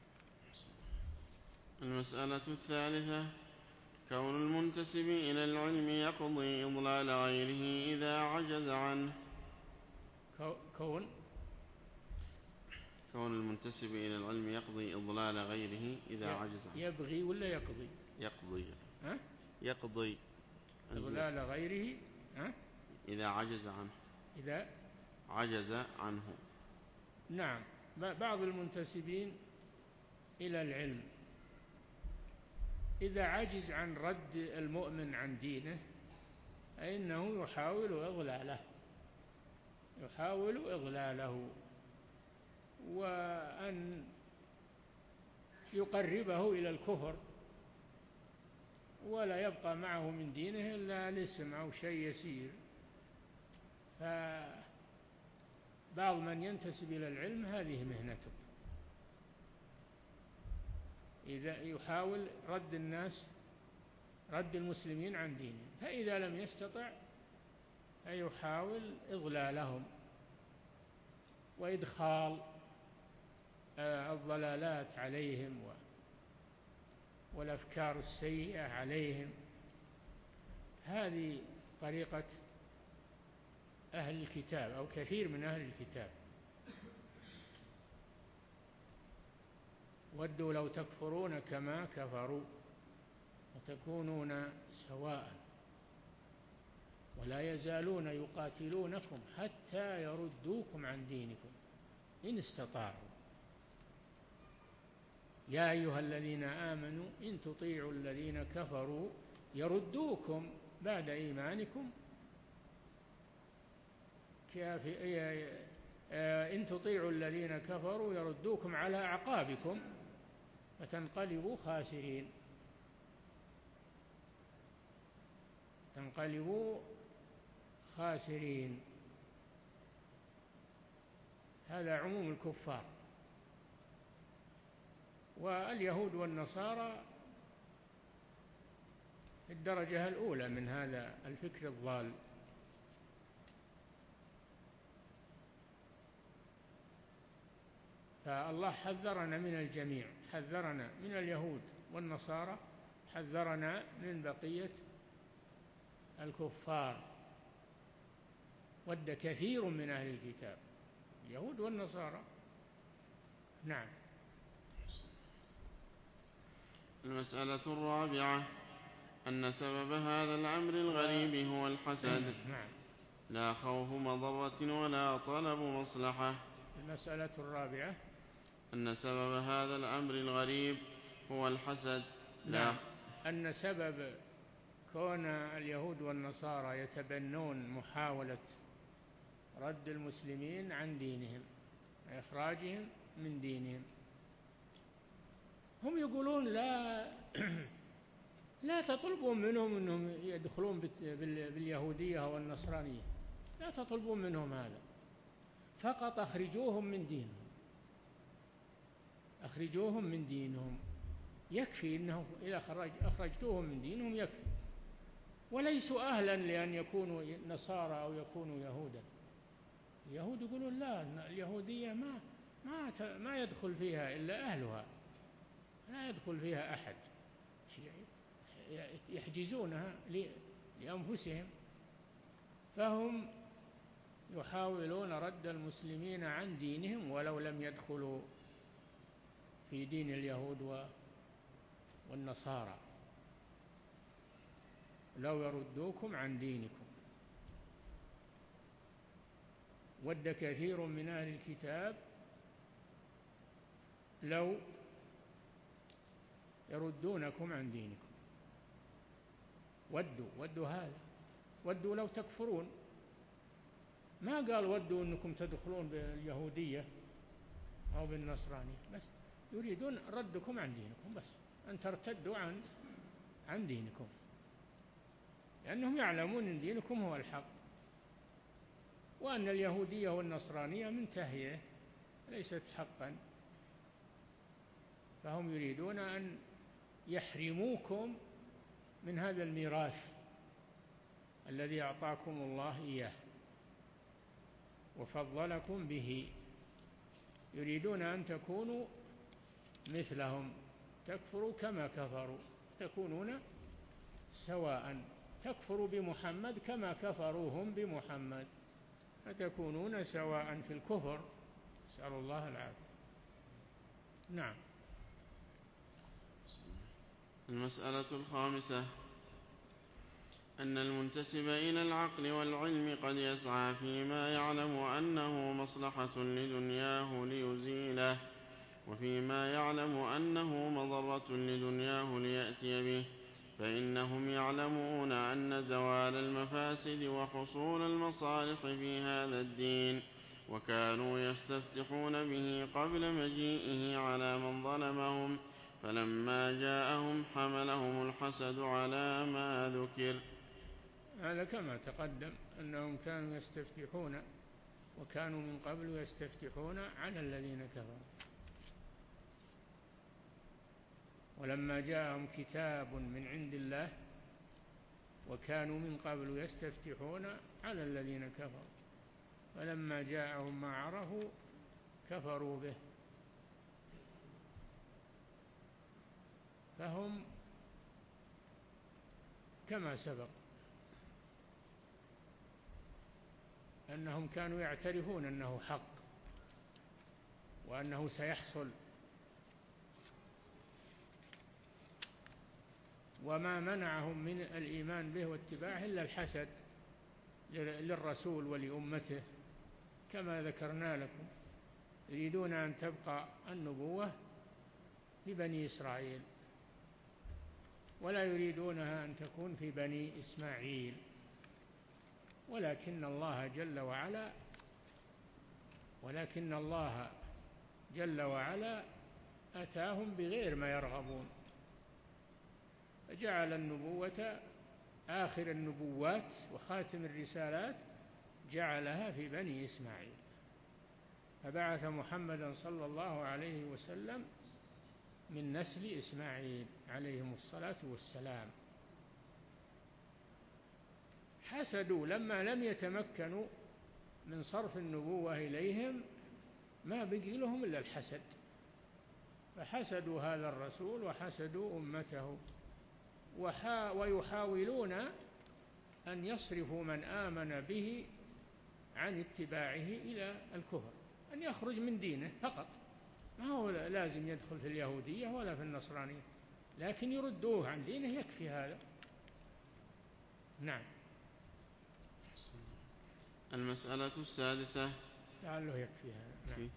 المسألة الثالثة كون المنتسب إلى العلم يقضي إضلال غيره إذا عجز عنه. كون المنتسب إلى العلم يقضي إضلال غيره إذا عجز عنه. يبغي ولا يقضي؟ يقضي إضلال غيره إذا عجز عنه. إذا عجز عنه. نعم. بعض المنتسبين إلى العلم إذا عجز عن رد المؤمن عن دينه فإنه يحاول إضلاله وأن يقربه إلى الكفر ولا يبقى معه من دينه إلا الاسم أو شيء يسير. فبعض من ينتسب إلى العلم هذه مهنته، إذا يحاول رد المسلمين عن دينهم، فإذا لم يستطع فيحاول إضلالهم وإدخال الضلالات عليهم والأفكار السيئة عليهم. هذه طريقة أهل الكتاب أو كثير من أهل الكتاب. ودوا لو تكفرون كما كفروا وتكونون سواء ولا يزالون يقاتلونكم حتى يردوكم عن دينكم إن استطاعوا. يا أيها الذين آمنوا إن تطيعوا الذين كفروا يردوكم بعد إيمانكم إن تطيعوا الذين كفروا يردوكم على أعقابكم فتنقلبوا خاسرين. تنقلبوا خاسرين. هذا عموم الكفار. واليهود والنصارى في الدرجة الأولى من هذا الفكر الضال. فالله حذرنا من الجميع، حذرنا من اليهود والنصارى، حذرنا من بقية الكفار. ود كثير من أهل الكتاب اليهود والنصارى. نعم. المسألة الرابعة أن سبب هذا الأمر الغريب هو الحسد، لا خوف مضرة ولا طلب مصلحة. المسألة الرابعة أن سبب هذا الأمر الغريب هو الحسد. نعم. أن سبب كون اليهود والنصارى يتبنون محاولة رد المسلمين عن دينهم وإخراجهم من دينهم، هم يقولون لا تطلبوا منهم أنهم يدخلون باليهودية والنصرانية، لا تطلبوا منهم هذا، فقط أخرجوهم من دينهم، أخرجوهم من دينهم، يكفي أنه إذا أخرجتوهم من دينهم يكفي، وليسوا أهلا لأن يكونوا نصارى أو يكونوا يهودا. اليهود يقولون لا، اليهودية ما يدخل فيها إلا أهلها، لا يدخل فيها أحد، يحجزونها لأنفسهم. فهم يحاولون رد المسلمين عن دينهم ولو لم يدخلوا في دين اليهود والنصارى، لو يردوكم عن دينكم. ود كثير من أهل الكتاب لو يردونكم عن دينكم. ودوا هذا، ودوا لو تكفرون، ما قال ودوا أنكم تدخلون باليهودية أو بالنصرانية، بس يريدون ردكم عن دينكم، بس أن ترتدوا عن دينكم، لأنهم يعلمون أن دينكم هو الحق، وأن اليهودية والنصرانية منتهية ليست حقا. فهم يريدون أن يحرموكم من هذا الميراث الذي أعطاكم الله إياه وفضلكم به. يريدون أن تكونوا مثلهم، تكفروا كما كفروا، تكونون سواء، تكفروا بمحمد كما كفروهم بمحمد، فتكونون سواء في الكفر. نسأل الله العافية. نعم. المسألة الخامسة أن المنتسب إلى العقل والعلم قد يسعى فيما يعلم أنه مصلحة لدنياه ليزيله، وفيما يعلم أنه مضرة لدنياه ليأتي به، فإنهم يعلمون أن زوال المفاسد وحصول المصالح في هذا الدين، وكانوا يستفتحون به قبل مجيئه على من ظلمهم، فلما جاءهم حملهم الحسد على ما ذكر. هذا كما تقدم أنهم كانوا يستفتحون وكانوا من قبل يستفتحون على الذين كفروا. ولما جاءهم كتاب من عند الله وكانوا من قبل يستفتحون على الذين كفروا فلما جاءهم ما عرفوا كفروا به. فهم كما سبق أنهم كانوا يعترفون أنه حق وأنه سيحصل، وما منعهم من الإيمان به واتباعه إلا الحسد للرسول ولأمته كما ذكرنا لكم. يريدون أن تبقى النبوة في بني إسرائيل ولا يريدونها أن تكون في بني إسماعيل، ولكن الله جل وعلا أتاهم بغير ما يرغبون، فجعل النبوة آخر النبوات وخاتم الرسالات جعلها في بني إسماعيل، فبعث محمدا صلى الله عليه وسلم من نسل إسماعيل عليهم الصلاة والسلام. حسدوا لما لم يتمكنوا من صرف النبوة إليهم ما بقي لهم إلا الحسد، فحسدوا هذا الرسول وحسدوا أمته ويحاولون أن يصرفوا من آمن به عن اتباعه إلى الكفر، أن يخرج من دينه فقط، ما هو لازم يدخل في اليهودية ولا في النصرانية، لكن يردوه عن دينه يكفي هذا. نعم. المسألة السادسة. لعله يكفي هذا. نعم.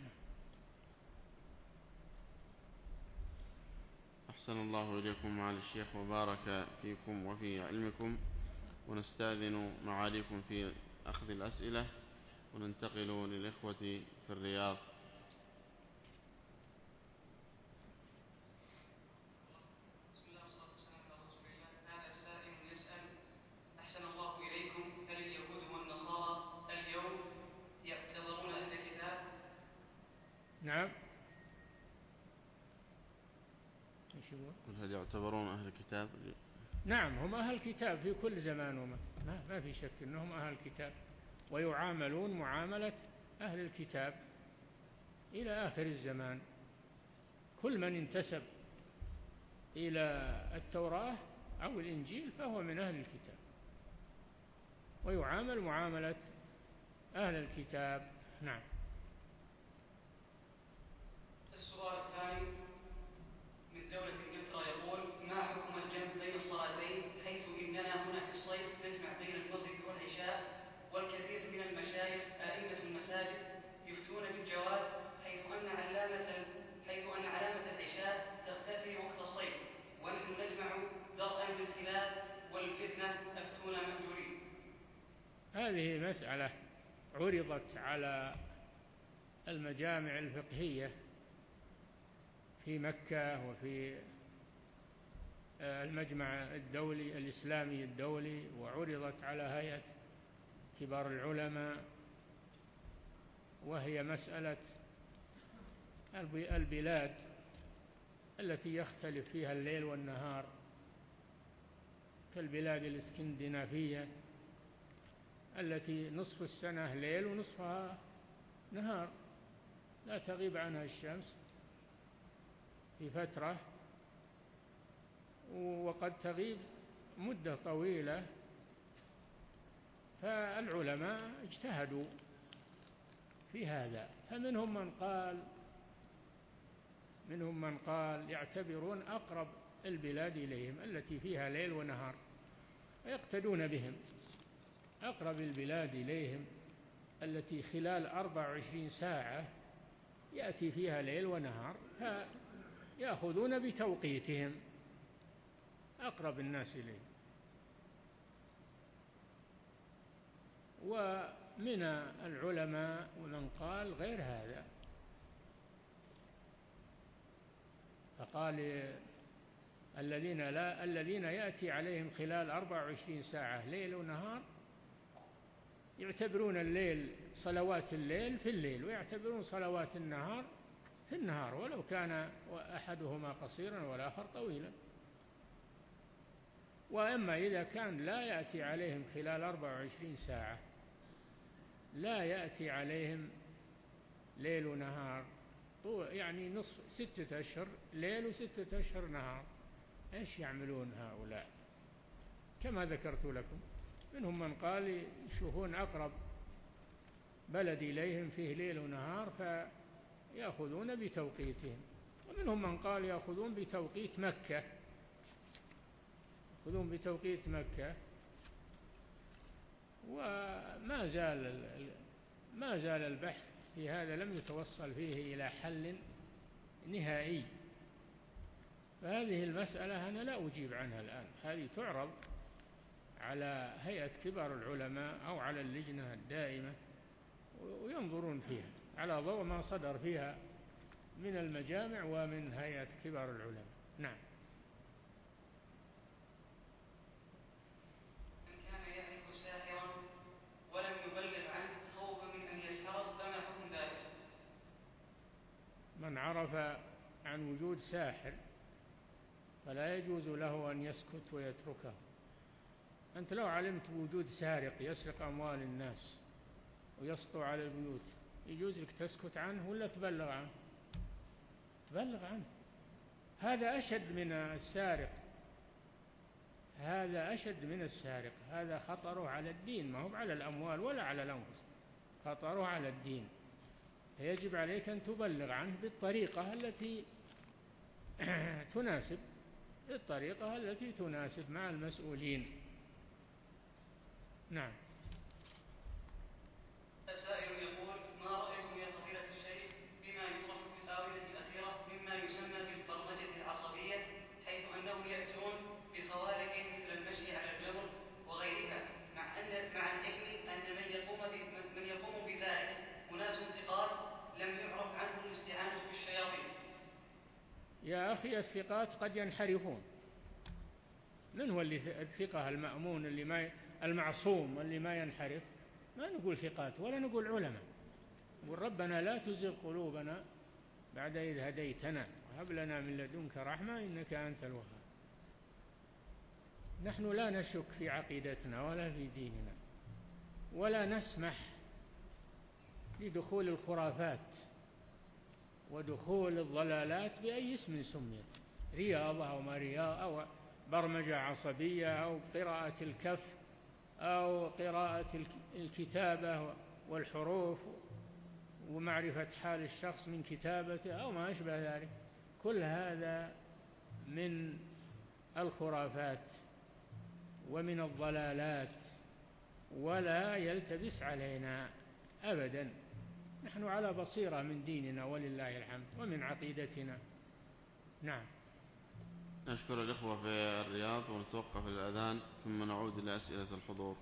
أحسن الله إليكم معالي الشيخ وبارك فيكم وفي علمكم، ونستأذن معاليكم في أخذ الأسئلة وننتقل للإخوة في الرياض. بسم الله والصلاة والسلام على رسول الله. هذا سائل يسأل: أحسن الله إليكم، هل اليهود والنصارى اليوم يعتبرون أهل الكتاب؟ نعم. هل يعتبرون أهل الكتاب؟ نعم، هم أهل الكتاب في كل زمان وما ما في شك أنهم أهل الكتاب، ويعاملون معاملة أهل الكتاب إلى آخر الزمان. كل من انتسب إلى التوراة أو الإنجيل فهو من أهل الكتاب ويعامل معاملة أهل الكتاب. نعم. السؤال الثاني من دولة إنجلترا يقول: ما حكم الجمع بين الصلاتين، حيث إننا هنا في الصيف نجمع بين المغرب والعشاء، والكثير من المشايخ أئمة المساجد يفتون بالجواز، حيث أن علامة العشاء تختفي وقت الصيف، ونحن نجمع درءا للخلاف والفتنة، أفتونا مأجورين. هذه مسألة عرضت على المجامع الفقهية في مكة وفي المجمع الدولي الإسلامي الدولي، وعرضت على هيئة كبار العلماء، وهي مسألة البلاد التي يختلف فيها الليل والنهار، كالبلاد الاسكندنافية التي نصف السنة ليل ونصفها نهار، لا تغيب عنها الشمس في فترة وقد تغيب مدة طويلة. فالعلماء اجتهدوا في هذا، فمنهم من قال يعتبرون أقرب البلاد إليهم التي فيها ليل ونهار ويقتدون بهم، أقرب البلاد إليهم التي خلال 24 ساعة يأتي فيها ليل ونهار، فيأخذون بتوقيتهم أقرب الناس إليهم. ومن العلماء ومن قال غير هذا، فقال الذين يأتي عليهم خلال 24 ساعة ليل ونهار يعتبرون الليل صلوات الليل في الليل، ويعتبرون صلوات النهار في النهار، ولو كان أحدهما قصيرا والآخر طويلا. وأما إذا كان لا يأتي عليهم خلال 24 ساعة، لا يأتي عليهم ليل ونهار، يعني نصف 6 أشهر ليل و6 أشهر نهار، إيش يعملون هؤلاء؟ كما ذكرت لكم، منهم من قال يشوفون أقرب بلد إليهم فيه ليل ونهار فيأخذون بتوقيتهم، ومنهم من قال يأخذون بتوقيت مكة، يأخذون بتوقيت مكة. وما زال البحث في هذا لم يتوصل فيه إلى حل نهائي. فهذه المسألة أنا لا أجيب عنها الآن، هذه تعرض على هيئة كبار العلماء أو على اللجنة الدائمة وينظرون فيها على ضوء ما صدر فيها من المجامع ومن هيئة كبار العلماء. نعم. من كان يعرف ساحرا ولم يبلغ عنه خوفا من أن يسحره فما حكم ذلك؟ من عرف عن وجود ساحر فلا يجوز له أن يسكت ويتركه. أنت لو علمت بوجود سارق يسرق أموال الناس ويسطو على البيوت، يجوز لك تسكت عنه ولا تبلغ عنه؟ تبلغ عنه. هذا أشد من السارق، هذا أشد من السارق، هذا خطره على الدين، ما هو على الأموال ولا على الأنفس، خطره على الدين. فيجب عليك أن تبلغ عنه بالطريقة التي تناسب، بالطريقة التي تناسب مع المسؤولين. نعم. سائل يقول: ما رأيكم يا فضيلة الشيخ بما يطرح في الآونة الأخيرة مما يسمى بالبرمجة العصبية، حيث أنهم يأتون بخوارق مثل المشي على الجمر وغيرها، مع العلم أن من يقوم بذلك أناس ثقات لم يعرف عنهم الاستعانة بالشياطين؟ يا أخي الثقات قد ينحرفون. من هو اللي الثقة المأمون المعصوم اللي ما ينحرف؟ ما نقول ثقات ولا نقول علماء، نقول ربنا لا تزغ قلوبنا بعد إذ هديتنا وهب لنا من لدنك رحمة إنك أنت الوهاب. نحن لا نشك في عقيدتنا ولا في ديننا، ولا نسمح لدخول الخرافات ودخول الضلالات بأي اسم سميت، رياضة أو ما رياضة أو برمجة عصبية أو قراءة الكف أو قراءة الكتابة والحروف ومعرفة حال الشخص من كتابته أو ما أشبه ذلك. كل هذا من الخرافات ومن الضلالات ولا يلتبس علينا أبدا. نحن على بصيرة من ديننا ولله الحمد ومن عقيدتنا. نعم. نشكر الإخوة في الرياض ونتوقف الأذان ثم نعود إلى أسئلة الحضور.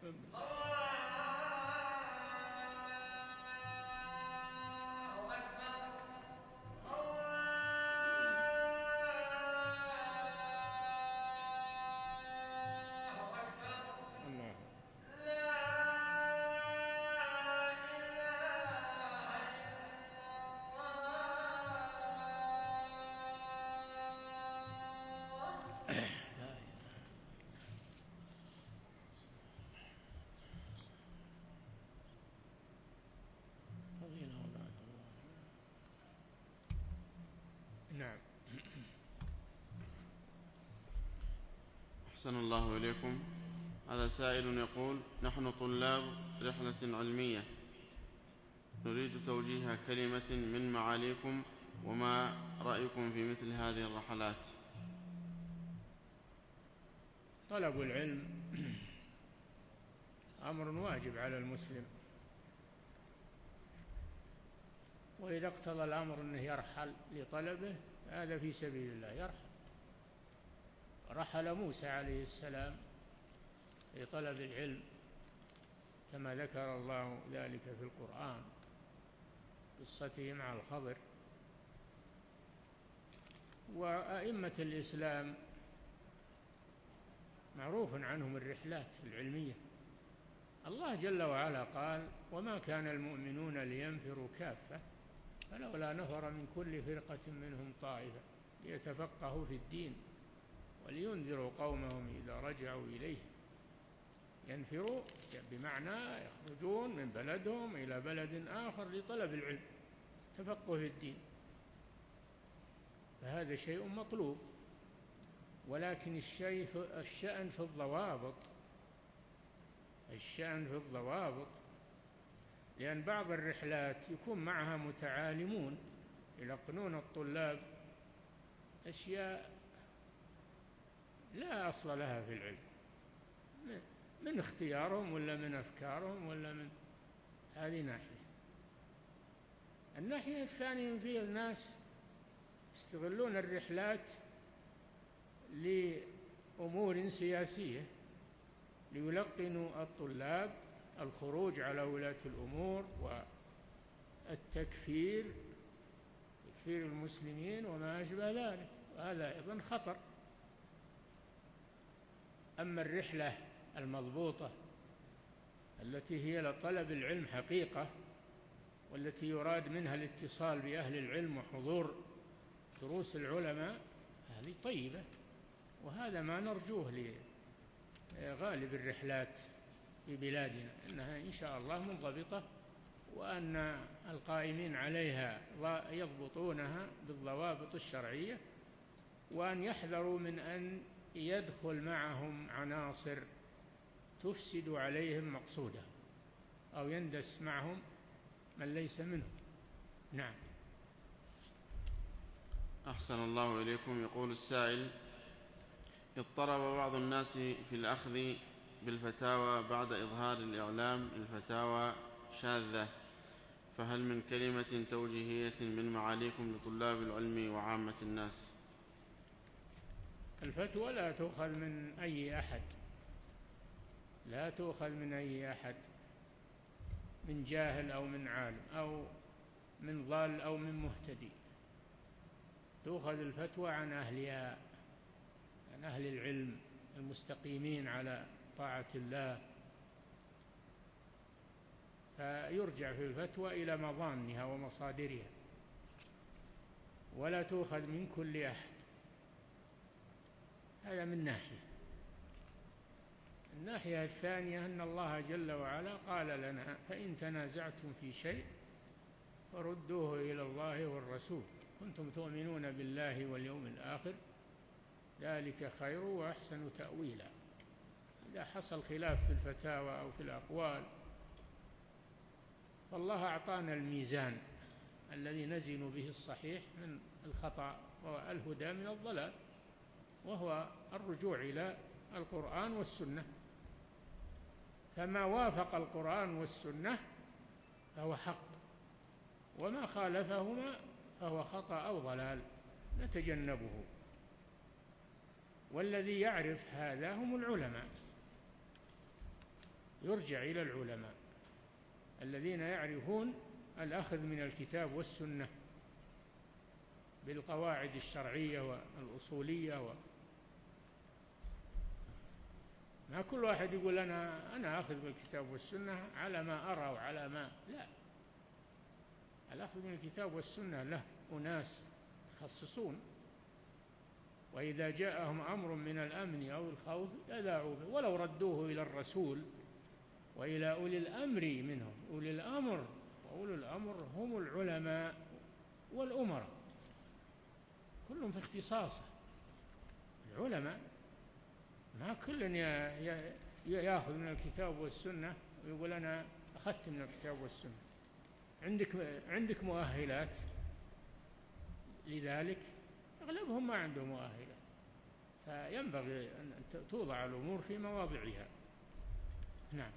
نعم. أحسن الله إليكم. هذا سائل يقول: نحن طلاب رحلة علمية نريد توجيه كلمة من معاليكم، وما رأيكم في مثل هذه الرحلات؟ طلب العلم أمر واجب على المسلم، وإذا اقتضى الأمر أنه يرحل لطلبه هذا في سبيل الله يرحل. رحل موسى عليه السلام لطلب العلم كما ذكر الله ذلك في القرآن، قصته مع الخضر. وأئمة الإسلام معروف عنهم الرحلات العلمية. الله جل وعلا قال: وما كان المؤمنون لينفروا كافة فلولا نفر من كل فرقة منهم طائفة ليتفقهوا في الدين ولينذروا قومهم إذا رجعوا إليه. ينفروا بمعنى يخرجون من بلدهم إلى بلد آخر لطلب العلم، تفقه في الدين، فهذا شيء مطلوب. ولكن الشأن في الضوابط، الشأن في الضوابط، لأن بعض الرحلات يكون معها متعالمون يلقنون الطلاب أشياء لا أصل لها في العلم، من اختيارهم ولا من أفكارهم ولا من هذه ناحية. الناحية الثانية فيه الناس يستغلون الرحلات لأمور سياسية، ليلقنوا الطلاب الخروج على ولاة الأمور والتكفير، تكفير المسلمين وما أشبه ذلك، وهذا أيضا خطر. أما الرحلة المضبوطة التي هي لطلب العلم حقيقة، والتي يراد منها الاتصال بأهل العلم وحضور دروس العلماء، هذه طيبة، وهذا ما نرجوه لغالب الرحلات في بلادنا، أنها إن شاء الله منضبطة، وأن القائمين عليها يضبطونها بالضوابط الشرعية، وأن يحذروا من أن يدخل معهم عناصر تفسد عليهم مقصوده، أو يندس معهم من ليس منهم. نعم. أحسن الله إليكم. يقول السائل: اضطرب بعض الناس في الأخذ بالفتاوى بعد إظهار الإعلام الفتاوى شاذة، فهل من كلمة توجيهية من معاليكم لطلاب العلم وعامة الناس؟ الفتوى لا تؤخذ من أي أحد، لا تؤخذ من أي أحد، من جاهل أو من عالم أو من ضال أو من مهتدي. تؤخذ الفتوى عن أهلها، عن أهل العلم المستقيمين على طاعة الله، فيرجع في الفتوى إلى مظانها ومصادرها، ولا تؤخذ من كل أحد. هذا من ناحية. الناحية الثانية أن الله جل وعلا قال لنا: فإن تنازعتم في شيء فردوه إلى الله والرسول كنتم تؤمنون بالله واليوم الآخر ذلك خير وأحسن تأويلا. إذا حصل خلاف في الفتاوى أو في الأقوال، فالله أعطانا الميزان الذي نزن به الصحيح من الخطأ والهدى من الضلال، وهو الرجوع إلى القرآن والسنة، فما وافق القرآن والسنة فهو حق، وما خالفهما فهو خطأ أو ضلال نتجنبه. والذي يعرف هذا هم العلماء، يرجع إلى العلماء الذين يعرفون الأخذ من الكتاب والسنة بالقواعد الشرعية والأصولية ما كل واحد يقول أنا أخذ بالكتاب والسنة على ما أرى وعلى ما لا. الأخذ من الكتاب والسنة له أناس يتخصصون، وإذا جاءهم أمر من الأمن أو الخوف أذاعوا به ولو ردوه إلى الرسول وإلى أولي الأمر منهم. أولي الأمر وأولي الأمر هم العلماء والأمراء، كلهم في اختصاصه. العلماء ما كل يأخذ من الكتاب والسنة ويقول أنا أخذت من الكتاب والسنة. عندك مؤهلات لذلك؟ أغلبهم ما عندهم مؤهلات، فينبغي أن توضع الأمور في مواضعها. نعم.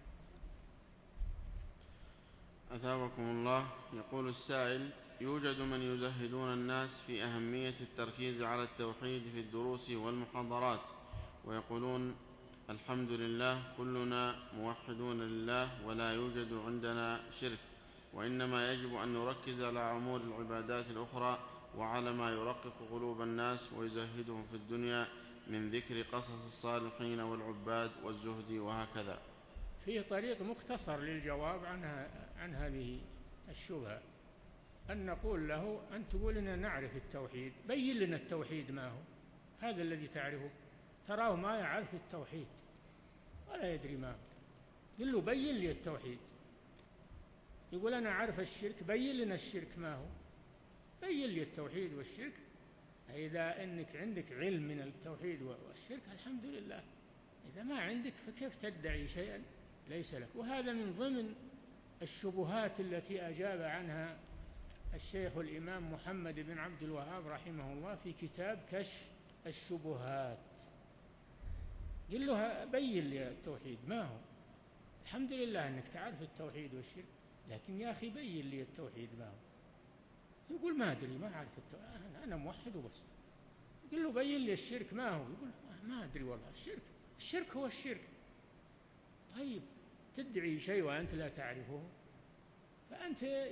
أثابكم الله. يقول السائل: يوجد من يزهدون الناس في أهمية التركيز على التوحيد في الدروس والمحاضرات، ويقولون الحمد لله كلنا موحدون لله ولا يوجد عندنا شرك، وإنما يجب أن نركز على أمور العبادات الأخرى وعلى ما يرقق قلوب الناس ويزهدهم في الدنيا من ذكر قصص الصالحين والعباد والزهد وهكذا. فيه طريق مختصر للجواب عن هذه الشبهة، أن نقول له: أن تقول لنا نعرف التوحيد، بين لنا التوحيد ما هو. هذا الذي تعرفه، تراه ما يعرف التوحيد ولا يدري ما هو. قل له: بين لي التوحيد. يقول: أنا أعرف الشرك، بين لنا الشرك ما هو. بين لي التوحيد والشرك. إذا أنك عندك علم من التوحيد والشرك الحمد لله، إذا ما عندك فكيف تدعي شيئا ليس لك؟ وهذا من ضمن الشبهات التي أجاب عنها الشيخ الإمام محمد بن عبد الوهاب رحمه الله في كتاب كشف الشبهات. قل له: بين لي التوحيد ما هو. الحمد لله أنك تعرف التوحيد والشرك، لكن يا أخي بين لي التوحيد ما هو. يقول: ما أدري، ما أعرف التوحيد، أنا موحد وبس. قل له: بين لي الشرك ما هو. يقول: ما أدري والله. الشرك هو الشرك. طيب، تدعي شيء وأنت لا تعرفه، فأنت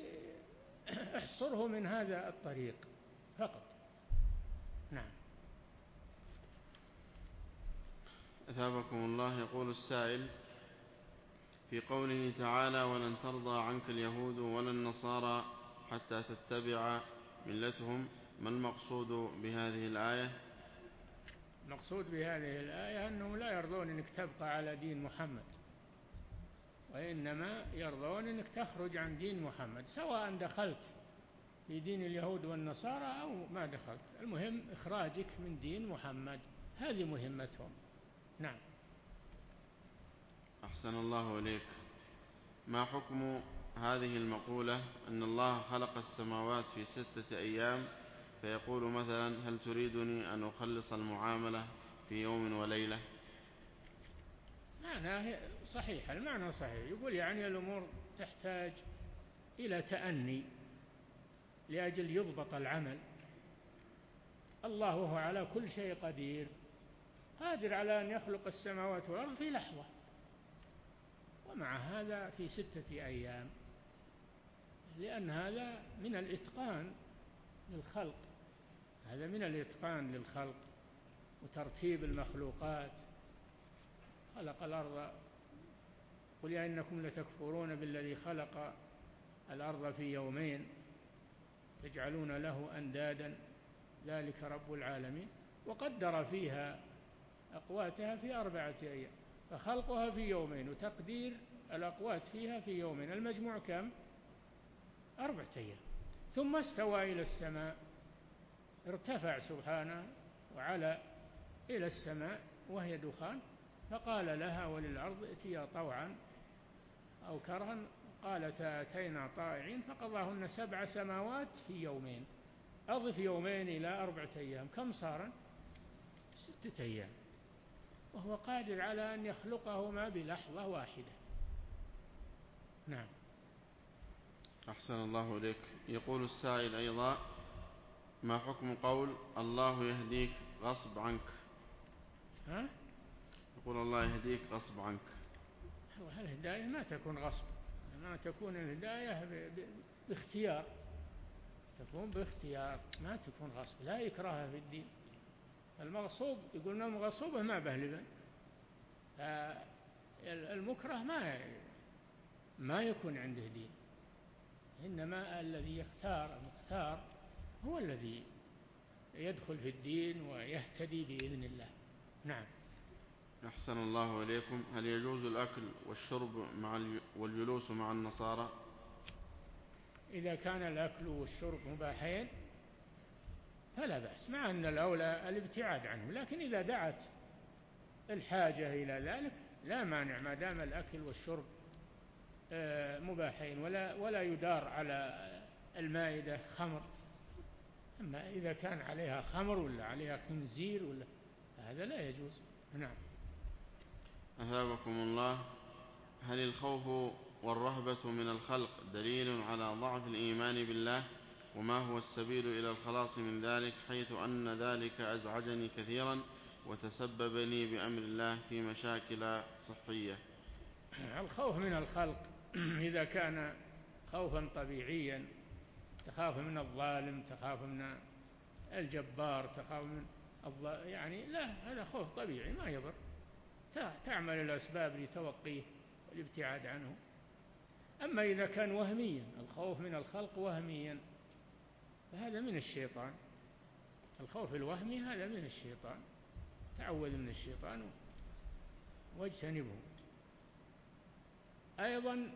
احصره من هذا الطريق فقط. نعم. أثابكم الله. يقول السائل: في قوله تعالى: ولن ترضى عنك اليهود ولا النصارى حتى تتبع ملتهم، ما المقصود بهذه الآية؟ المقصود بهذه الآية أنهم لا يرضون أنك تبقى على دين محمد، وإنما يرضون أنك تخرج عن دين محمد، سواء دخلت في دين اليهود والنصارى أو ما دخلت. المهم إخراجك من دين محمد، هذه مهمتهم. نعم. أحسن الله إليك. ما حكم هذه المقولة أن الله خلق السماوات في 6 أيام، فيقول مثلا: هل تريدني أن أخلص المعاملة في يوم وليلة؟ معناه صحيح، المعنى صحيح. يقول يعني الأمور تحتاج إلى تأني لأجل يضبط العمل. الله وهو على كل شيء قدير، قادر على أن يخلق السماوات والأرض في لحظة، ومع هذا في 6 أيام، لأن هذا من الإتقان للخلق. هذا من الإتقان للخلق وترتيب المخلوقات. خلق الأرض، قل يا إنكم لتكفرون بالذي خلق الأرض في يومين تجعلون له أندادا ذلك رب العالمين، وقدر فيها أقواتها في 4 أيام، فخلقها في يومين وتقدير الأقوات فيها في يومين، المجموع كم؟ 4 أيام. ثم استوى إلى السماء، ارتفع سبحانه وعلى إلى السماء وهي دخان، فقال لها وللأرض ائتيا طوعا أو كرها، قالتا أتينا طائعين، فقضاهن 7 سماوات في يومين. أضف يومين إلى 4 أيام، كم صار؟ 6 أيام، وهو قادر على أن يخلقهما بلحظة واحدة. نعم. أحسن الله إليك. يقول السائل أيضا: ما حكم قول الله يهديك غصب عنك؟ ها؟ يقول الله يهديك غصب عنك. الهداية ما تكون غصب، ما تكون الهداية باختيار، تكون باختيار ما تكون غصب، لا إكراه في الدين. المغصوب يقولون المغصوبة ما به لبن، المكره ما يكون عنده دين، إنما الذي يختار المختار هو الذي يدخل في الدين ويهتدي بإذن الله. نعم. أحسن الله إليكم. هل يجوز الأكل والشرب والجلوس مع النصارى؟ إذا كان الأكل والشرب مباحين فلا بأس، مع أن الأولى الابتعاد عنه، لكن إذا دعت الحاجة إلى ذلك لا مانع، ما دام الأكل والشرب مباحين ولا يدار على المائدة خمر. أما إذا كان عليها خمر ولا عليها خنزير ولا هذا لا يجوز. نعم. أثابكم الله. هل الخوف والرهبة من الخلق دليل على ضعف الإيمان بالله؟ وما هو السبيل إلى الخلاص من ذلك، حيث أن ذلك أزعجني كثيرا وتسبب لي بأمر الله في مشاكل صحية؟ الخوف من الخلق إذا كان خوفا طبيعيا، تخاف من الظالم، تخاف من الجبار، تخاف من يعني لا، هذا خوف طبيعي ما يضر، تعمل الأسباب لتوقيه والابتعاد عنه. أما إذا كان وهميا، الخوف من الخلق وهميا، فهذا من الشيطان. الخوف الوهمي هذا من الشيطان، تعوذ من الشيطان واجتنبه. أيضا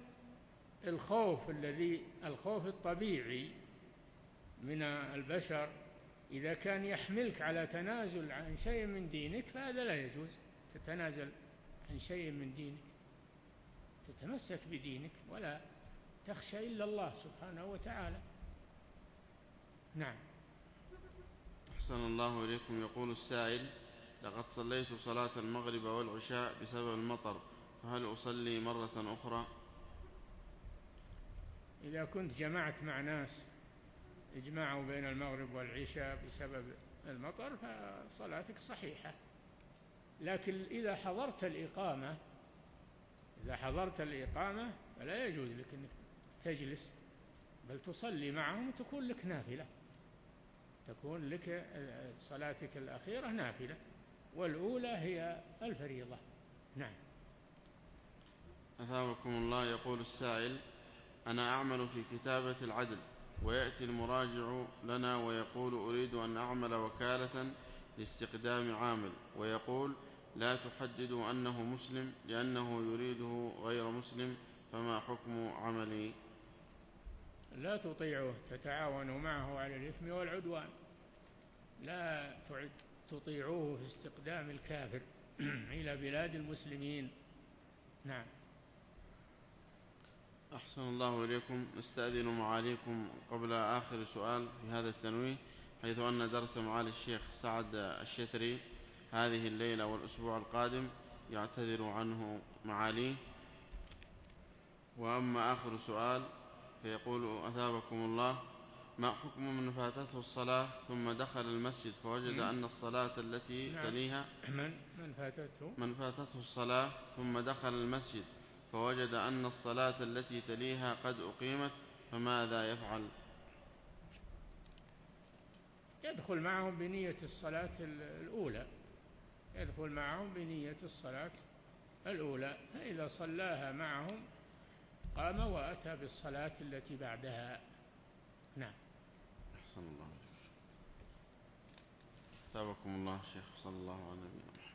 الخوف الطبيعي من البشر إذا كان يحملك على تنازل عن شيء من دينك فهذا لا يجوز، تتنازل عن شيء من دينك، تتمسك بدينك ولا تخشى إلا الله سبحانه وتعالى. نعم. أحسن الله إليكم. يقول السائل: لقد صليت صلاة المغرب والعشاء بسبب المطر، فهل أصلي مرة أخرى؟ إذا كنت جمعت مع ناس اجمعوا بين المغرب والعشاء بسبب المطر فصلاتك صحيحة، لكن إذا حضرت الإقامة فلا يجوز لك أنك تجلس، بل تصلي معهم وتكون لك نافلة، تكون لك صلاتك الأخيرة نافلة، والأولى هي الفريضة. نعم. أثابكم الله. يقول السائل: أنا أعمل في كتابة العدل، ويأتي المراجع لنا ويقول أريد أن أعمل وكالة لاستقدام عامل، ويقول لا تحددوا أنه مسلم لأنه يريده غير مسلم، فما حكم عملي؟ لا تطيعوه، تتعاونوا معه على الإثم والعدوان، لا تطيعوه في استقدام الكافر إلى بلاد المسلمين. نعم. أحسن الله إليكم. نستأذن معاليكم قبل آخر سؤال في هذا التنويه، حيث أن درس معالي الشيخ سعد الشتري هذه الليلة والأسبوع القادم يعتذر عنه معاليه. وأما آخر سؤال فيقول: أثابكم الله، ما حكم من فاتته الصلاة ثم دخل المسجد فوجد أن الصلاة التي تليها من فاتته الصلاة ثم دخل المسجد فوجد أن الصلاة التي تليها قد أقيمت، فماذا يفعل؟ يدخل معهم بنية الصلاة الأولى، يدخل معهم بنية الصلاة الأولى، فإذا صلاها معهم قام وأتى بالصلاة التي بعدها. نعم. أحسن الله. تابكم الله شيخ. صلى الله عليه وسلم.